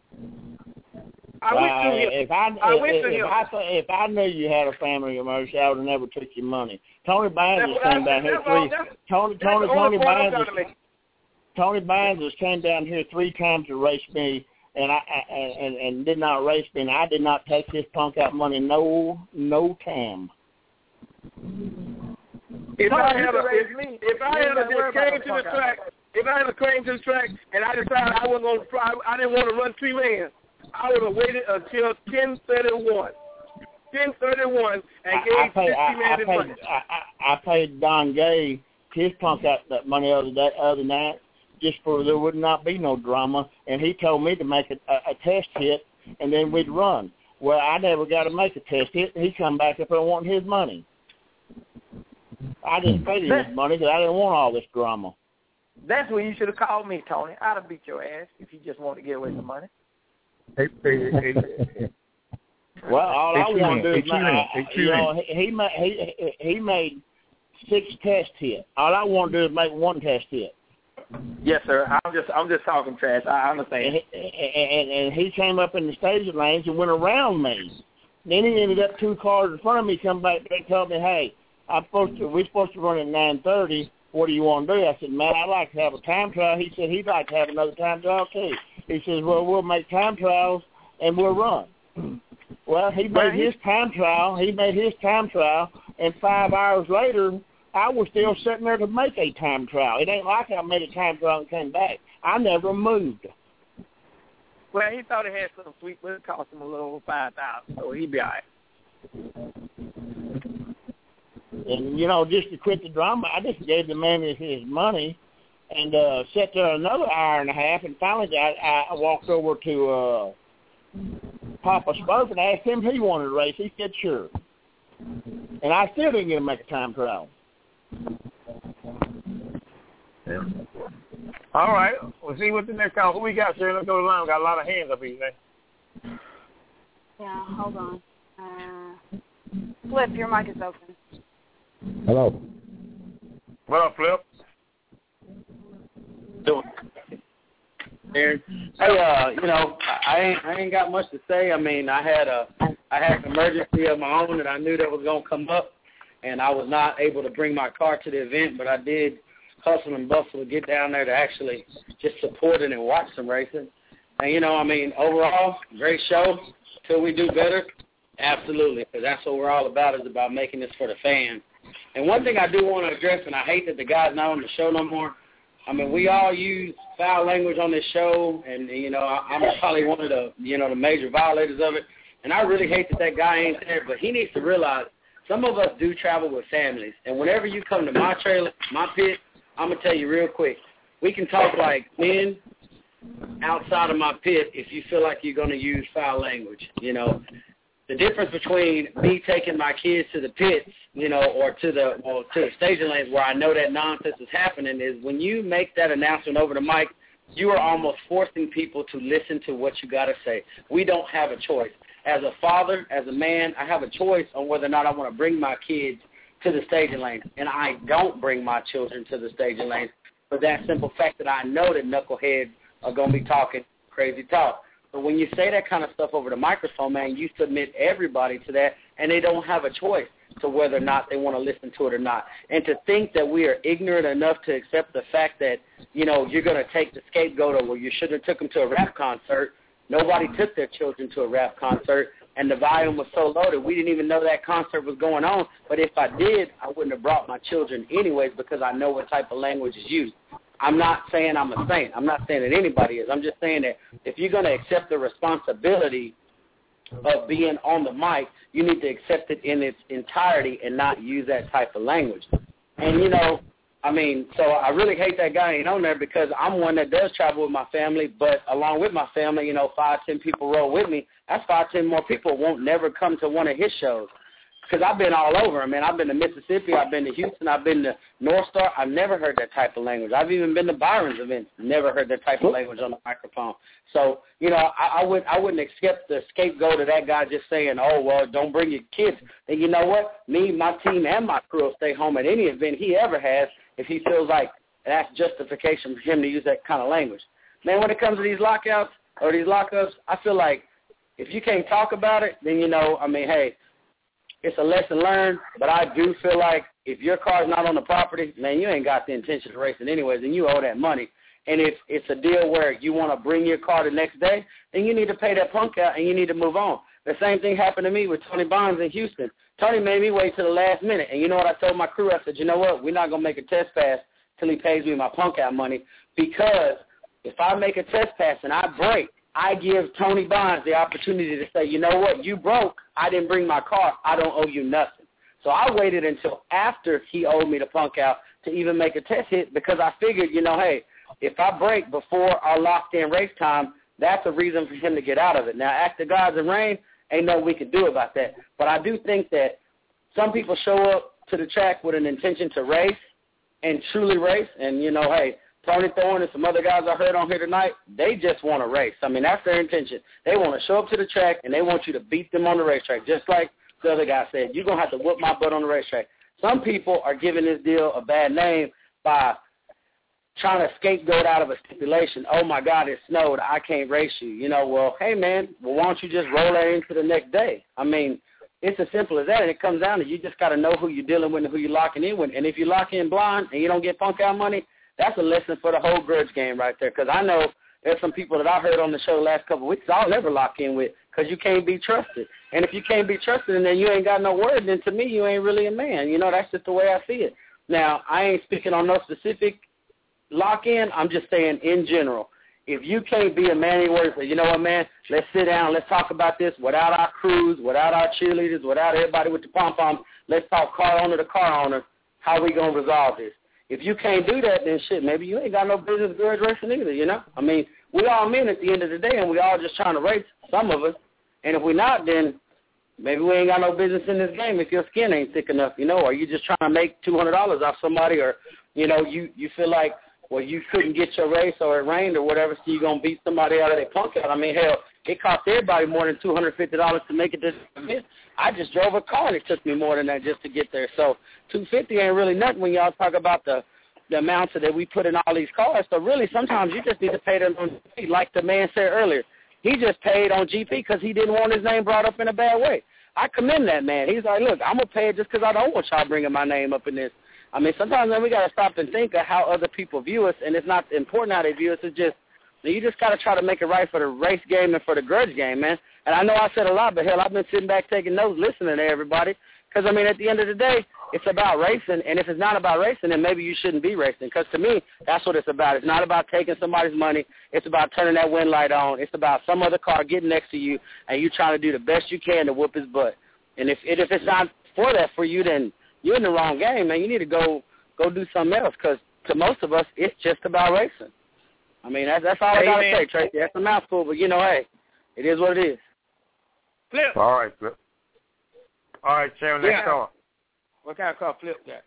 I went to him. If I knew you had a family emergency, I would have never took your money. Tony Bynes came down here Tony Bynes came down here 3 times to race me, and did not race me, and I did not take his punk out money no time. If I had came to the track and I decided I didn't want to run 3 man, I would have waited until 10:31. 1031 and gave 50 man his money. I paid Don Gay his punk out that money other night just for there would not be no drama, and he told me to make a test hit and then we'd run. Well, I never got to make a test hit. He come back up and wanted his money. I just paid him his money because I didn't want all this drama. That's when you should have called me, Tony. I'd have beat your ass if you just wanted to get away some money. Hey. Well, all I want to do is he made 6 test hits. All I want to do is make 1 test hit. Yes, sir. I'm just talking trash. I understand. And he came up in the staging lanes and went around me. Then he ended up 2 cars in front of me. Come back and told me, "Hey, we're supposed to run at 9:30. What do you want to do?" I said, "Man, I'd like to have a time trial." He said he'd like to have another time trial too. He says, "Well, we'll make time trials and we'll run." Well, he made his time trial, and 5 hours later, I was still sitting there to make a time trial. It ain't like I made a time trial and came back. I never moved. Well, he thought he had some sweet, but it cost him a little over $5,000, so he'd be all right. And, just to quit the drama, I just gave the man his money and sat there another hour and a half, and finally I walked over to Papa Spoke and asked him if he wanted to race. He said sure. And I still didn't get to make a time trial. Yeah. All right. We'll see what the next call. Who we got, sir? Let's go to the line. We got a lot of hands up here today. Yeah, hold on. Flip, your mic is open. Hello. What up, Flip? Hey, I ain't got much to say. I mean, I had an emergency of my own that I knew that was gonna come up, and I was not able to bring my car to the event, but I did hustle and bustle to get down there to actually just support it and watch some racing. And overall, great show. Till we do better, absolutely, because that's what we're all about, is about making this for the fans. And one thing I do want to address, and I hate that the guy's not on the show no more. I mean, we all use foul language on this show, and, I'm probably one of the, the major violators of it. And I really hate that guy ain't there, but he needs to realize some of us do travel with families. And whenever you come to my trailer, my pit, I'm going to tell you real quick, we can talk like men outside of my pit if you feel like you're going to use foul language. The difference between me taking my kids to the pits, or to the staging lanes where I know that nonsense is happening, is when you make that announcement over the mic, you are almost forcing people to listen to what you got to say. We don't have a choice. As a father, as a man, I have a choice on whether or not I want to bring my kids to the staging lanes, and I don't bring my children to the staging lanes for that simple fact that I know that knuckleheads are going to be talking crazy talk. But when you say that kind of stuff over the microphone, man, you submit everybody to that, and they don't have a choice to whether or not they want to listen to it or not. And to think that we are ignorant enough to accept the fact that, you're going to take the scapegoat, or you should have took them to a rap concert. Nobody took their children to a rap concert, and the volume was so low that we didn't even know that concert was going on. But if I did, I wouldn't have brought my children anyways, because I know what type of language is used. I'm not saying I'm a saint. I'm not saying that anybody is. I'm just saying that if you're going to accept the responsibility of being on the mic, you need to accept it in its entirety and not use that type of language. And, so I really hate that guy ain't on there, because I'm one that does travel with my family, but along with my family, 5, 10 people roll with me. That's 5, 10 more people won't never come to one of his shows. Because I've been all over, man. I've been to Mississippi. I've been to Houston. I've been to North Star. I've never heard that type of language. I've even been to Byron's events. Never heard that type of language on the microphone. So, I wouldn't accept the scapegoat of that guy just saying, oh, well, don't bring your kids. And you know what? Me, my team, and my crew will stay home at any event he ever has if he feels like that's justification for him to use that kind of language. Man, when it comes to these lockouts or these lockups, I feel like if you can't talk about it, then, hey, it's a lesson learned, but I do feel like if your car's not on the property, man, you ain't got the intention of racing anyways, and you owe that money. And if it's a deal where you want to bring your car the next day, then you need to pay that punk out and you need to move on. The same thing happened to me with Tony Bonds in Houston. Tony made me wait till the last minute. And you know what I told my crew? I said, you know what? We're not going to make a test pass till he pays me my punk out money, because if I make a test pass and I break I give Tony Bonds the opportunity to say, you know what, you broke. I didn't bring my car. I don't owe you nothing. So I waited until after he owed me the punk out to even make a test hit because I figured, you know, hey, if I break before our locked-in race time, that's a reason for him to get out of it. Now, act the gods and rain, ain't nothing we can do about that. But I do think that some people show up to the track with an intention to race and truly race. And, you know, hey, Tony Thorne and some other guys I heard on here tonight, they just want to race. I mean, that's their intention. They want to show up to the track, and they want you to beat them on the racetrack, just like the other guy said. You're going to have to whoop my butt on the racetrack. Some people are giving this deal a bad name by trying to scapegoat out of a stipulation. Oh, my God, it snowed. I can't race you. You know, well, hey, man, well, why don't you just roll that into the next day? I mean, it's as simple as that, and it comes down to you just got to know who you're dealing with and who you're locking in with. And if you lock in blind and you don't get punk out money, that's a lesson for the whole grudge game right there, because I know there's some people that I heard on the show the last couple of weeks I'll never lock in with because you can't be trusted. And if you can't be trusted and then you ain't got no word, then to me you ain't really a man. You know, that's just the way I see it. Now, I ain't speaking on no specific lock-in. I'm just saying in general. If you can't be a man of your word, say, you know what, man, let's sit down, let's talk about this without our crews, without our cheerleaders, without everybody with the pom-poms, let's talk car owner to car owner, how we going to resolve this. If you can't do that, then shit, maybe you ain't got no business grudge racing either, you know? I mean, we all men at the end of the day, and we all just trying to race, some of us. And if we're not, then maybe we ain't got no business in this game if your skin ain't thick enough, you know, or you just trying to make $200 off somebody, or, you know, you feel like, well, you couldn't get your race or it rained or whatever, so you're going to beat somebody out of their punk out. I mean, hell, it cost everybody more than $250 to make it this event. I just drove a car, and it took me more than that just to get there. So $250 ain't really nothing when y'all talk about the amounts that we put in all these cars. So really, sometimes you just need to pay them on GP. Like the man said earlier, he just paid on GP because he didn't want his name brought up in a bad way. I commend that man. He's like, look, I'm going to pay it just because I don't want y'all bringing my name up in this. I mean, sometimes we got to stop and think of how other people view us, and it's not important how they view us. It's just, you just got to try to make it right for the race game and for the grudge game, man. And I know I said a lot, but hell, I've been sitting back taking notes, listening to everybody, because, I mean, at the end of the day, it's about racing, and if it's not about racing, then maybe you shouldn't be racing, because to me, that's what it's about. It's not about taking somebody's money. It's about turning that wind light on. It's about some other car getting next to you, and you trying to do the best you can to whoop his butt. And if it's not for that for you, then you're in the wrong game, man. You need to go do something else, because to most of us, it's just about racing. I mean, that's all I got to say, Tracy. That's a mouthful, but, you know, hey, it is what it is. Flip. All right, Flip. All right, Sharon, next on. What kind of car Flip got?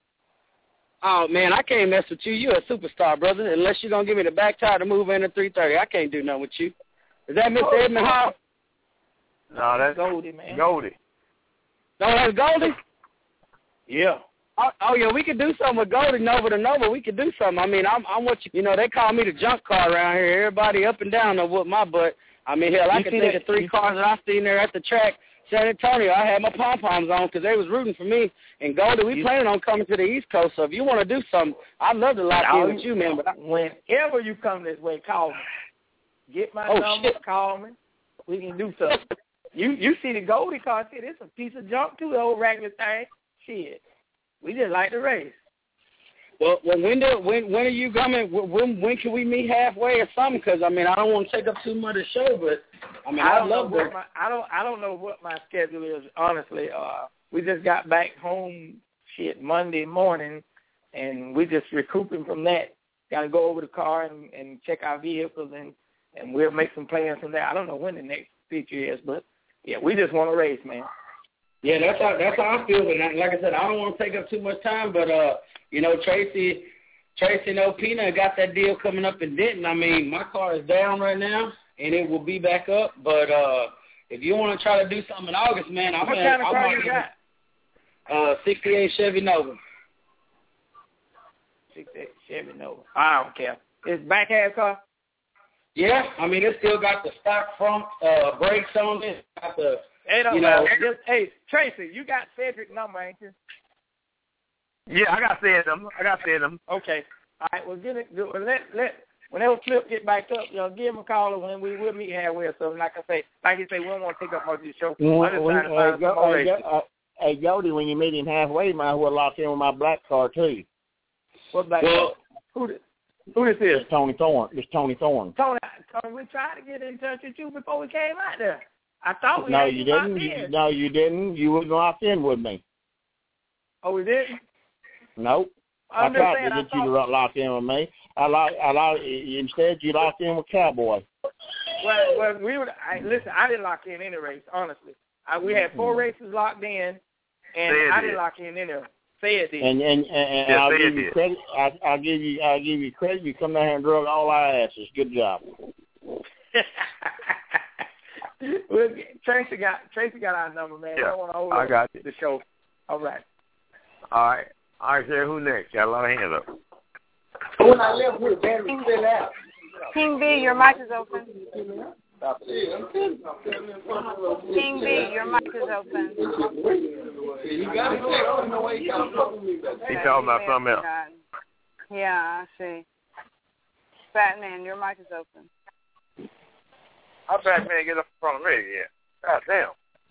Oh, man, I can't mess with you. You're a superstar, brother, unless you're going to give me the back tire to move in at 330. I can't do nothing with you. Is that Mr. Edmund Hall? No, that's Goldie, man. Goldie. No, that's Goldie? Yeah. Oh, yeah, we could do something with Goldie, Nova to Nova. We could do something. I mean, I'm what you know, they call me the junk car around here. Everybody up and down know what my butt. I mean, hell, I could think of 3 cars that I seen there at the track. San Antonio, I had my pom-poms on because they was rooting for me. And Goldie, we planning on coming to the East Coast. So if you want to do something, I'd love to lock in with you, man. But whenever you come this way, call me. Get my number, call me. We can do something. You see the Goldie car, see, it's a piece of junk too, the old regular thing. Shit. We just like to race. Well, when are you coming? When can we meet halfway or something? Because I mean, I don't want to take up too much of the show, but I mean, I don't know what my schedule is, honestly. We just got back home Monday morning, and we just recouping from that. Got to go over the car and check our vehicles, and we'll make some plans from there. I don't know when the next feature is, but yeah, we just want to race, man. Yeah, that's how I feel. But like I said, I don't want to take up too much time. But you know, Tracy and Opina got that deal coming up in Denton. I mean, my car is down right now, and it will be back up. But if you want to try to do something in August, man, what kind of car you got? 68 Chevy Nova. 68 Chevy Nova. I don't care. It's back half car. Yeah, I mean, it still got the stock front brakes on it. Got the Hey, Tracy, you got Cedric's number, ain't you? Yeah, I got Cedric. Okay. All right, well, whenever Flip get back up, give him a call, and we'll meet halfway or something. Like you say, we don't want to take up much of the show. Hey, Goldie, when you meet him halfway, you might as well lock in with my black car, too. What black car? Who this is? It's Tony Thorne. It's Tony Thorne. Tony, we tried to get in touch with you before we came out there. I thought we No, had you didn't. No, you didn't. You wasn't locked in with me. Oh, we didn't? Nope. I tried to get you to lock in with me. Instead, you locked in with Cowboy. Well, listen, I didn't lock in any race, honestly. We had 4 races locked in, and I didn't lock in any of them. Fed did. And I'll give you credit. I'll give you credit. You come down here and drug all our asses. Good job. Well, Tracy got our number, man. Yeah, I want to hold I got the show. All right. All right, sir. Who next? Got a lot of hands up. When I left with Barry still out. King B, your mic is open. King B, your mic is open. He's talking about something else. Yeah, I see. Batman, your mic is open. How Batman get up in front of me again? God damn.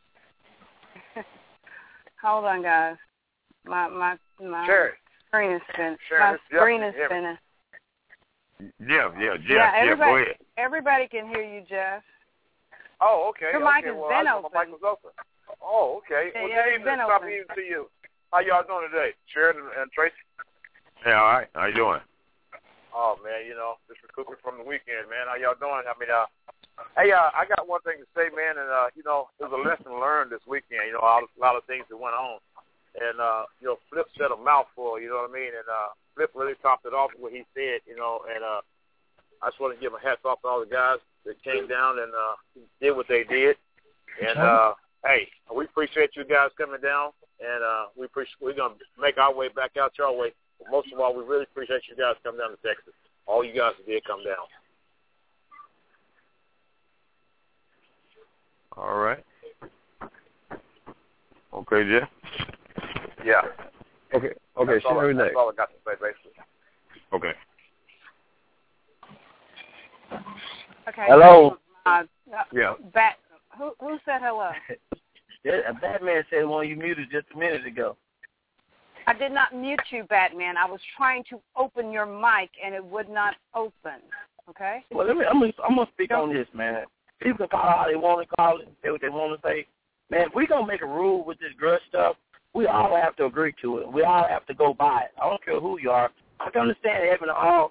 Hold on, guys. My screen is spinning. My screen is spinning. Jeff, everybody, go ahead. Everybody can hear you, Jeff. Oh, okay. Your mic has been open. My mic was open. Oh, okay. Yeah, well, yeah, good evening. Stop evening to you. How y'all doing today? Sharon and Tracy? Yeah, all right. How you doing? Oh, man, just recouping from the weekend, man. How y'all doing? I got one thing to say, man, and, there's a lesson learned this weekend, a lot of things that went on. And, Flip said a mouthful, you know what I mean? And Flip really topped it off with what he said, and I just want to give a hats off to all the guys that came down and did what they did. And, hey, we appreciate you guys coming down, and we're going to make our way back out your way. But most of all, we really appreciate you guys coming down to Texas. All you guys that did come down. All right. Okay, Jeff? Yeah. Okay, that's all I got to say, basically. Okay. Okay. Hello. Yeah. Who said hello? Batman said one you muted just a minute ago. I did not mute you, Batman. I was trying to open your mic, and it would not open. Okay? Well, I'm gonna speak on this, man. People can call it how they want to call it, say what they want to say. Man, if we're going to make a rule with this grudge stuff, we all have to agree to it. We all have to go by it. I don't care who you are. I can understand having all,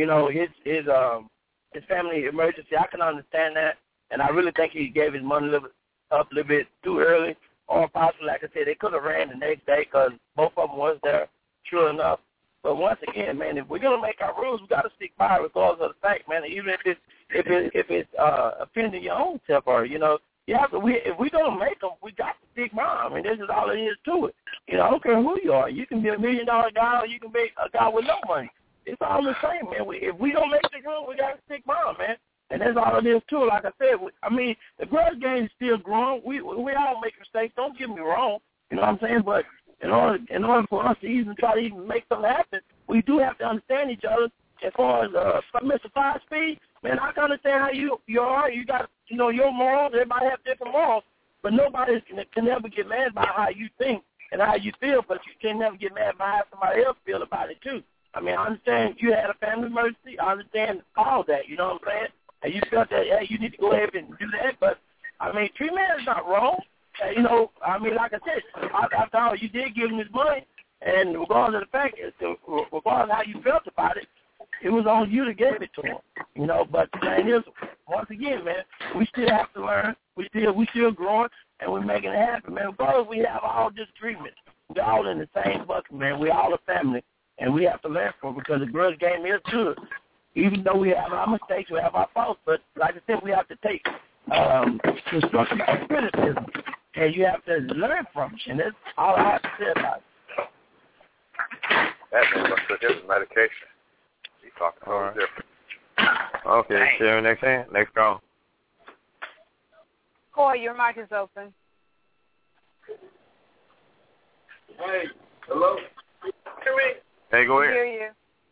his family emergency. I can understand that, and I really think he gave his money up a little bit too early, or possibly, like I said, they could have ran the next day because both of them was there, sure enough. But once again, man, if we're gonna make our rules, we got to stick by it regardless of the fact, man. Even if it's offending your own self, or if we're gonna make them, we got to stick by. I mean, this is all it is to it. I don't care who you are. You can be $1 million guy, or you can be a guy with no money. It's all the same, man. If we don't make the rule, we got to stick by, man. And that's all it is to it. Like I said, the grudge game is still growing. We all make mistakes. Don't get me wrong. You know what I'm saying? But in order for us to even try to even make something happen, we do have to understand each other. As far as Mr. 5-Speed, man, I can understand how you are. You got your morals. Everybody have different morals, but nobody can ever get mad about how you think and how you feel. But you can never get mad about how somebody else feel about it too. I mean, I understand you had a family emergency. I understand all that. You know what I'm saying? And you felt that, hey, you need to go ahead and do that. But, I mean, Tree-Man is not wrong. Like I said, after all, you did give him his money. And regardless of the fact, regardless of how you felt about it, it was on you to give it to him. But the thing is, once again, man, we still have to learn. We still growing, and we're making it happen, man. Regardless, we have all disagreements. We're all in the same bucket, man. We're all a family, and we have to learn from it because the grudge game is good. Even though we have our mistakes, we have our faults, but like I said, we have to take constructive criticism, and you have to learn from it, and that's all I have to say about it. That man must took his medication. He's talking a little different. Okay, Sharon, next call. Coy, your mic is open. Hey, hello? Hear me? Hey, go ahead. I hear you.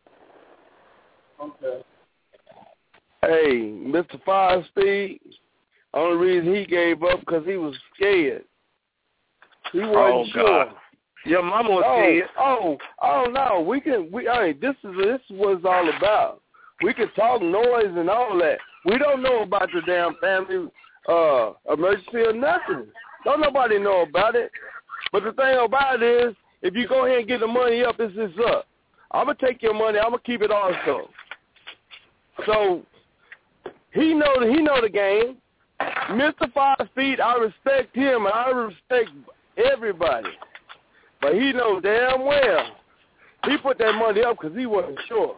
Okay. Hey, Mr. 5-Speed, only reason he gave up because he was scared. He wasn't sure. Your mama was scared. Oh no, this is what it's all about. We can talk noise and all that. We don't know about the damn family emergency or nothing. Don't nobody know about it. But the thing about it is, if you go ahead and get the money up, it's up. I'm going to take your money. I'm going to keep it also. So he know the game. Mr. 5 Feet, I respect him, and I respect everybody. But he knows damn well he put that money up because he wasn't sure.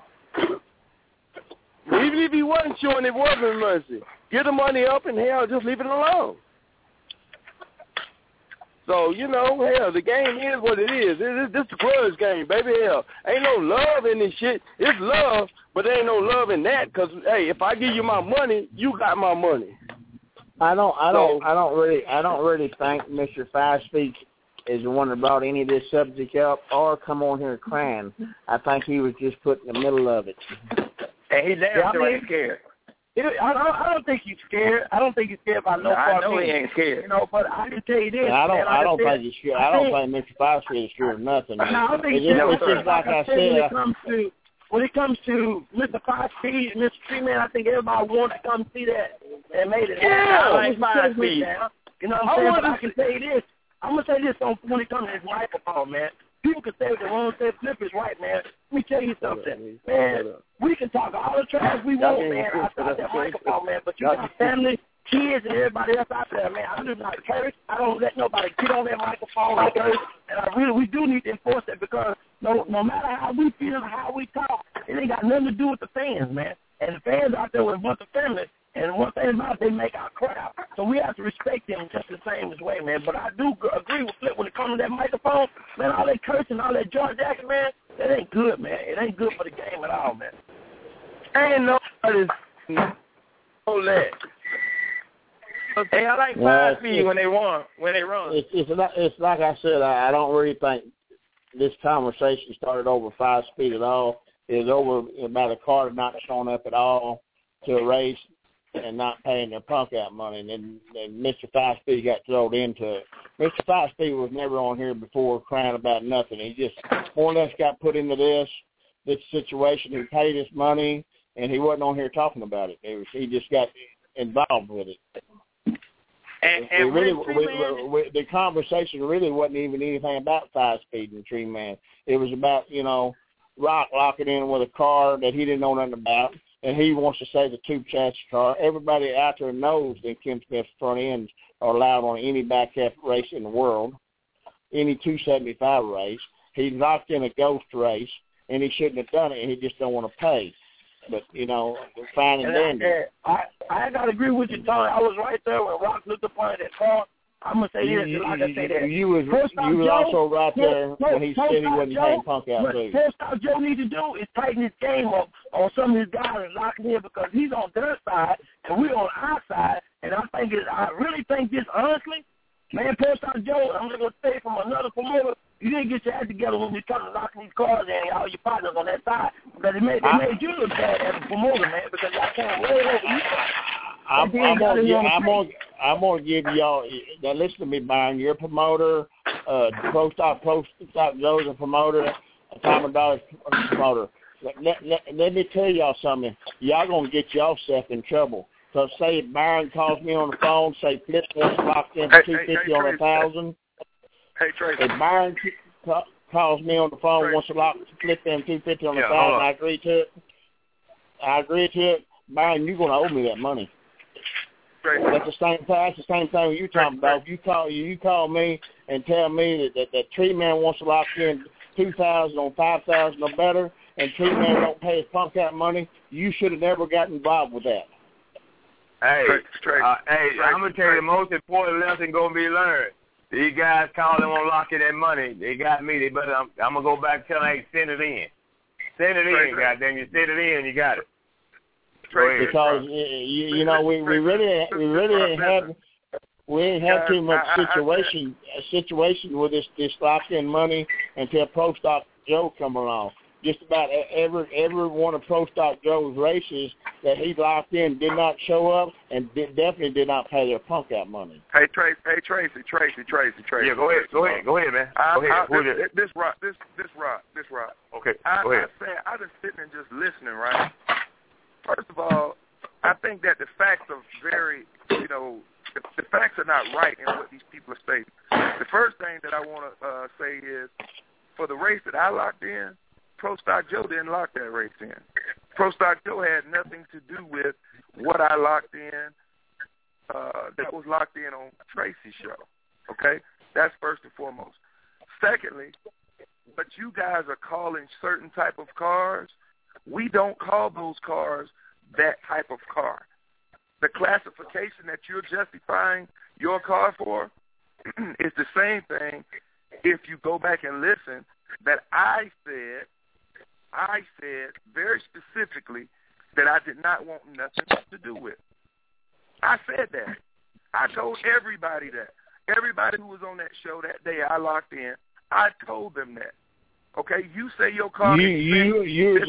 Even if he wasn't sure and it wasn't an emergency, get the money up and, hell, just leave it alone. So, hell, the game is what it is. This is a grudge game, baby. Hell, ain't no love in this shit. It's love, but there ain't no love in that because, hey, if I give you my money, you got my money. I don't really think Mr. 5 Feet is the one that brought any of this subject up or come on here crying. I think he was just put in the middle of it. And he damn sure ain't scared. I don't think he's scared. I don't think he's scared by no part. I know he ain't scared. But I can tell you this. I don't think he's scared. I don't think Mr. 5 Feet is scared of nothing. No, I think it's just like I said. When it comes to Mr. 5 Feet and Mr. Tree Man, I think everybody wants to come see that and made it. Yeah, I like 5 Feet. You know what I'm saying? But I can say this. I'm going to say this when it comes to this microphone, man. People can say what they want to say. Flip is right, man. Let me tell you something. Man, we can talk all the trash we want, man, outside that microphone, man. But you got family, kids, and everybody else out there, man. I do not curse. I don't let nobody get on that microphone like us. And we do need to enforce that because no matter how we feel, how we talk, it ain't got nothing to do with the fans, man. And the fans out there with a bunch of family. And one thing about it, they make our crowd. So we have to respect them just the same as way, man. But I do agree with Flip when it comes to that microphone. Man, all that cursing, all that George Jackson, man, that ain't good, man. It ain't good for the game at all, man. Ain't nobody's no that. Hey, I like 5 Feet when they run. It's like I said, I don't really think this conversation started over 5 Feet at all. It was over about a car not showing up at all to a race and not paying their punk out money. And then Mr. 5 Feet got thrown into it. Mr. 5 Feet was never on here before crying about nothing. He just more or less got put into this situation. He paid his money, and he wasn't on here talking about it. He just got involved with it. And the conversation really wasn't even anything about 5 Speed and Tree Man. It was about, Rock locking in with a car that he didn't know nothing about, and he wants to say the tube chassis car. Everybody out there knows that Ken Smith's front ends are allowed on any back half race in the world, any 275 race. He locked in a ghost race, and he shouldn't have done it, and he just don't want to pay. But, fine and dandy. I got to agree with you, Tony. I was right there when Rock looked upon that car. I'm going to say this, like I say that. You was also right there when he said he wasn't paying punk out too. First thing Joe needs to do is tighten his game up on some of his guys and lock him in because he's on their side and we're on our side. And I really think this, honestly, man, Post Star Joe, I'm going to say from another promoter, you didn't get your head together when you started locking these cars in and all your partners on that side. Because they made you look bad as a promoter, man, because y'all can't roll over you. I'm gonna give y'all. Now listen to me, Byron. You're a promoter. Pro Stop Joe's a promoter. Tom Dollar's a promoter. Let me tell y'all something. Y'all gonna get yourself in trouble. So say Byron calls me on the phone. Say Flip wants locked in for $250 on 1,000. Hey Tracy. If Byron calls me on the phone, wants to lock Flip in $250 on 1,000, I agree to it. Byron, you're gonna owe me that money. That's the same thing you're talking about. If you call me and tell me that Tree Man wants to lock in 2,000 on 5,000 or better, and Tree Man don't pay his punk out money, you should have never gotten involved with that. Hey, I'm gonna tell you the most important lesson gonna be learned. These guys calling on locking that money. They got me. I'm gonna go back and tell them, hey, send it in. Send it in, goddamn. You send it in, you got it. Because we ain't had too much situation with this locked in money until Pro Stop Joe come along. just about every one of Pro Stock Joe's races that he locked in did not show up and definitely did not pay their punk out money. Hey Tracy. Yeah, go ahead, man. This Rock. Okay, go ahead. I just sitting and just listening, right? First of all, I think that the facts are very, the facts are not right in what these people are stating. The first thing that I want to say is, for the race that I locked in, Pro Stock Joe didn't lock that race in. Pro Stock Joe had nothing to do with what I locked in. That was locked in on Tracy's show. Okay? That's first and foremost. Secondly, what you guys are calling certain type of cars, we don't call those cars that type of car. The classification that you're justifying your car for is the same thing if you go back and listen that I said very specifically that I did not want nothing to do with. I said that. I told everybody that. Everybody who was on that show that day I locked in, I told them that. Okay, you say your car. Wait a minute.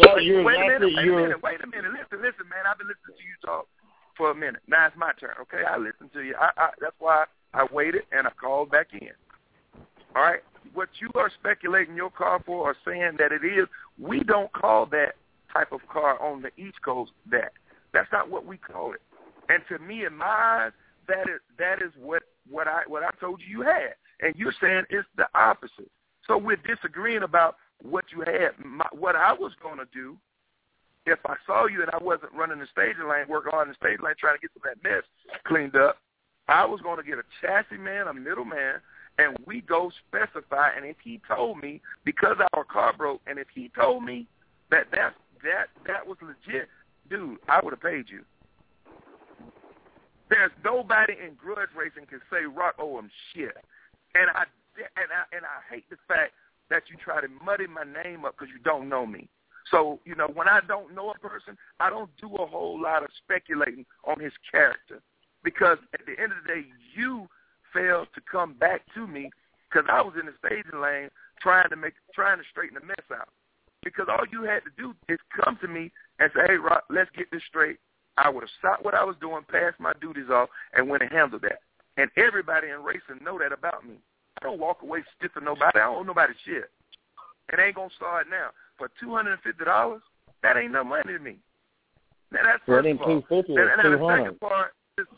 Listen, man. I've been listening to you talk for a minute. Now it's my turn. Okay, I listened to you. That's why I waited and I called back in. All right. What you are speculating your car for or saying that it is, we don't call that type of car on the East Coast that. That's not what we call it. And to me, in my eyes, that is what I told you had. And you're saying it's the opposite. So we're disagreeing about what you had. What I was going to do, if I saw you and I wasn't running the staging lane, working on the staging lane, trying to get some of that mess cleaned up, I was going to get a chassis man, a middleman, and we go specify. And if he told me, because our car broke, and if he told me that was legit, dude, I would have paid you. There's nobody in grudge racing can say Rock owe him shit. And I hate the fact that you try to muddy my name up because you don't know me. So, when I don't know a person, I don't do a whole lot of speculating on his character. Because at the end of the day, you failed to come back to me because I was in the staging lane trying to straighten the mess out. Because all you had to do is come to me and say, hey, Rock, let's get this straight. I would have stopped what I was doing, passed my duties off, and went and handled that. And everybody in racing know that about me. I don't walk away stiffing nobody. I don't owe nobody shit. It ain't going to start now. For $250, that ain't no money to me. Now, that's first of all. And the second part,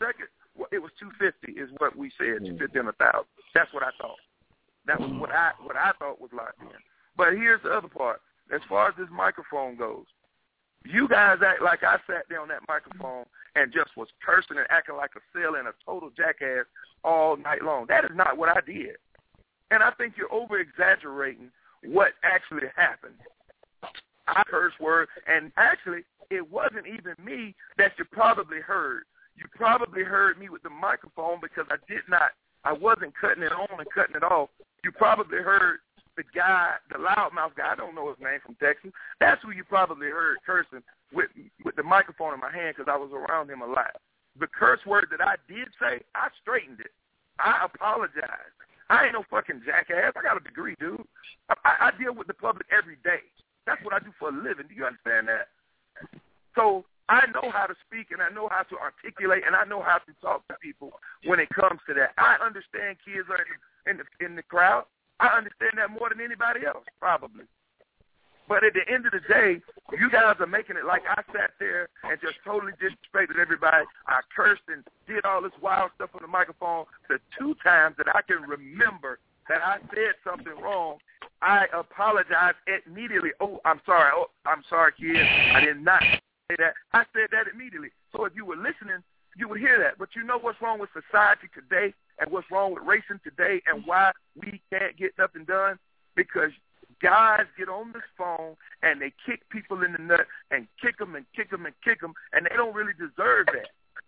it was $250 is what we said, $250 and $1,000. That's what I thought. That was what I thought was locked in. But here's the other part. As far as this microphone goes, you guys act like I sat there on that microphone and just was cursing and acting like a sailor and a total jackass all night long. That is not what I did. And I think you're over-exaggerating what actually happened. I cursed words, and actually, it wasn't even me that you probably heard. You probably heard me with the microphone because I wasn't cutting it on and cutting it off. You probably heard the guy, the loudmouth guy, I don't know his name, from Texas. That's who you probably heard cursing with the microphone in my hand because I was around him a lot. The curse word that I did say, I straightened it. I apologized. I ain't no fucking jackass. I got a degree, dude. I deal with the public every day. That's what I do for a living. Do you understand that? So I know how to speak, and I know how to articulate, and I know how to talk to people when it comes to that. I understand kids are in the crowd. I understand that more than anybody else, probably. But at the end of the day, you guys are making it like I sat there and just totally disrespected everybody. I cursed and did all this wild stuff on the microphone. The 2 times that I can remember that I said something wrong, I apologized immediately. Oh, I'm sorry. Oh, I'm sorry, kids. I did not say that. I said that immediately. So if you were listening, you would hear that. But you know what's wrong with society today and what's wrong with racing today and why we can't get nothing done? Because guys get on this phone and they kick people in the nut and kick them and kick them and kick them, and they don't really deserve that.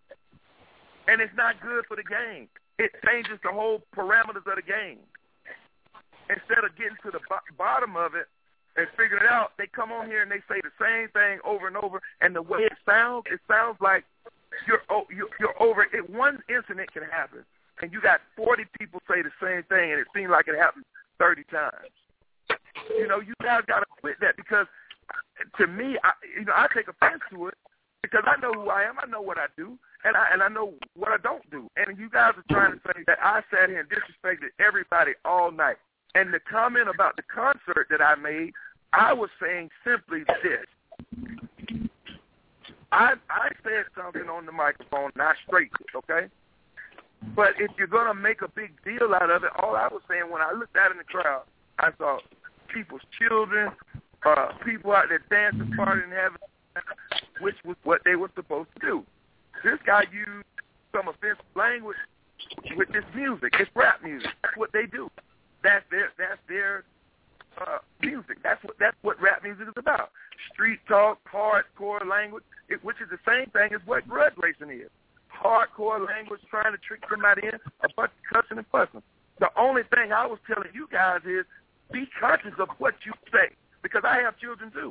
And it's not good for the game. It changes the whole parameters of the game. Instead of getting to the bottom of it and figuring it out, they come on here and they say the same thing over and over, and the way it sounds like you're over it. One incident can happen, and you got 40 people say the same thing, and it seems like it happened 30 times. You know, you guys got to quit that because, to me, I take offense to it because I know who I am. I know what I do, and I know what I don't do. And you guys are trying to say that I sat here and disrespected everybody all night. And the comment about the concert that I made, I was saying simply this. I said something on the microphone, and I straightened it, okay? But if you're going to make a big deal out of it, all I was saying when I looked out in the crowd, I saw people's children, people out there dancing, partying, having, which was what they were supposed to do. This guy used some offensive language with this music. It's rap music. That's what they do. That's their music. That's what rap music is about. Street talk, hardcore language, which is the same thing as what grudge racing is. Hardcore language, trying to trick somebody in, a bunch of cussing and fussing. The only thing I was telling you guys is be conscious of what you say, because I have children too.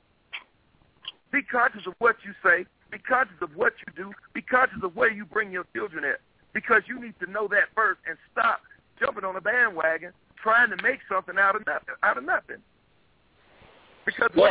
Be conscious of what you say. Be conscious of what you do. Be conscious of where you bring your children at, because you need to know that first and stop jumping on a bandwagon trying to make something out of nothing. Because slow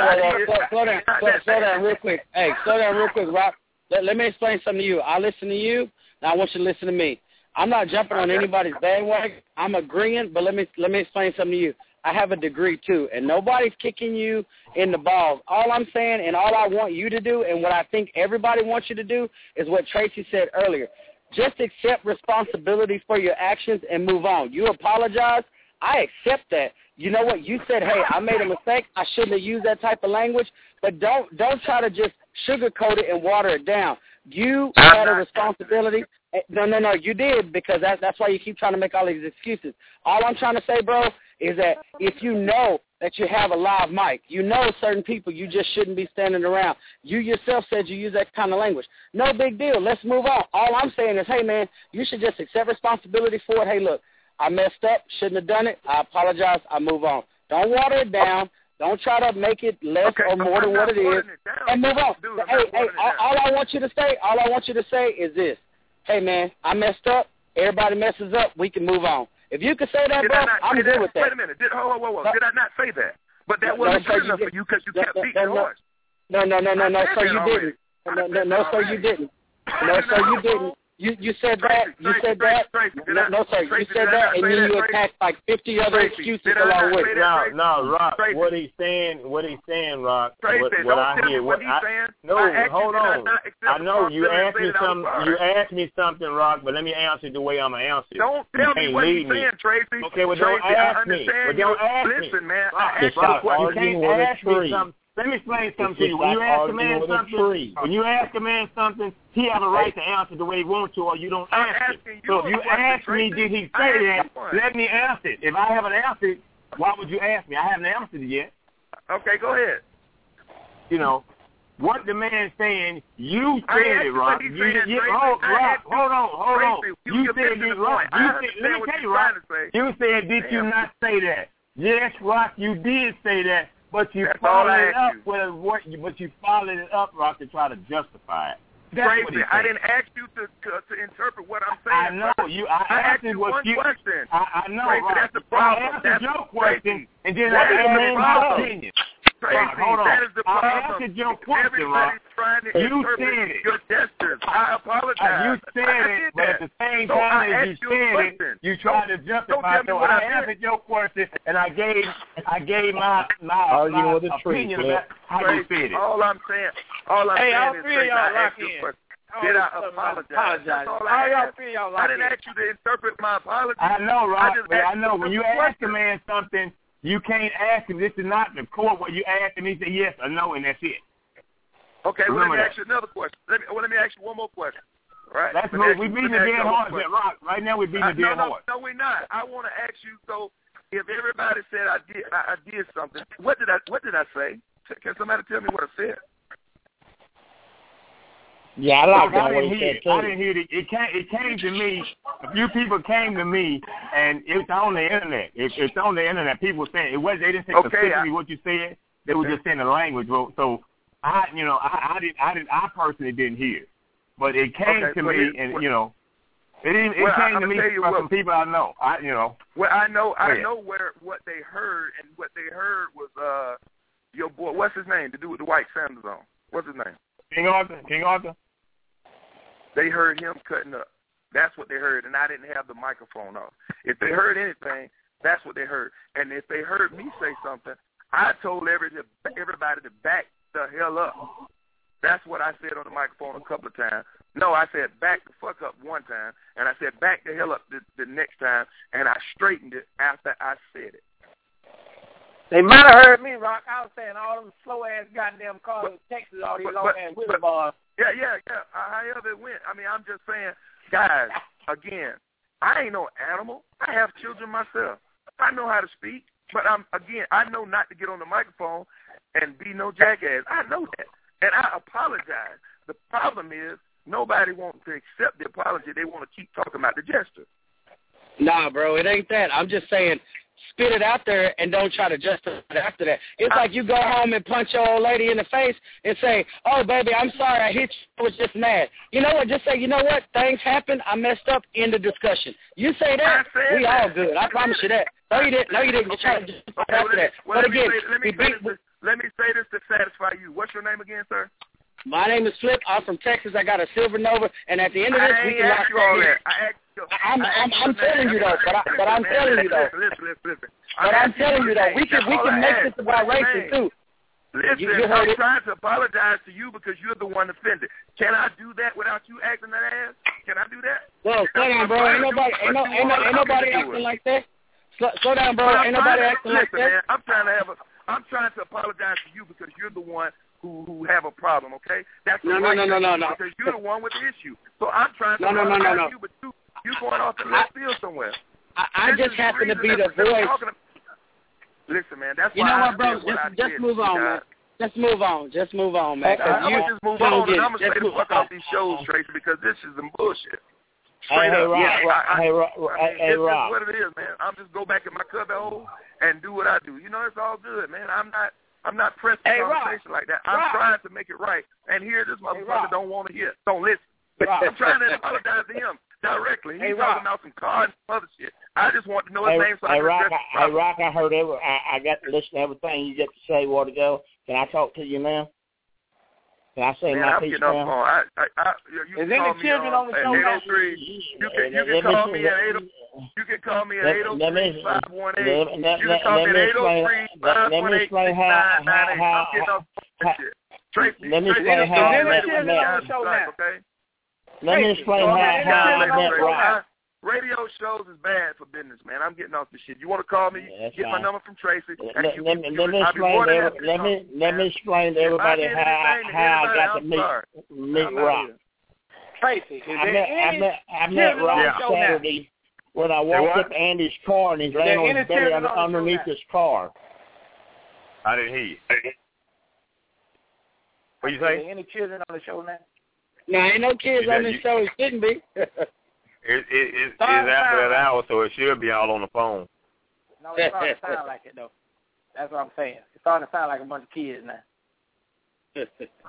down real quick. Hey, slow down real quick, Rock. Let me explain something to you. I listen to you, and I want you to listen to me. I'm not jumping on anybody's bandwagon. I'm agreeing, but let me explain something to you. I have a degree, too, and nobody's kicking you in the balls. All I'm saying and all I want you to do and what I think everybody wants you to do is what Tracy said earlier. Just accept responsibility for your actions and move on. You apologize. I accept that. You know what? You said, hey, I made a mistake. I shouldn't have used that type of language. But don't try to just sugarcoat it and water it down. You had a responsibility. No, you did, because that's why you keep trying to make all these excuses. All I'm trying to say, bro, is that if you know that you have a live mic, you know certain people you just shouldn't be standing around. You yourself said you use that kind of language. No big deal. Let's move on. All I'm saying is, hey, man, you should just accept responsibility for it. Hey, look, I messed up, shouldn't have done it. I apologize. I move on. Don't water it down. Don't try to make it less or more than what it is. And move on. All I want you to say is this. Hey, man, I messed up. Everybody messes up. We can move on. If you can say that, bro, I'm good with that. Wait a minute. Whoa. Did I not say that? But that wasn't good enough for you because you kept beating the horse. No, sir, you didn't. No, sir, you didn't. No, sir, you didn't. You said that. You said that. No, sir, you said that, and then you attacked like 50 other excuses along with it. No, Rock. What he's saying, Rock. What I hear. Hold on. I know you asked me something. You asked me something, Rock. But let me answer it the way I'm gonna answer it. Don't tell me what he's saying, Tracy. Okay, well, don't ask me. Listen, man. You can't ask me something. Let me explain something to you. When you ask a man something, he has a right to answer the way he wants to, or you don't ask him. So if you ask me, did he say that, let me answer it. If I haven't answered, why would you ask me? I haven't answered it yet. Okay, go ahead. You know, what the man's saying, you said it, Rock. Hold on. You said it, Rock. Let me tell you, Rock. You said, did you not say that? Yes, Rock, you did say that. But you followed it up Rock, to try to justify it. Tracy, I didn't ask you to interpret what I'm saying. I know you. I asked you one question. I know. Tracy, that's the problem. I answered your question, and then I asked my opinion. Tracy, hold on. That is the problem. I answered your question, Rock. Trying to interpret your gestures. I apologize. You said it, but at the same time as you said it, you tried to justify. So I answered your question, and I gave my opinion about how you said it. All I'm saying is, Tracy, I asked you a question. Did I apologize? That's all I didn't ask you to interpret my apology. I know, Rock. I know. When you ask a man something, you can't ask him. This is not the court where you ask him. He say yes or no, and that's it. Okay, well, let me ask you another question. Let me ask you one more question. Right? We're beating the dead horse at Rock. Right now we're beating the dead horse. No, we're not. I want to ask you, so if everybody said I did something, what did I say? Can somebody tell me what I said? Yeah, I like that. I didn't hear it. It came to me. A few people came to me, and it's on the internet. It's on the internet. People saying it was. They didn't say specifically what you said. They were just saying the language. So I personally didn't hear, but it came to me, and It came to me from some people I know. Well, I know where what they heard, and what they heard was your boy. What's his name? The dude with the white sandals on. What's his name? King Arthur. They heard him cutting up. That's what they heard, and I didn't have the microphone off. If they heard anything, that's what they heard. And if they heard me say something, I told everybody to back the hell up. That's what I said on the microphone a couple of times. No, I said back the fuck up one time, and I said back the hell up the next time, and I straightened it after I said it. They might have heard me, Rock. I was saying all them slow-ass goddamn cars in Texas, all these long-ass wheel bars. Yeah. However it went. I mean, I'm just saying, guys, again, I ain't no animal. I have children myself. I know how to speak, but I know not to get on the microphone and be no jackass. I know that, and I apologize. The problem is nobody wants to accept the apology. They want to keep talking about the gesture. Nah, bro, it ain't that. I'm just saying, spit it out there and don't try to justify it after that. It's like you go home and punch your old lady in the face and say, oh, baby, I'm sorry, I hit you. I was just mad. You know what? Just say, you know what? Things happened. I messed up. End of discussion. You say that, we all good. I promise you that. No, you didn't. You tried to justify it after that. But again, let me say this to satisfy you. What's your name again, sir? My name is Flip. I'm from Texas. I got a Silver Nova, and at the end of this, we can lock all that. I'm telling you though, but I'm telling you though. Listen. But I'm telling you though, we can make this about racing too. Listen, I'm trying to apologize to you because you're the one offended. Can I do that without you acting that ass? Can I do that? Well, slow down, bro. Ain't nobody acting like that. Slow down, bro. Ain't nobody acting like that. Man, I'm trying to apologize to you because you're the one who have a problem, okay? That's no. Because you're the one with the issue. So I'm trying to apologize to you, but you going off the left field somewhere. I just happen to be the voice. Listen, man, that's you why know what, bro? Just move on, man. Just move on, man. I'm going to just move on, and I'm going to stay the fuck off these shows, Tracy, because this is some bullshit. Straight up. This is what it is, man. I'm just go back in my cubby hole and do what I do. You know, it's all good, man. I'm not pressing conversation like that. I'm trying to make it right. And here, this motherfucker don't want to hear. Don't listen. I'm trying to apologize to him directly. He's talking about some cards and other shit. I just want to know his name so I can Rock, I heard I got to listen to everything you get to say a while ago. Can I talk to you now? Can I say my piece now? Is any children on the show? 803. You can call me at 803. You can call me at 803 518. You can call me at 803 518 Let me explain how I met Rock. Radio shows is bad for business, man. I'm getting off this shit. You want to call me? Get my number from Tracy. Let me explain to everybody how I got to meet Rock. Tracy, I met Rock Saturday when I walked up Andy's car and he's laying on his belly underneath his car. I didn't hear you. What you say? Any children on the show now? No, ain't no kids on this show. It shouldn't be. It's after that hour, so it should be all on the phone. No, it's starting to sound like it, though. That's what I'm saying. It's starting to sound like a bunch of kids now.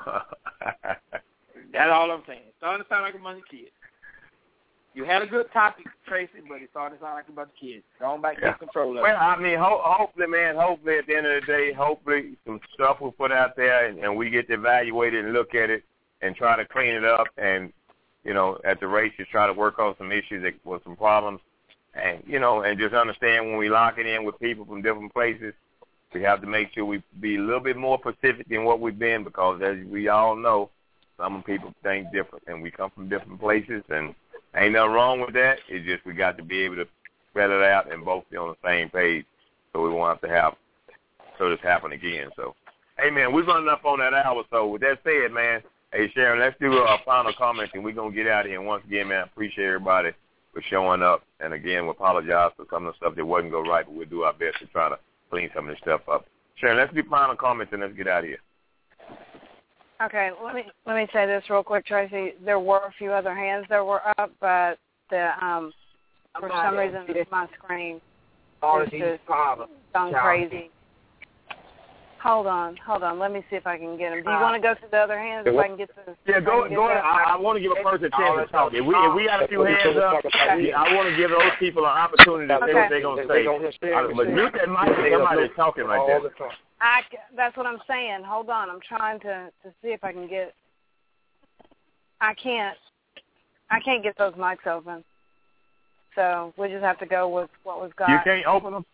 That's all I'm saying. It's starting to sound like a bunch of kids. You had a good topic, Tracy, but it's starting to sound like a bunch of kids. Go on back and get control of it. Well, I mean, hopefully, man, at the end of the day, hopefully some stuff will put out there and we get to evaluate it and look at it and try to clean it up and, you know, at the race, just try to work on some issues with some problems and, you know, and just understand when we lock it in with people from different places, we have to make sure we be a little bit more specific than what we've been because, as we all know, some people think different and we come from different places and ain't nothing wrong with that. It's just we got to be able to spell it out and both be on the same page so we won't have to have this happen again. So, hey, man, we're running up on that hour. So with that said, man, hey, Sharon, let's do a final comment, and we're going to get out of here. And once again, man, I appreciate everybody for showing up. And, again, we apologize for some of the stuff that wasn't go right, but we'll do our best to try to clean some of this stuff up. Sharon, let's do final comments, and let's get out of here. Okay, let me say this real quick, Tracy. There were a few other hands that were up, but for some reason my screen is just gone crazy. Hold on. Let me see if I can get him. Do you want to go to the other hands if I can get the? Yeah, go ahead. I want to give a person a chance to talk. If we got a few hands up, I want to give those people an opportunity to say what they're going to say. But mute that mic. Somebody's talking right there. That's what I'm saying. Hold on. I'm trying to see if I can get. I can't get those mics open. So we just have to go with what was got. You can't open them?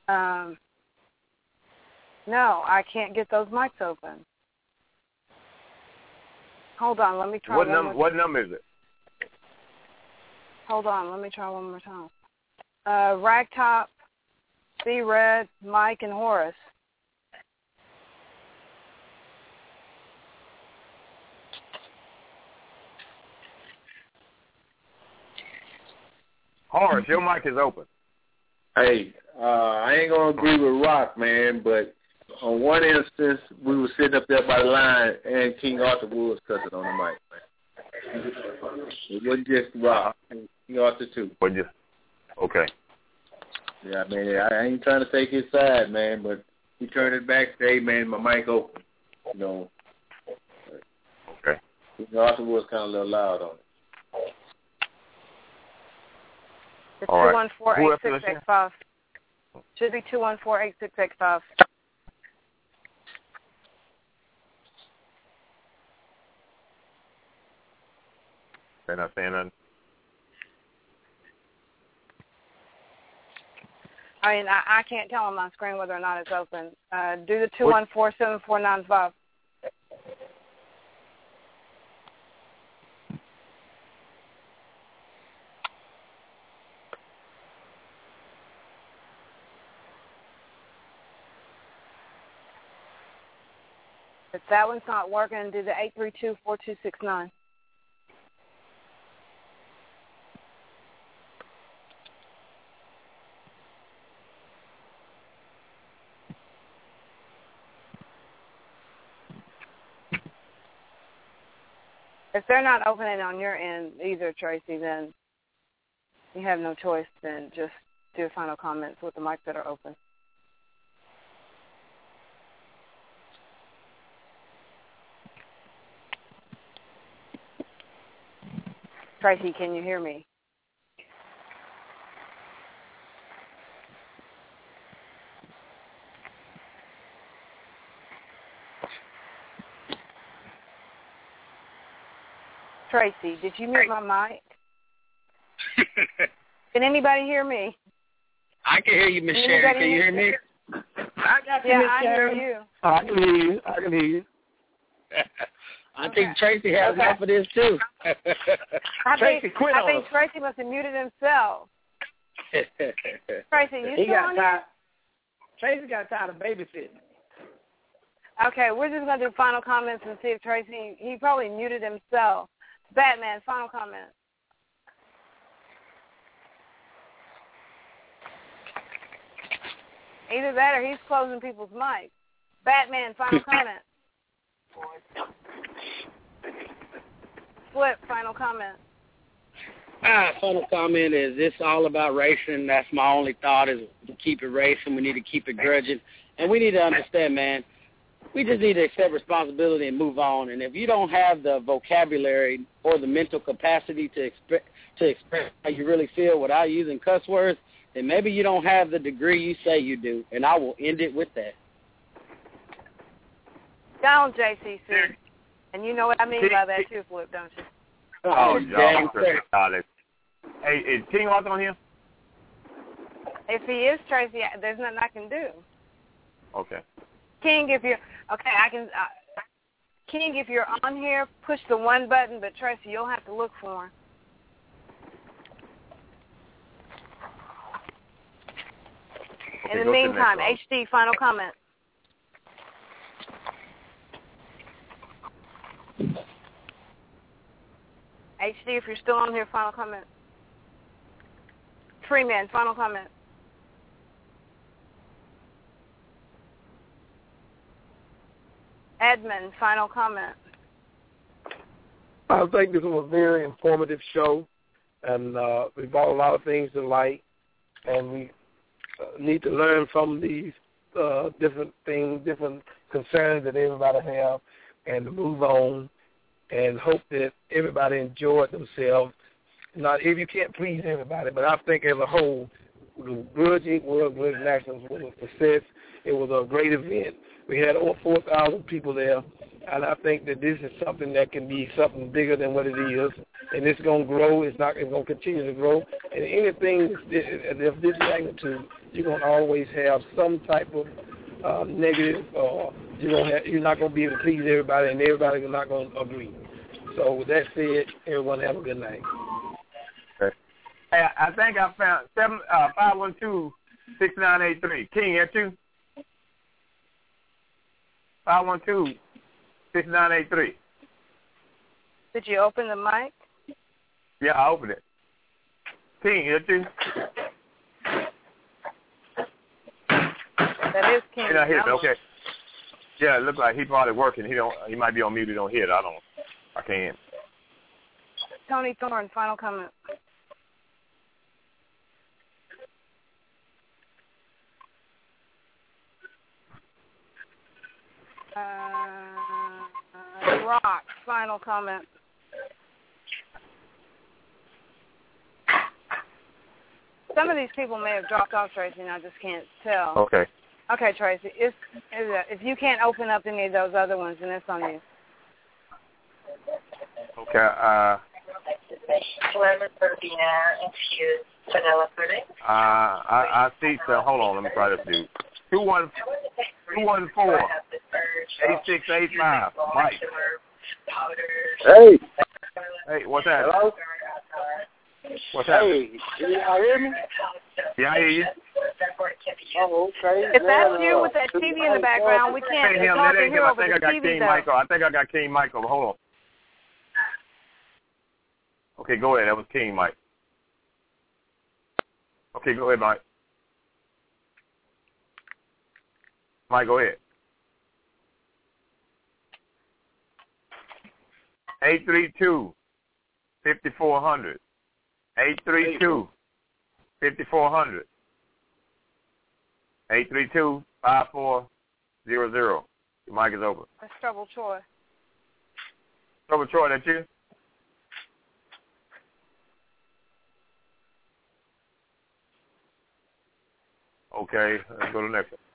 No, I can't get those mics open. Hold on, let me try What number is it? Hold on, let me try one more time. Ragtop, C-Red, Mike, and Horace. Horace, your mic is open. Hey, I ain't going to agree with Rock, man, but on one instance, we were sitting up there by the line, and King Arthur was cussing on the mic, man. It wasn't just Rock. King Arthur, too. Okay. Yeah, man, I ain't trying to take his side, man, but he turned it back, say, man, my mic open. You know. Okay. King Arthur was kind of a little loud on it. It's 214-8685. Should be 214-8685. They're not saying nothing. I mean, I can't tell on my screen whether or not it's open. Do the 214-7495. If that one's not working, do the 832-4269. If they're not opening on your end either, Tracy, then you have no choice than just do final comments with the mics that are open. Tracy, can you hear me? Tracy, did you mute my mic? Can anybody hear me? I can hear you, Miss Sharon. Can you hear me? I got you, Miss Sharon. I hear you. I can hear you. I think Tracy has enough of this, too. I think Tracy must have muted himself. Tracy, you still on here? Tracy got tired of babysitting. Okay, we're just going to do final comments and see if Tracy, he probably muted himself. Batman, final comment. Either that or he's closing people's mics. Batman, final comment. Flip, final comment. Final comment is it's all about racing. That's my only thought is to keep it racing. We need to keep it grudging. And we need to understand, man, we just need to accept responsibility and move on. And if you don't have the vocabulary or the mental capacity to express how you really feel without using cuss words, then maybe you don't have the degree you say you do. And I will end it with that. Down, JCC. And you know what I mean by that too, Flip, don't you? Oh, John. Hey, is King Arthur on here? If he is, Tracy, there's nothing I can do. Okay. King, if you're King, if you're on here, push the one button, but Tracy, you'll have to look for him. Okay, in the meantime, HD, final comment. HD, if you're still on here, final comment. Freeman, final comment. Edmund, final comment. I think this was a very informative show, and we brought a lot of things to light, and we need to learn from these different things, different concerns that everybody have, and to move on and hope that everybody enjoyed themselves. Not if you can't please everybody, but I think as a whole, the Grudge Inc. World Grudge Nationals was a success. It was a great event. We had over 4,000 people there, and I think that this is something that can be something bigger than what it is, and it's going to grow. It's going to continue to grow. And anything of this magnitude, you're going to always have some type of negative, or you're not going to be able to please everybody, and everybody's not going to agree. So with that said, everyone have a good night. Okay. Hey, I think I found 512-6983. King, that's you? 512-6983. Did you open the mic? Yeah, I opened it. King, that's you? That is King. He not hit it, okay. Yeah, it looks like he's probably working. He might be on mute. He don't hit. I can't. Tony Thorne, final comment. Rock, final comment. Some of these people may have dropped off, Tracy, and I just can't tell. Okay. Okay, Tracy. If you can't open up any of those other ones, then it's on you. Okay. I see. So hold on. Let me try this, dude. 214-8685. Mike. Hey. Hey, what's that? Hello? What's that? Hey, can y'all hear me? Yeah, I hear you. Oh, okay. If that's you with that TV in the background, we can't talk to hear over the TV, though. I think I got King Michael. Hold on. Okay, go ahead. That was King Mike. Okay, go ahead, Mike. Mike, go ahead. 832-5400. 832-5400. 832-5400. Your mic is open. That's Trouble Troy. Trouble Troy, that's you? Okay, let's go to the next one.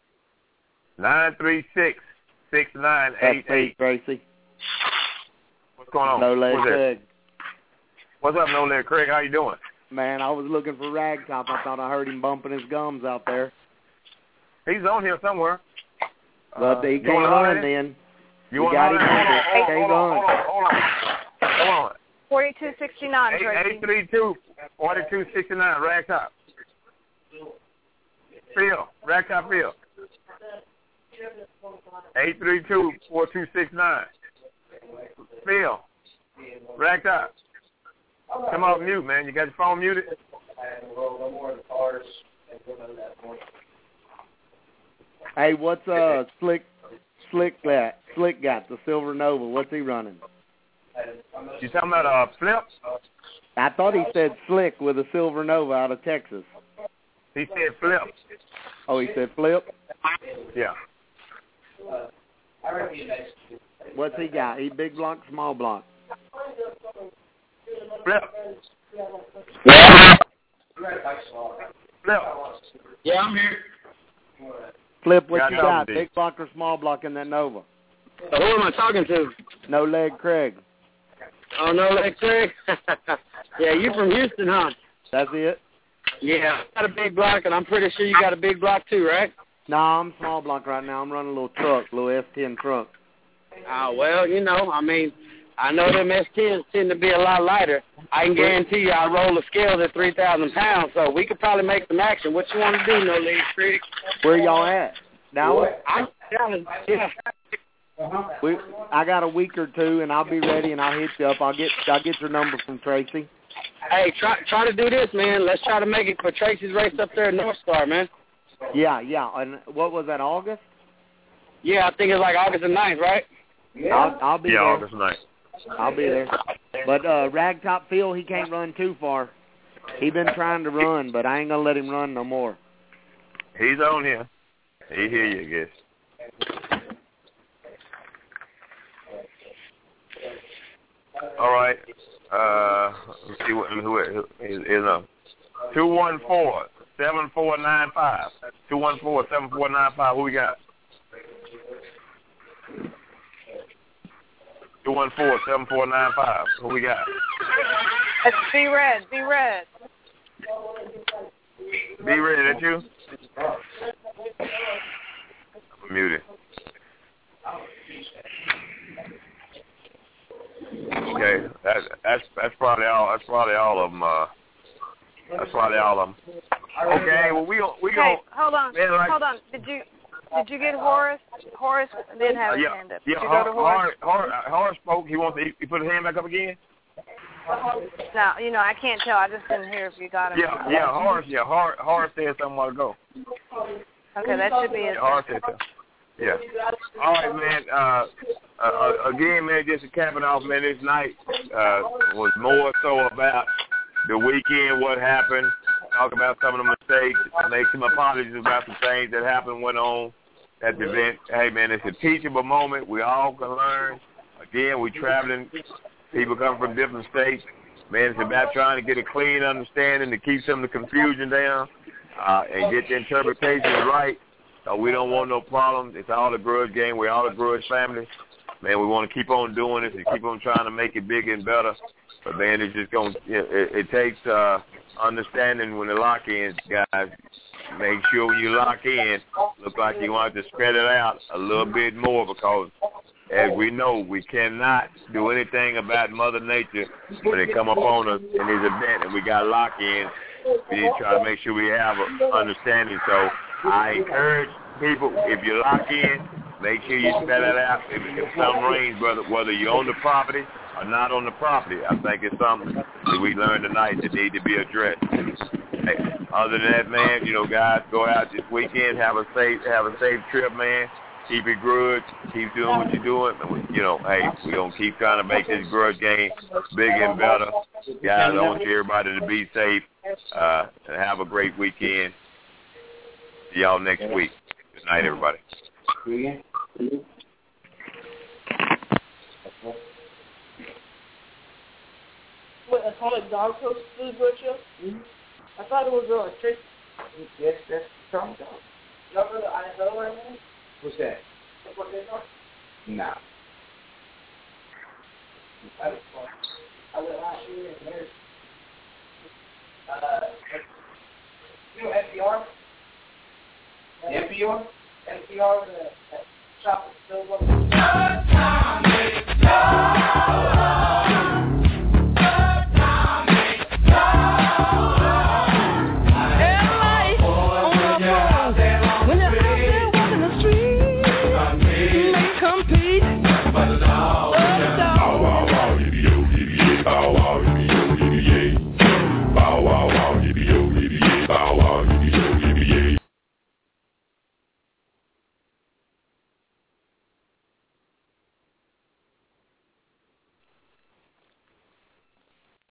936-6988. Tracy. What's going on? No Leg Craig. What's up, No Leg Craig? How you doing? Man, I was looking for Ragtop. I thought I heard him bumping his gums out there. He's on here somewhere. But he can't run then. You got him. Hold on. 4269, Tracy. 832-4269, Ragtop. Phil, Ragtop Phil. 832-4269. Phil, Ragtop. Come off mute, man. You got your phone muted? Hey, what's Slick got? The Silver Nova. What's he running? You talking about Flip? I thought he said Slick with a Silver Nova out of Texas. He said Flip. Oh, he said Flip? Yeah. What's he got? He big block, small block? Flip. Flip. Yeah, I'm here. Flip, what you got? Big block or small block in that Nova? So who am I talking to? No Leg Craig. Oh, No Leg Craig? Yeah, you from Houston, huh? That's it? Yeah, I got a big block, and I'm pretty sure you got a big block too, right? No, I'm small block right now. I'm running a little S10 truck. Well, you know, I mean, I know them S10s tend to be a lot lighter. I can guarantee you I roll the scales at 3,000 pounds, so we could probably make some action. What you want to do, No Leg Craig? Where y'all at? Dallas? I'm Dallas, yeah. I got a week or two, and I'll be ready, and I'll hit you up. I'll get your number from Tracy. Hey, try to do this, man. Let's try to make it for Tracy's race up there at North Star, man. Yeah. And what was that, August? Yeah, I think it's like August the 9th, right? Yeah. I'll be there. August 9th. I'll be there. But Ragtop Phil, he can't run too far. He been trying to run, but I ain't going to let him run no more. He's on here. He hear you, I guess. All right. Let's see who is 214-7495. 214-7495. Who we got? 214-7495. Who we got? It's B-Red. B-Red. B-Red, that you? I'm muted. Okay, that's probably all. That's probably all of them. Okay, well we go. Hold on. Man, hold on. Did you get Horace? Horace didn't have his hand up. Did you go to Horace? Horace spoke. He put his hand back up again. No, I can't tell. I just didn't hear if you got him. Horace. Horace said something a while ago. Okay, that should be it. Horace said something. Yeah. All right, man. Again, man, just to cap it off, man, this night was more so about the weekend, what happened, talk about some of the mistakes, make some apologies about some things that happened, went on at the event. Hey, man, it's a teachable moment. We all can learn. Again, we traveling. People come from different states. Man, it's about trying to get a clean understanding to keep some of the confusion down and get the interpretations right. We don't want no problems. It's all a grudge game. We're all a grudge family. Man, we want to keep on doing this and keep on trying to make it bigger and better. But, man, it's just going to it takes understanding when the lock in, guys. Make sure when you lock in, look like you want to spread it out a little bit more because, as we know, we cannot do anything about Mother Nature when they come upon us in this event and we got lock in. We need to try to make sure we have an understanding. So I encourage people, if you lock in, make sure you spell it out. If something rains, whether you're on the property or not on the property, I think it's something that we learned tonight that need to be addressed. Hey, other than that, man, guys, go out this weekend, have a safe trip, man. Keep it grudge. Keep doing what you're doing. Hey, we're going to keep trying to make this grudge game bigger and better. Guys, I want everybody to be safe and have a great weekend. See y'all next week. Good night, everybody. What, a comic dog food butcher? I thought it was a trick. Yes, that's the comic dog. Y'all know the ISO right now? What's that? That's what they are? Nah. That was fun. I went last year in there. You know NPR? NPR? NPR, the shop is still looking.